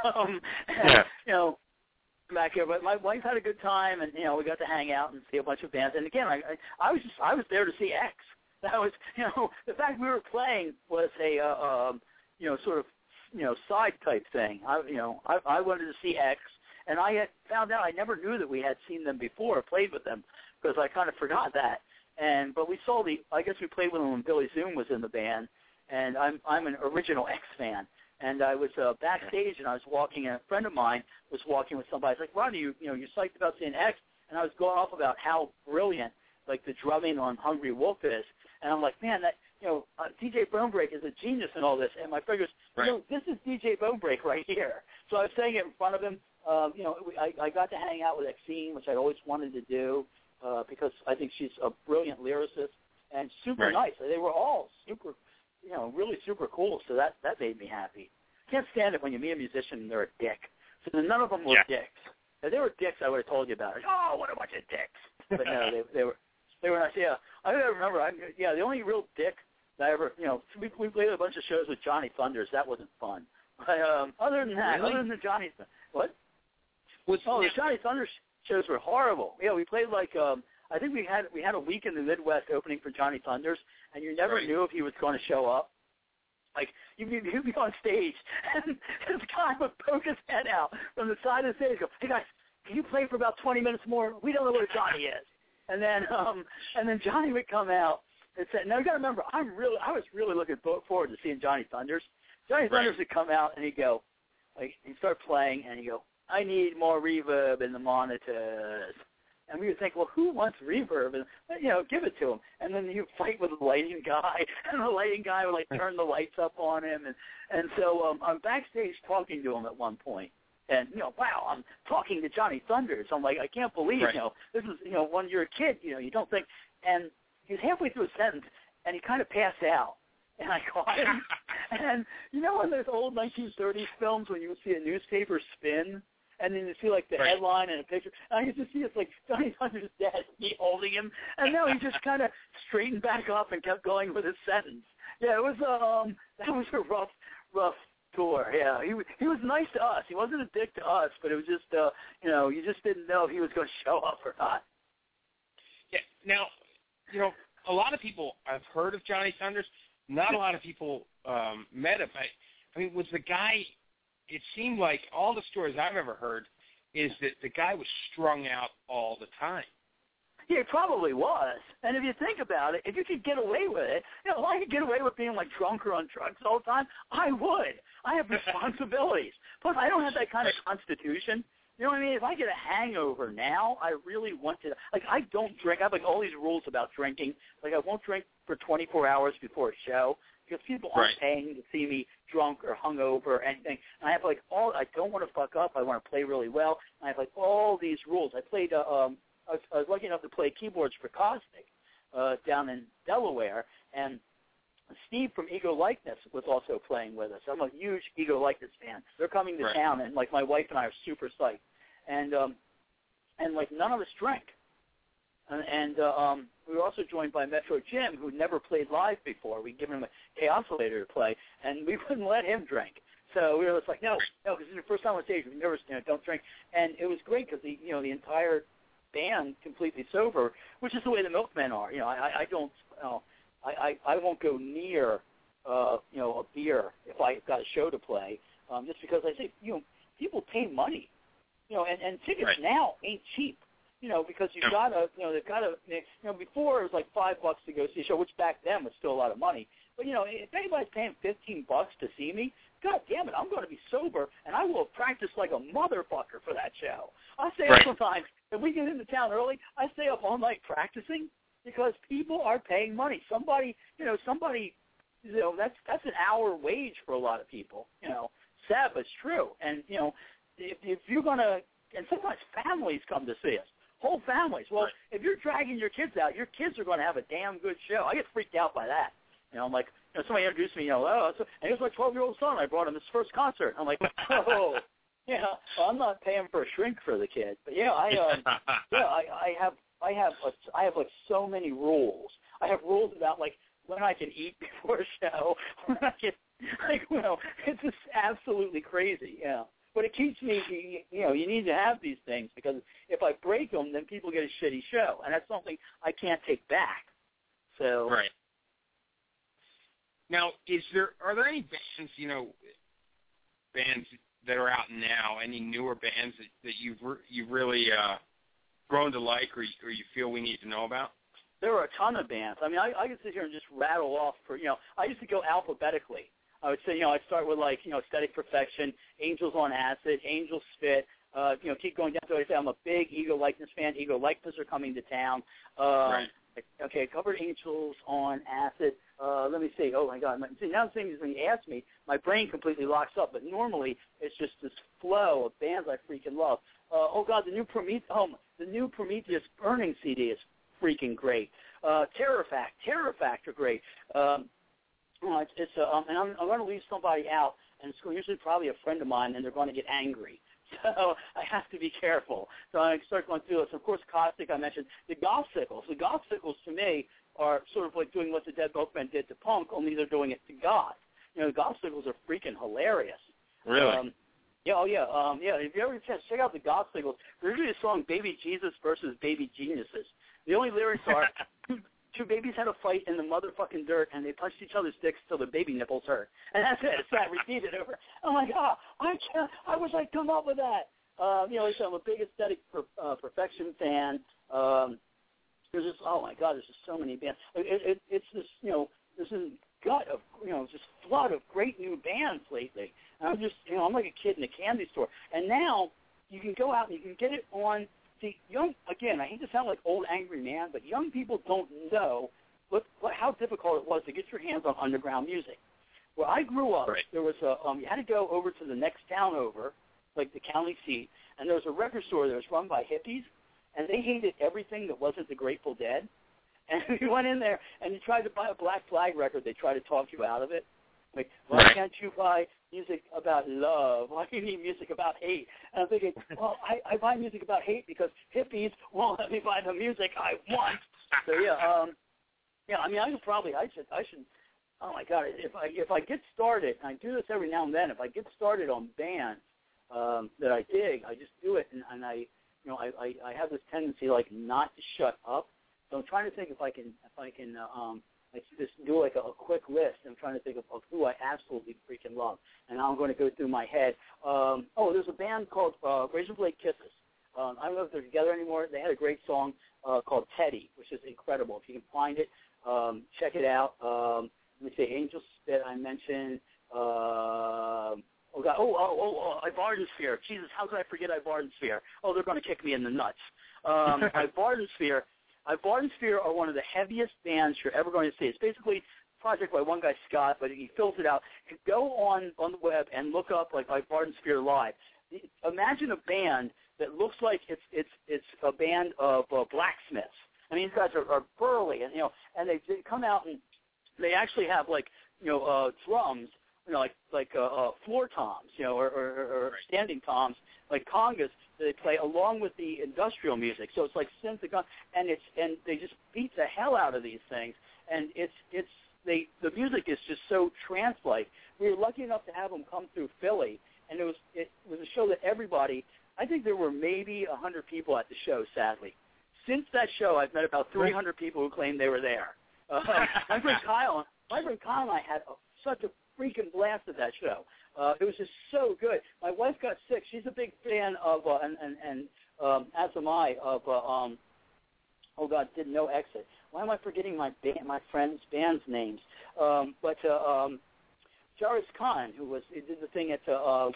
Back here, but my wife had a good time, and we got to hang out and see a bunch of bands. And again, I was there to see X. That was, the fact we were playing was a sort of side type thing. I wanted to see X, and I had found out I never knew that we had seen them before or played with them, because I kind of forgot that. But we saw I guess we played with them when Billy Zoom was in the band, and I'm an original X fan. And I was backstage, and I was walking, and a friend of mine was walking with somebody. I was like, Ronnie, you're psyched about seeing X? And I was going off about how brilliant, like, the drumming on Hungry Wolf is. And I'm like, man, that, DJ Bonebreak is a genius in all this. And my friend goes, this is DJ Bonebreak right here. So I was saying it in front of him. I got to hang out with Exene, which I always wanted to do, because I think she's a brilliant lyricist and super nice. They were all super, really super cool. So that made me happy. Can't stand it when you meet a musician and they're a dick. So none of them were dicks. If they were dicks, I would have told you about it. Oh, what a bunch of dicks! But no, they were nice. Yeah, I remember. The only real dick that I ever, we played a bunch of shows with Johnny Thunders. That wasn't fun. But other than that, other than the Johnny, what? The Johnny Thunders shows were horrible. Yeah, we played like I think we had a week in the Midwest opening for Johnny Thunders, and you never knew if he was going to show up. Like, you'd be on stage, and this guy would poke his head out from the side of the stage and go, hey, guys, can you play for about 20 minutes more? We don't know where Johnny is. And then Johnny would come out and say, now you got to remember, I was really looking forward to seeing Johnny Thunders. Johnny Thunders would come out, and he'd go, like, he'd start playing, and he'd go, I need more reverb in the monitors. And we would think, well, who wants reverb? And, give it to him. And then you fight with the lighting guy, and the lighting guy would, turn the lights up on him. And so I'm backstage talking to him at one point. And, wow, I'm talking to Johnny Thunders. I'm like, I can't believe, this is, when you're a kid, you don't think. And he was halfway through a sentence, and he kind of passed out. And I caught him. And in those old 1930s films when you would see a newspaper spin, and then you see, the headline and a picture, and I used to see it's Johnny Thunders' dad, me holding him, and now he just kind of straightened back up and kept going with his sentence. Yeah, it was, that was a rough tour. Yeah, he was nice to us. He wasn't a dick to us, but it was just, you just didn't know if he was going to show up or not. Yeah. Now, a lot of people I've heard of Johnny Thunders. Not a lot of people met him. I mean, was the guy? It seemed like all the stories I've ever heard is that the guy was strung out all the time. Yeah, he probably was. And if you think about it, if you could get away with it, if I could get away with being drunk or on drugs all the time, I would. I have responsibilities. Plus, I don't have that kind of constitution. You know what I mean? If I get a hangover now, I really want to. I don't drink. I have all these rules about drinking. I won't drink for 24 hours before a show because people aren't paying to see me drunk or hungover or anything. And I have I don't want to fuck up. I want to play really well. And I have all these rules. I played. I was lucky enough to play keyboards for Caustic down in Delaware, and Steve from Ego Likeness was also playing with us. I'm a huge Ego Likeness fan. They're coming to town, and my wife and I are super psyched. And none of us drank. And we were also joined by Metro Jim, who never played live before. We'd given him a Chaosilator to play, and we wouldn't let him drink. So we were just no, because this is your first time on stage. We never, don't drink. And it was great because the entire band completely sober, which is the way the Milkmen are. I don't, I won't go near, a beer if I've got a show to play, just because I say, people pay money, and tickets now ain't cheap. Because you've got to, they've got to, before it was $5 to go see a show, which back then was still a lot of money. But, if anybody's paying $15 to see me, God damn it, I'm going to be sober, and I will practice like a motherfucker for that show. I stay up sometimes. If we get into town early, I stay up all night practicing because people are paying money. Somebody, that's an hour wage for a lot of people. Sad, but it's true. And, if you're going to, and sometimes families come to see us. Whole families. Well, if you're dragging your kids out, your kids are going to have a damn good show. I get freaked out by that. I'm like, somebody introduced me, and here's my 12-year-old son. I brought him his first concert. I'm like, oh, I'm not paying for a shrink for the kid. But I have so many rules. I have rules about when I can eat before a show, when I can, it's just absolutely crazy. Yeah. But it keeps me, you need to have these things because if I break them, then people get a shitty show, and that's something I can't take back. So. Right. Now, are there any bands, bands that are out now, any newer bands that you've really grown to like or you feel we need to know about? There are a ton of bands. I mean, I could sit here and just rattle off I used to go alphabetically. I would say, I'd start with Aesthetic Perfection, Angels on Acid, Angel Spit, keep going down. So I say I'm a big Ego Likeness fan. Ego Likeness are coming to town. Okay, covered Angels on Acid. Let me see. Oh my God. See, now the thing is, when you ask me, my brain completely locks up. But normally, it's just this flow of bands I freaking love. Oh God, the new Prometheus Burning CD is freaking great. Terror Fact are great. And I'm going to leave somebody out, and it's usually probably a friend of mine, and they're going to get angry. So I have to be careful. So I start going through this. Of course, Caustic, I mentioned. The Gothsicles. The Gothsicles, to me, are sort of like doing what the Dead Milkmen did to punk, only they're doing it to goth. The Gothsicles are freaking hilarious. Really? If you ever check out the Gothsicles, they're doing a song, Baby Jesus versus Baby Geniuses. The only lyrics are, two babies had a fight in the motherfucking dirt, and they punched each other's dicks till their baby nipples hurt. And that's it. It's not repeated over. I'm like, I wish I'd come up with that. I'm a big Aesthetic Perfection fan. There's just, oh my God, there's just so many bands. It's this, this is gut of, just flood of great new bands lately. And I'm just, I'm like a kid in a candy store. And now you can go out and you can get it on, See, again, I hate to sound like old angry man, but young people don't know how difficult it was to get your hands on underground music. Where I grew up, there was you had to go over to the next town over, like the county seat, and there was a record store that was run by hippies, and they hated everything that wasn't the Grateful Dead. And you went in there and you tried to buy a Black Flag record, they tried to talk you out of it. Like, why can't you buy music about love? Why do you need music about hate? And I'm thinking, well, I buy music about hate because hippies won't let me buy the music I want. So I mean, I should. Oh my God! If I get started, and I do this every now and then. If I get started on bands that I dig, I just do it, and I have this tendency like not to shut up. So I'm trying to think if I can like just do like a quick list. I'm trying to think of who I absolutely freaking love, and now I'm going to go through my head. There's a band called Razor Blade Kisses. I don't know if they're together anymore. They had a great song called Teddy, which is incredible. If you can find it, check it out. Let me see, Angel Spit I mentioned. Ivardensphere. Jesus, how could I forget Ivardensphere? Oh, they're going to kick me in the nuts. Ivardensphere are one of the heaviest bands you're ever going to see. It's basically a project by one guy, Scott, but he fills it out. Go on the web and look up like Ivardensphere live. Imagine a band that looks like it's a band of blacksmiths. I mean, these guys are burly, and they come out and they actually have drums, like floor toms, or standing toms, like congas that they play along with the industrial music. So it's like synth, and they just beat the hell out of these things, and the music is just so trance-like. We were lucky enough to have them come through Philly, and it was a show that everybody. I think there were maybe 100 people at the show. Sadly, since that show, I've met about 300 people who claimed they were there. My friend Kyle and I had such a freaking blast at that show. It was just so good. My wife got sick. She's a big fan of, as am I, of, didn't know Exit. Why am I forgetting my friends' bands' names? Jarvis Khan, who did the thing at the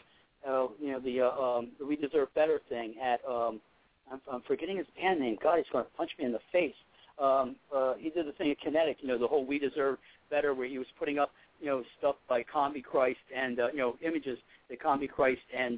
We Deserve Better thing at, I'm forgetting his band name. God, he's going to punch me in the face. He did the thing at Kinetic, the whole We Deserve Better, where he was putting up, stuff by Combi Christ and, images that Combi Christ and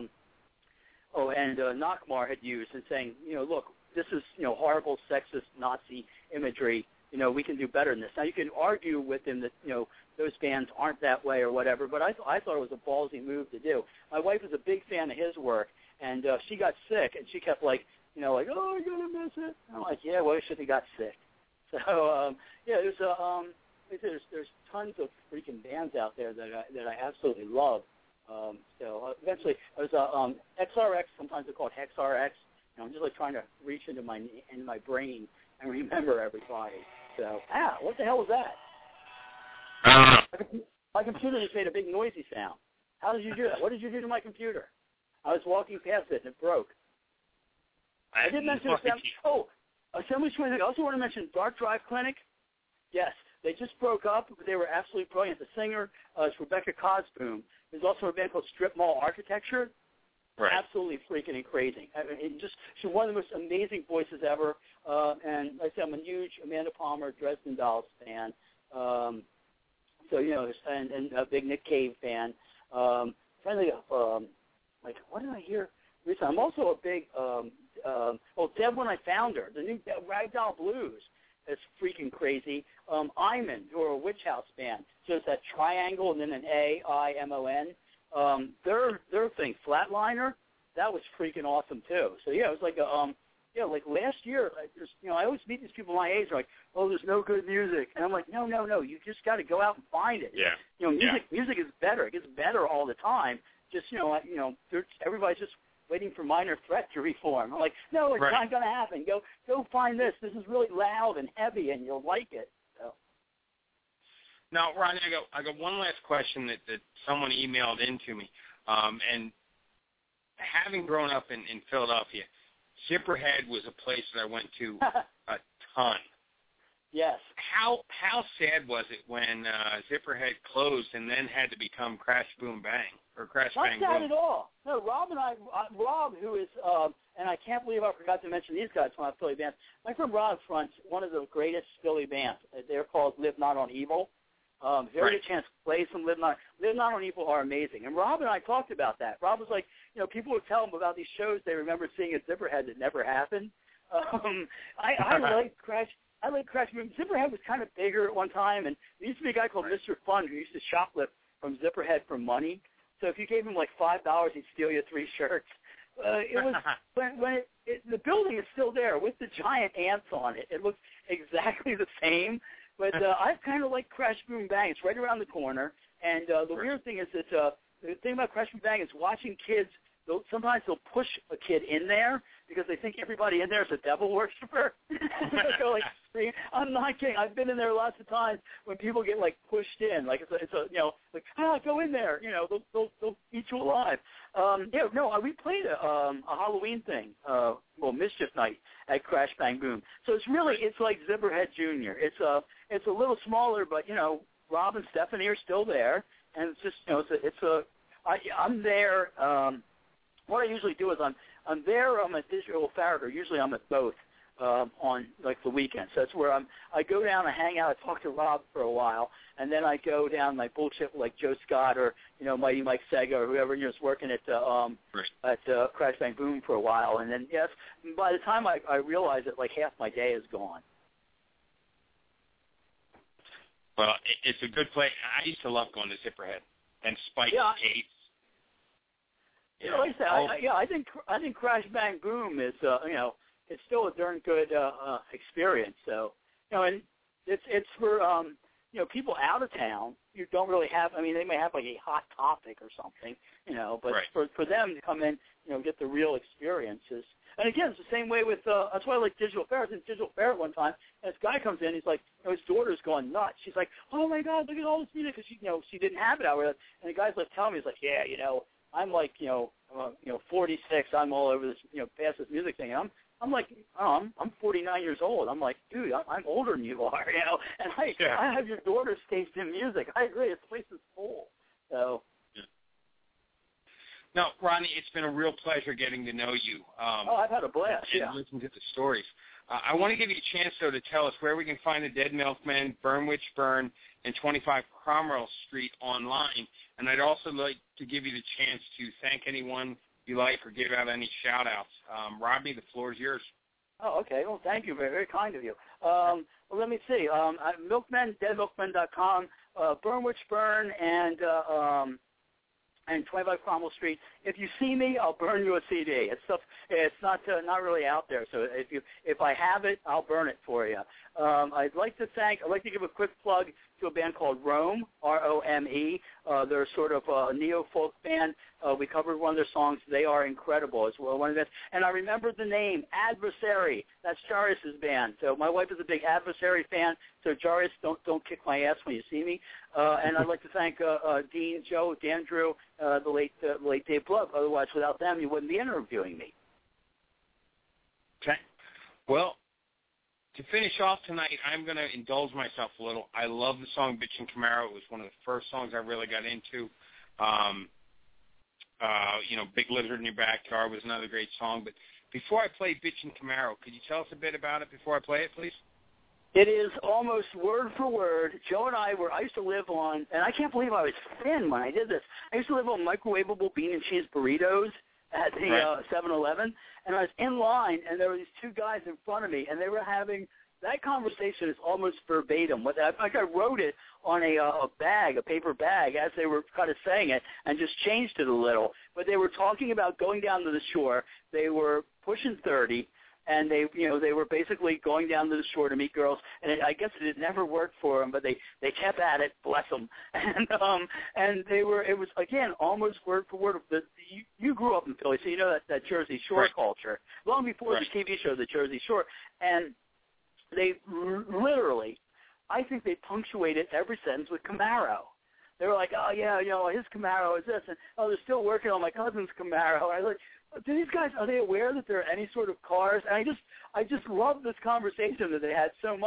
Nachmar had used, and saying, look, this is, horrible sexist Nazi imagery. We can do better than this. Now, you can argue with him that, those bands aren't that way or whatever, but I thought it was a ballsy move to do. My wife is a big fan of his work, and she got sick, and she kept like, oh, you're going to miss it. And I'm like, yeah, well, you shouldn't have got sick. So, there's tons of freaking bands out there that I absolutely love. Eventually, there's XRX, sometimes they're called HexRX. I'm just like trying to reach into my brain and remember everybody. So, what the hell was that? My computer just made a big noisy sound. How did you do that? What did you do to my computer? I was walking past it and it broke. I did mention Assembly Twins. I also want to mention Dark Drive Clinic. Yes, they just broke up. They were absolutely brilliant. The singer is Rebecca Cosboom. There's also a band called Strip Mall Architecture. Right. Absolutely freaking and crazy. She's one of the most amazing voices ever. And like I said, I'm a huge Amanda Palmer, Dresden Dolls fan. And a big Nick Cave fan. Finally, what did I hear recently? I'm also a big Deb When I Found Her, the new Ragdoll Blues. It's freaking crazy. Iman, who are a Witch House band, so it's that triangle and then an A-I-M-O-N. Their thing, Flatliner, that was freaking awesome too. So it was like like last year, I always meet these people my age, like, oh, there's no good music, and I'm like, no, you just got to go out and find it. Yeah. Music is better. It gets better all the time. Just everybody's just waiting for Minor Threat to reform. I'm like, no, it's not going to happen. Go find this. This is really loud and heavy, and you'll like it. So. Now, Ronnie, I got one last question that someone emailed into me. And having grown up in Philadelphia, Zipperhead was a place that I went to a ton. Yes. How sad was it when Zipperhead closed and then had to become Crash Boom Bang or Crash Bang Not sad Boom? at all. No, Rob and Rob, who is, and I can't believe I forgot to mention these guys from our Philly bands. My friend Rob fronts one of the greatest Philly bands. They're called Live Not on Evil. Very good chance to play some Live Not on Evil are amazing. And Rob and I talked about that. Rob was like, people would tell him about these shows they remember seeing at Zipperhead that never happened. I like Crash. I like Crash Boom. Zipperhead was kind of bigger at one time, and there used to be a guy called Mr. Fun who used to shoplift from Zipperhead for money. So if you gave him like $5, he'd steal you 3 shirts. It was when the building is still there with the giant ants on it. It looks exactly the same. But I kind of like Crash Boom Bang. It's right around the corner. And the weird thing is that the thing about Crash Boom Bang is watching kids. Sometimes they'll push a kid in there because they think everybody in there is a devil worshiper. They'll like scream. I'm not kidding. I've been in there lots of times when people get like pushed in, like it's a go in there. They'll eat you alive. We played a Halloween thing, Mischief Night at Crash Bang Boom. So it's like Zipperhead Jr. It's a little smaller, but Rob and Stephanie are still there, and it's just I'm there. What I usually do is I'm there. I'm at Digital Ferret, or usually I'm at both on like the weekends. So that's where I go down and hang out. I talk to Rob for a while, and then I go down and I bullshit with like Joe Scott or Mighty Mike Sega or whoever is working at Crash Bang Boom for a while, and then by the time I realize that like half my day is gone. Well, it's a good place. I used to love going to Zipperhead and Spike Gates. Like I said, I think Crash Bang Boom is it's still a darn good experience. So and it's for people out of town. You don't really have. I mean, they may have like a hot topic or something, but for them to come in, get the real experiences. And again, it's the same way with that's why I like Digital Ferret. In Digital Ferret one time, and this guy comes in, he's like, his daughter's going nuts. She's like, oh my God, look at all this music, because she didn't have it out there. And the guy's like telling me, he's like, yeah, I'm like, 46. I'm all over this, past this music thing. And I'm like, I'm 49 years old. I'm like, dude, I'm older than you are, And I have your daughter's taste in music. I agree. This place is full. So. Now, Rodney, it's been a real pleasure getting to know you. I've had a blast. And listen to the stories. I want to give you a chance, though, to tell us where we can find the Dead Milkmen, Burn Witch Burn, and 25 Cromwell Street online. And I'd also like to give you the chance to thank anyone you like or give out any shout-outs. Robbie, the floor is yours. Oh, okay. Well, thank you. Very, very kind of you. Well, let me see. Milkmen, deadmilkmen.com, Burn Witch Burn, and 25 Cromwell Street. If you see me, I'll burn you a CD. It's not really out there. So if I have it, I'll burn it for you. I'd like to give a quick plug to a band called Rome, R-O-M-E. They're sort of a neo-folk band. We covered one of their songs. They are incredible as well. One of them. And I remember the name, Adversary. That's Jairus' band. So my wife is a big Adversary fan. So Jairus, don't kick my ass when you see me. And I'd like to thank Dean, Joe, Dan Drew, the late Dave Blood. Otherwise, without them, you wouldn't be interviewing me. Okay. Well, to finish off tonight, I'm going to indulge myself a little. I love the song Bitchin' Camaro. It was one of the first songs I really got into. Big Lizard in Your Backyard was another great song. But before I play Bitchin' Camaro, could you tell us a bit about it before I play it, please? It is almost word for word. Joe and I used to live on, and I can't believe I was thin when I did this. I used to live on microwavable bean and cheese burritos at the 7-Eleven, and I was in line, and there were these two guys in front of me, and they were having that conversation is almost verbatim. I wrote it on a paper bag, as they were kind of saying it, and just changed it a little. But they were talking about going down to the shore. They were pushing 30. And they were basically going down to the shore to meet girls, and I guess it never worked for them, but they kept at it, bless them. And it was again almost word for word. You grew up in Philly, so you know that Jersey Shore culture long before the TV show, the Jersey Shore, and they literally, I think they punctuated every sentence with Camaro. They were like, oh yeah, his Camaro is this, and they're still working on my cousin's Camaro. And I was like, do these guys, are they aware that there are any sort of cars? And I just love this conversation that they had so much.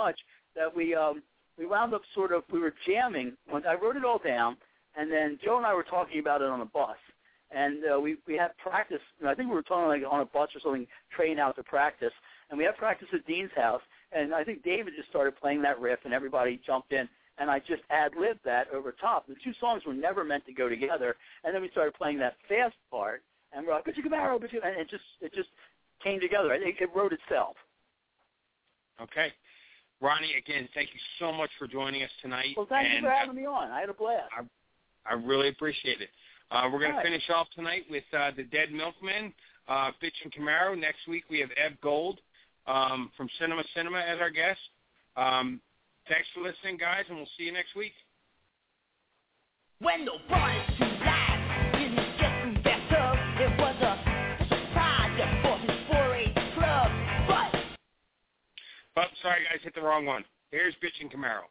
that we wound up we were jamming. I wrote it all down, and then Joe and I were talking about it on the bus. And we had practice. I think we were talking like on a bus or something, train out to practice. And we had practice at Dean's house. And I think David just started playing that riff, and everybody jumped in. And I just ad-libbed that over top. The two songs were never meant to go together. And then we started playing that fast part, and we're like, Bitchy Camaro, and it just came together. I think it wrote itself. Okay. Ronnie, again, thank you so much for joining us tonight. Well, thank you for having me on. I had a blast. I really appreciate it. We're going to finish off tonight with the Dead Milkmen, Bitchin' Camaro. Next week we have Eb Gold from Cinema as our guest. Thanks for listening, guys, and we'll see you next week. When the boys too loud, didn't get through that tub. It was a surprise for his 4-H club, but... Oh, sorry, guys, hit the wrong one. Here's Bitchin' Camaro.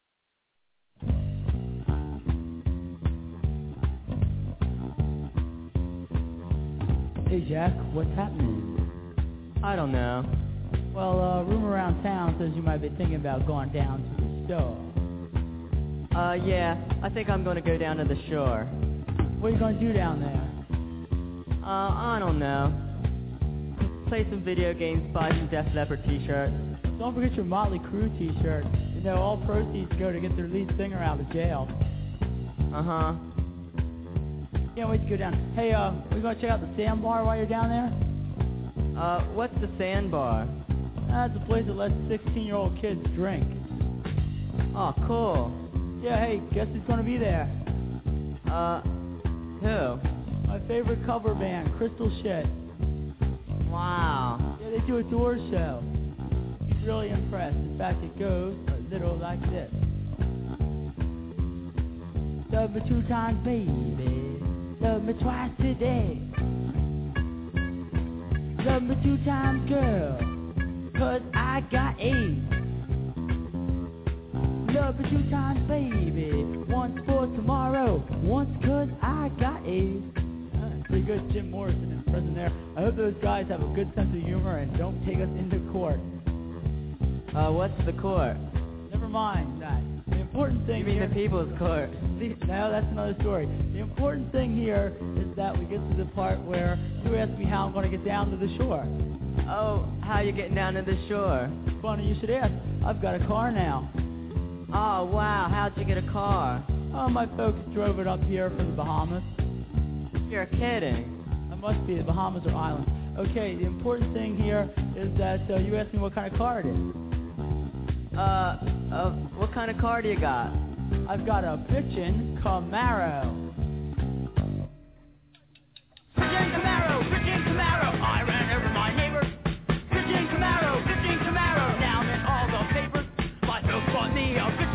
Hey, Jack, what's happening? I don't know. Well, rumor around town says you might be thinking about going down to the store. Yeah, I think I'm going to go down to the shore. What are you going to do down there? I don't know. Play some video games, buy some Def Leppard t-shirts. Don't forget your Motley Crue t-shirt. You know, all proceeds go to get their lead singer out of jail. Uh-huh. Can't wait to go down. Hey, we going to check out the Sandbar while you're down there? What's the Sandbar? That's a place that lets 16-year-old kids drink. Oh, cool. Yeah, hey, guess who's going to be there? Who? My favorite cover band, Crystal Shit. Wow. Yeah, they do a Doors show. He's really impressed. In fact, it goes a little like this. Love me 2 times, baby. Love me twice today. Love me 2 times, girl, 'cause I got AIDS. Love me 2 times, baby. Once for tomorrow, once 'cause I got AIDS. Pretty good Jim Morrison impression there. I hope those guys have a good sense of humor and don't take us into court. What's the court? Never mind that. The important thing You mean here, the People's Court? No, that's another story. The important thing here is that we get to the part where you ask me how I'm going to get down to the shore. Oh, how you getting down to the shore? Funny you should ask. I've got a car now. Oh, wow. How'd you get a car? Oh, my folks drove it up here from the Bahamas. You're kidding. It must be the Bahamas or islands. Okay, the important thing here is that you asked me what kind of car it is. What kind of car do you got? I've got a bitchin' Camaro. Bitchin' Camaro, bitchin' Camaro. I ran over my neighbor. Bitchin' Camaro, bitchin' Camaro. Now I'm in all the papers. My folks bought me a bitchin'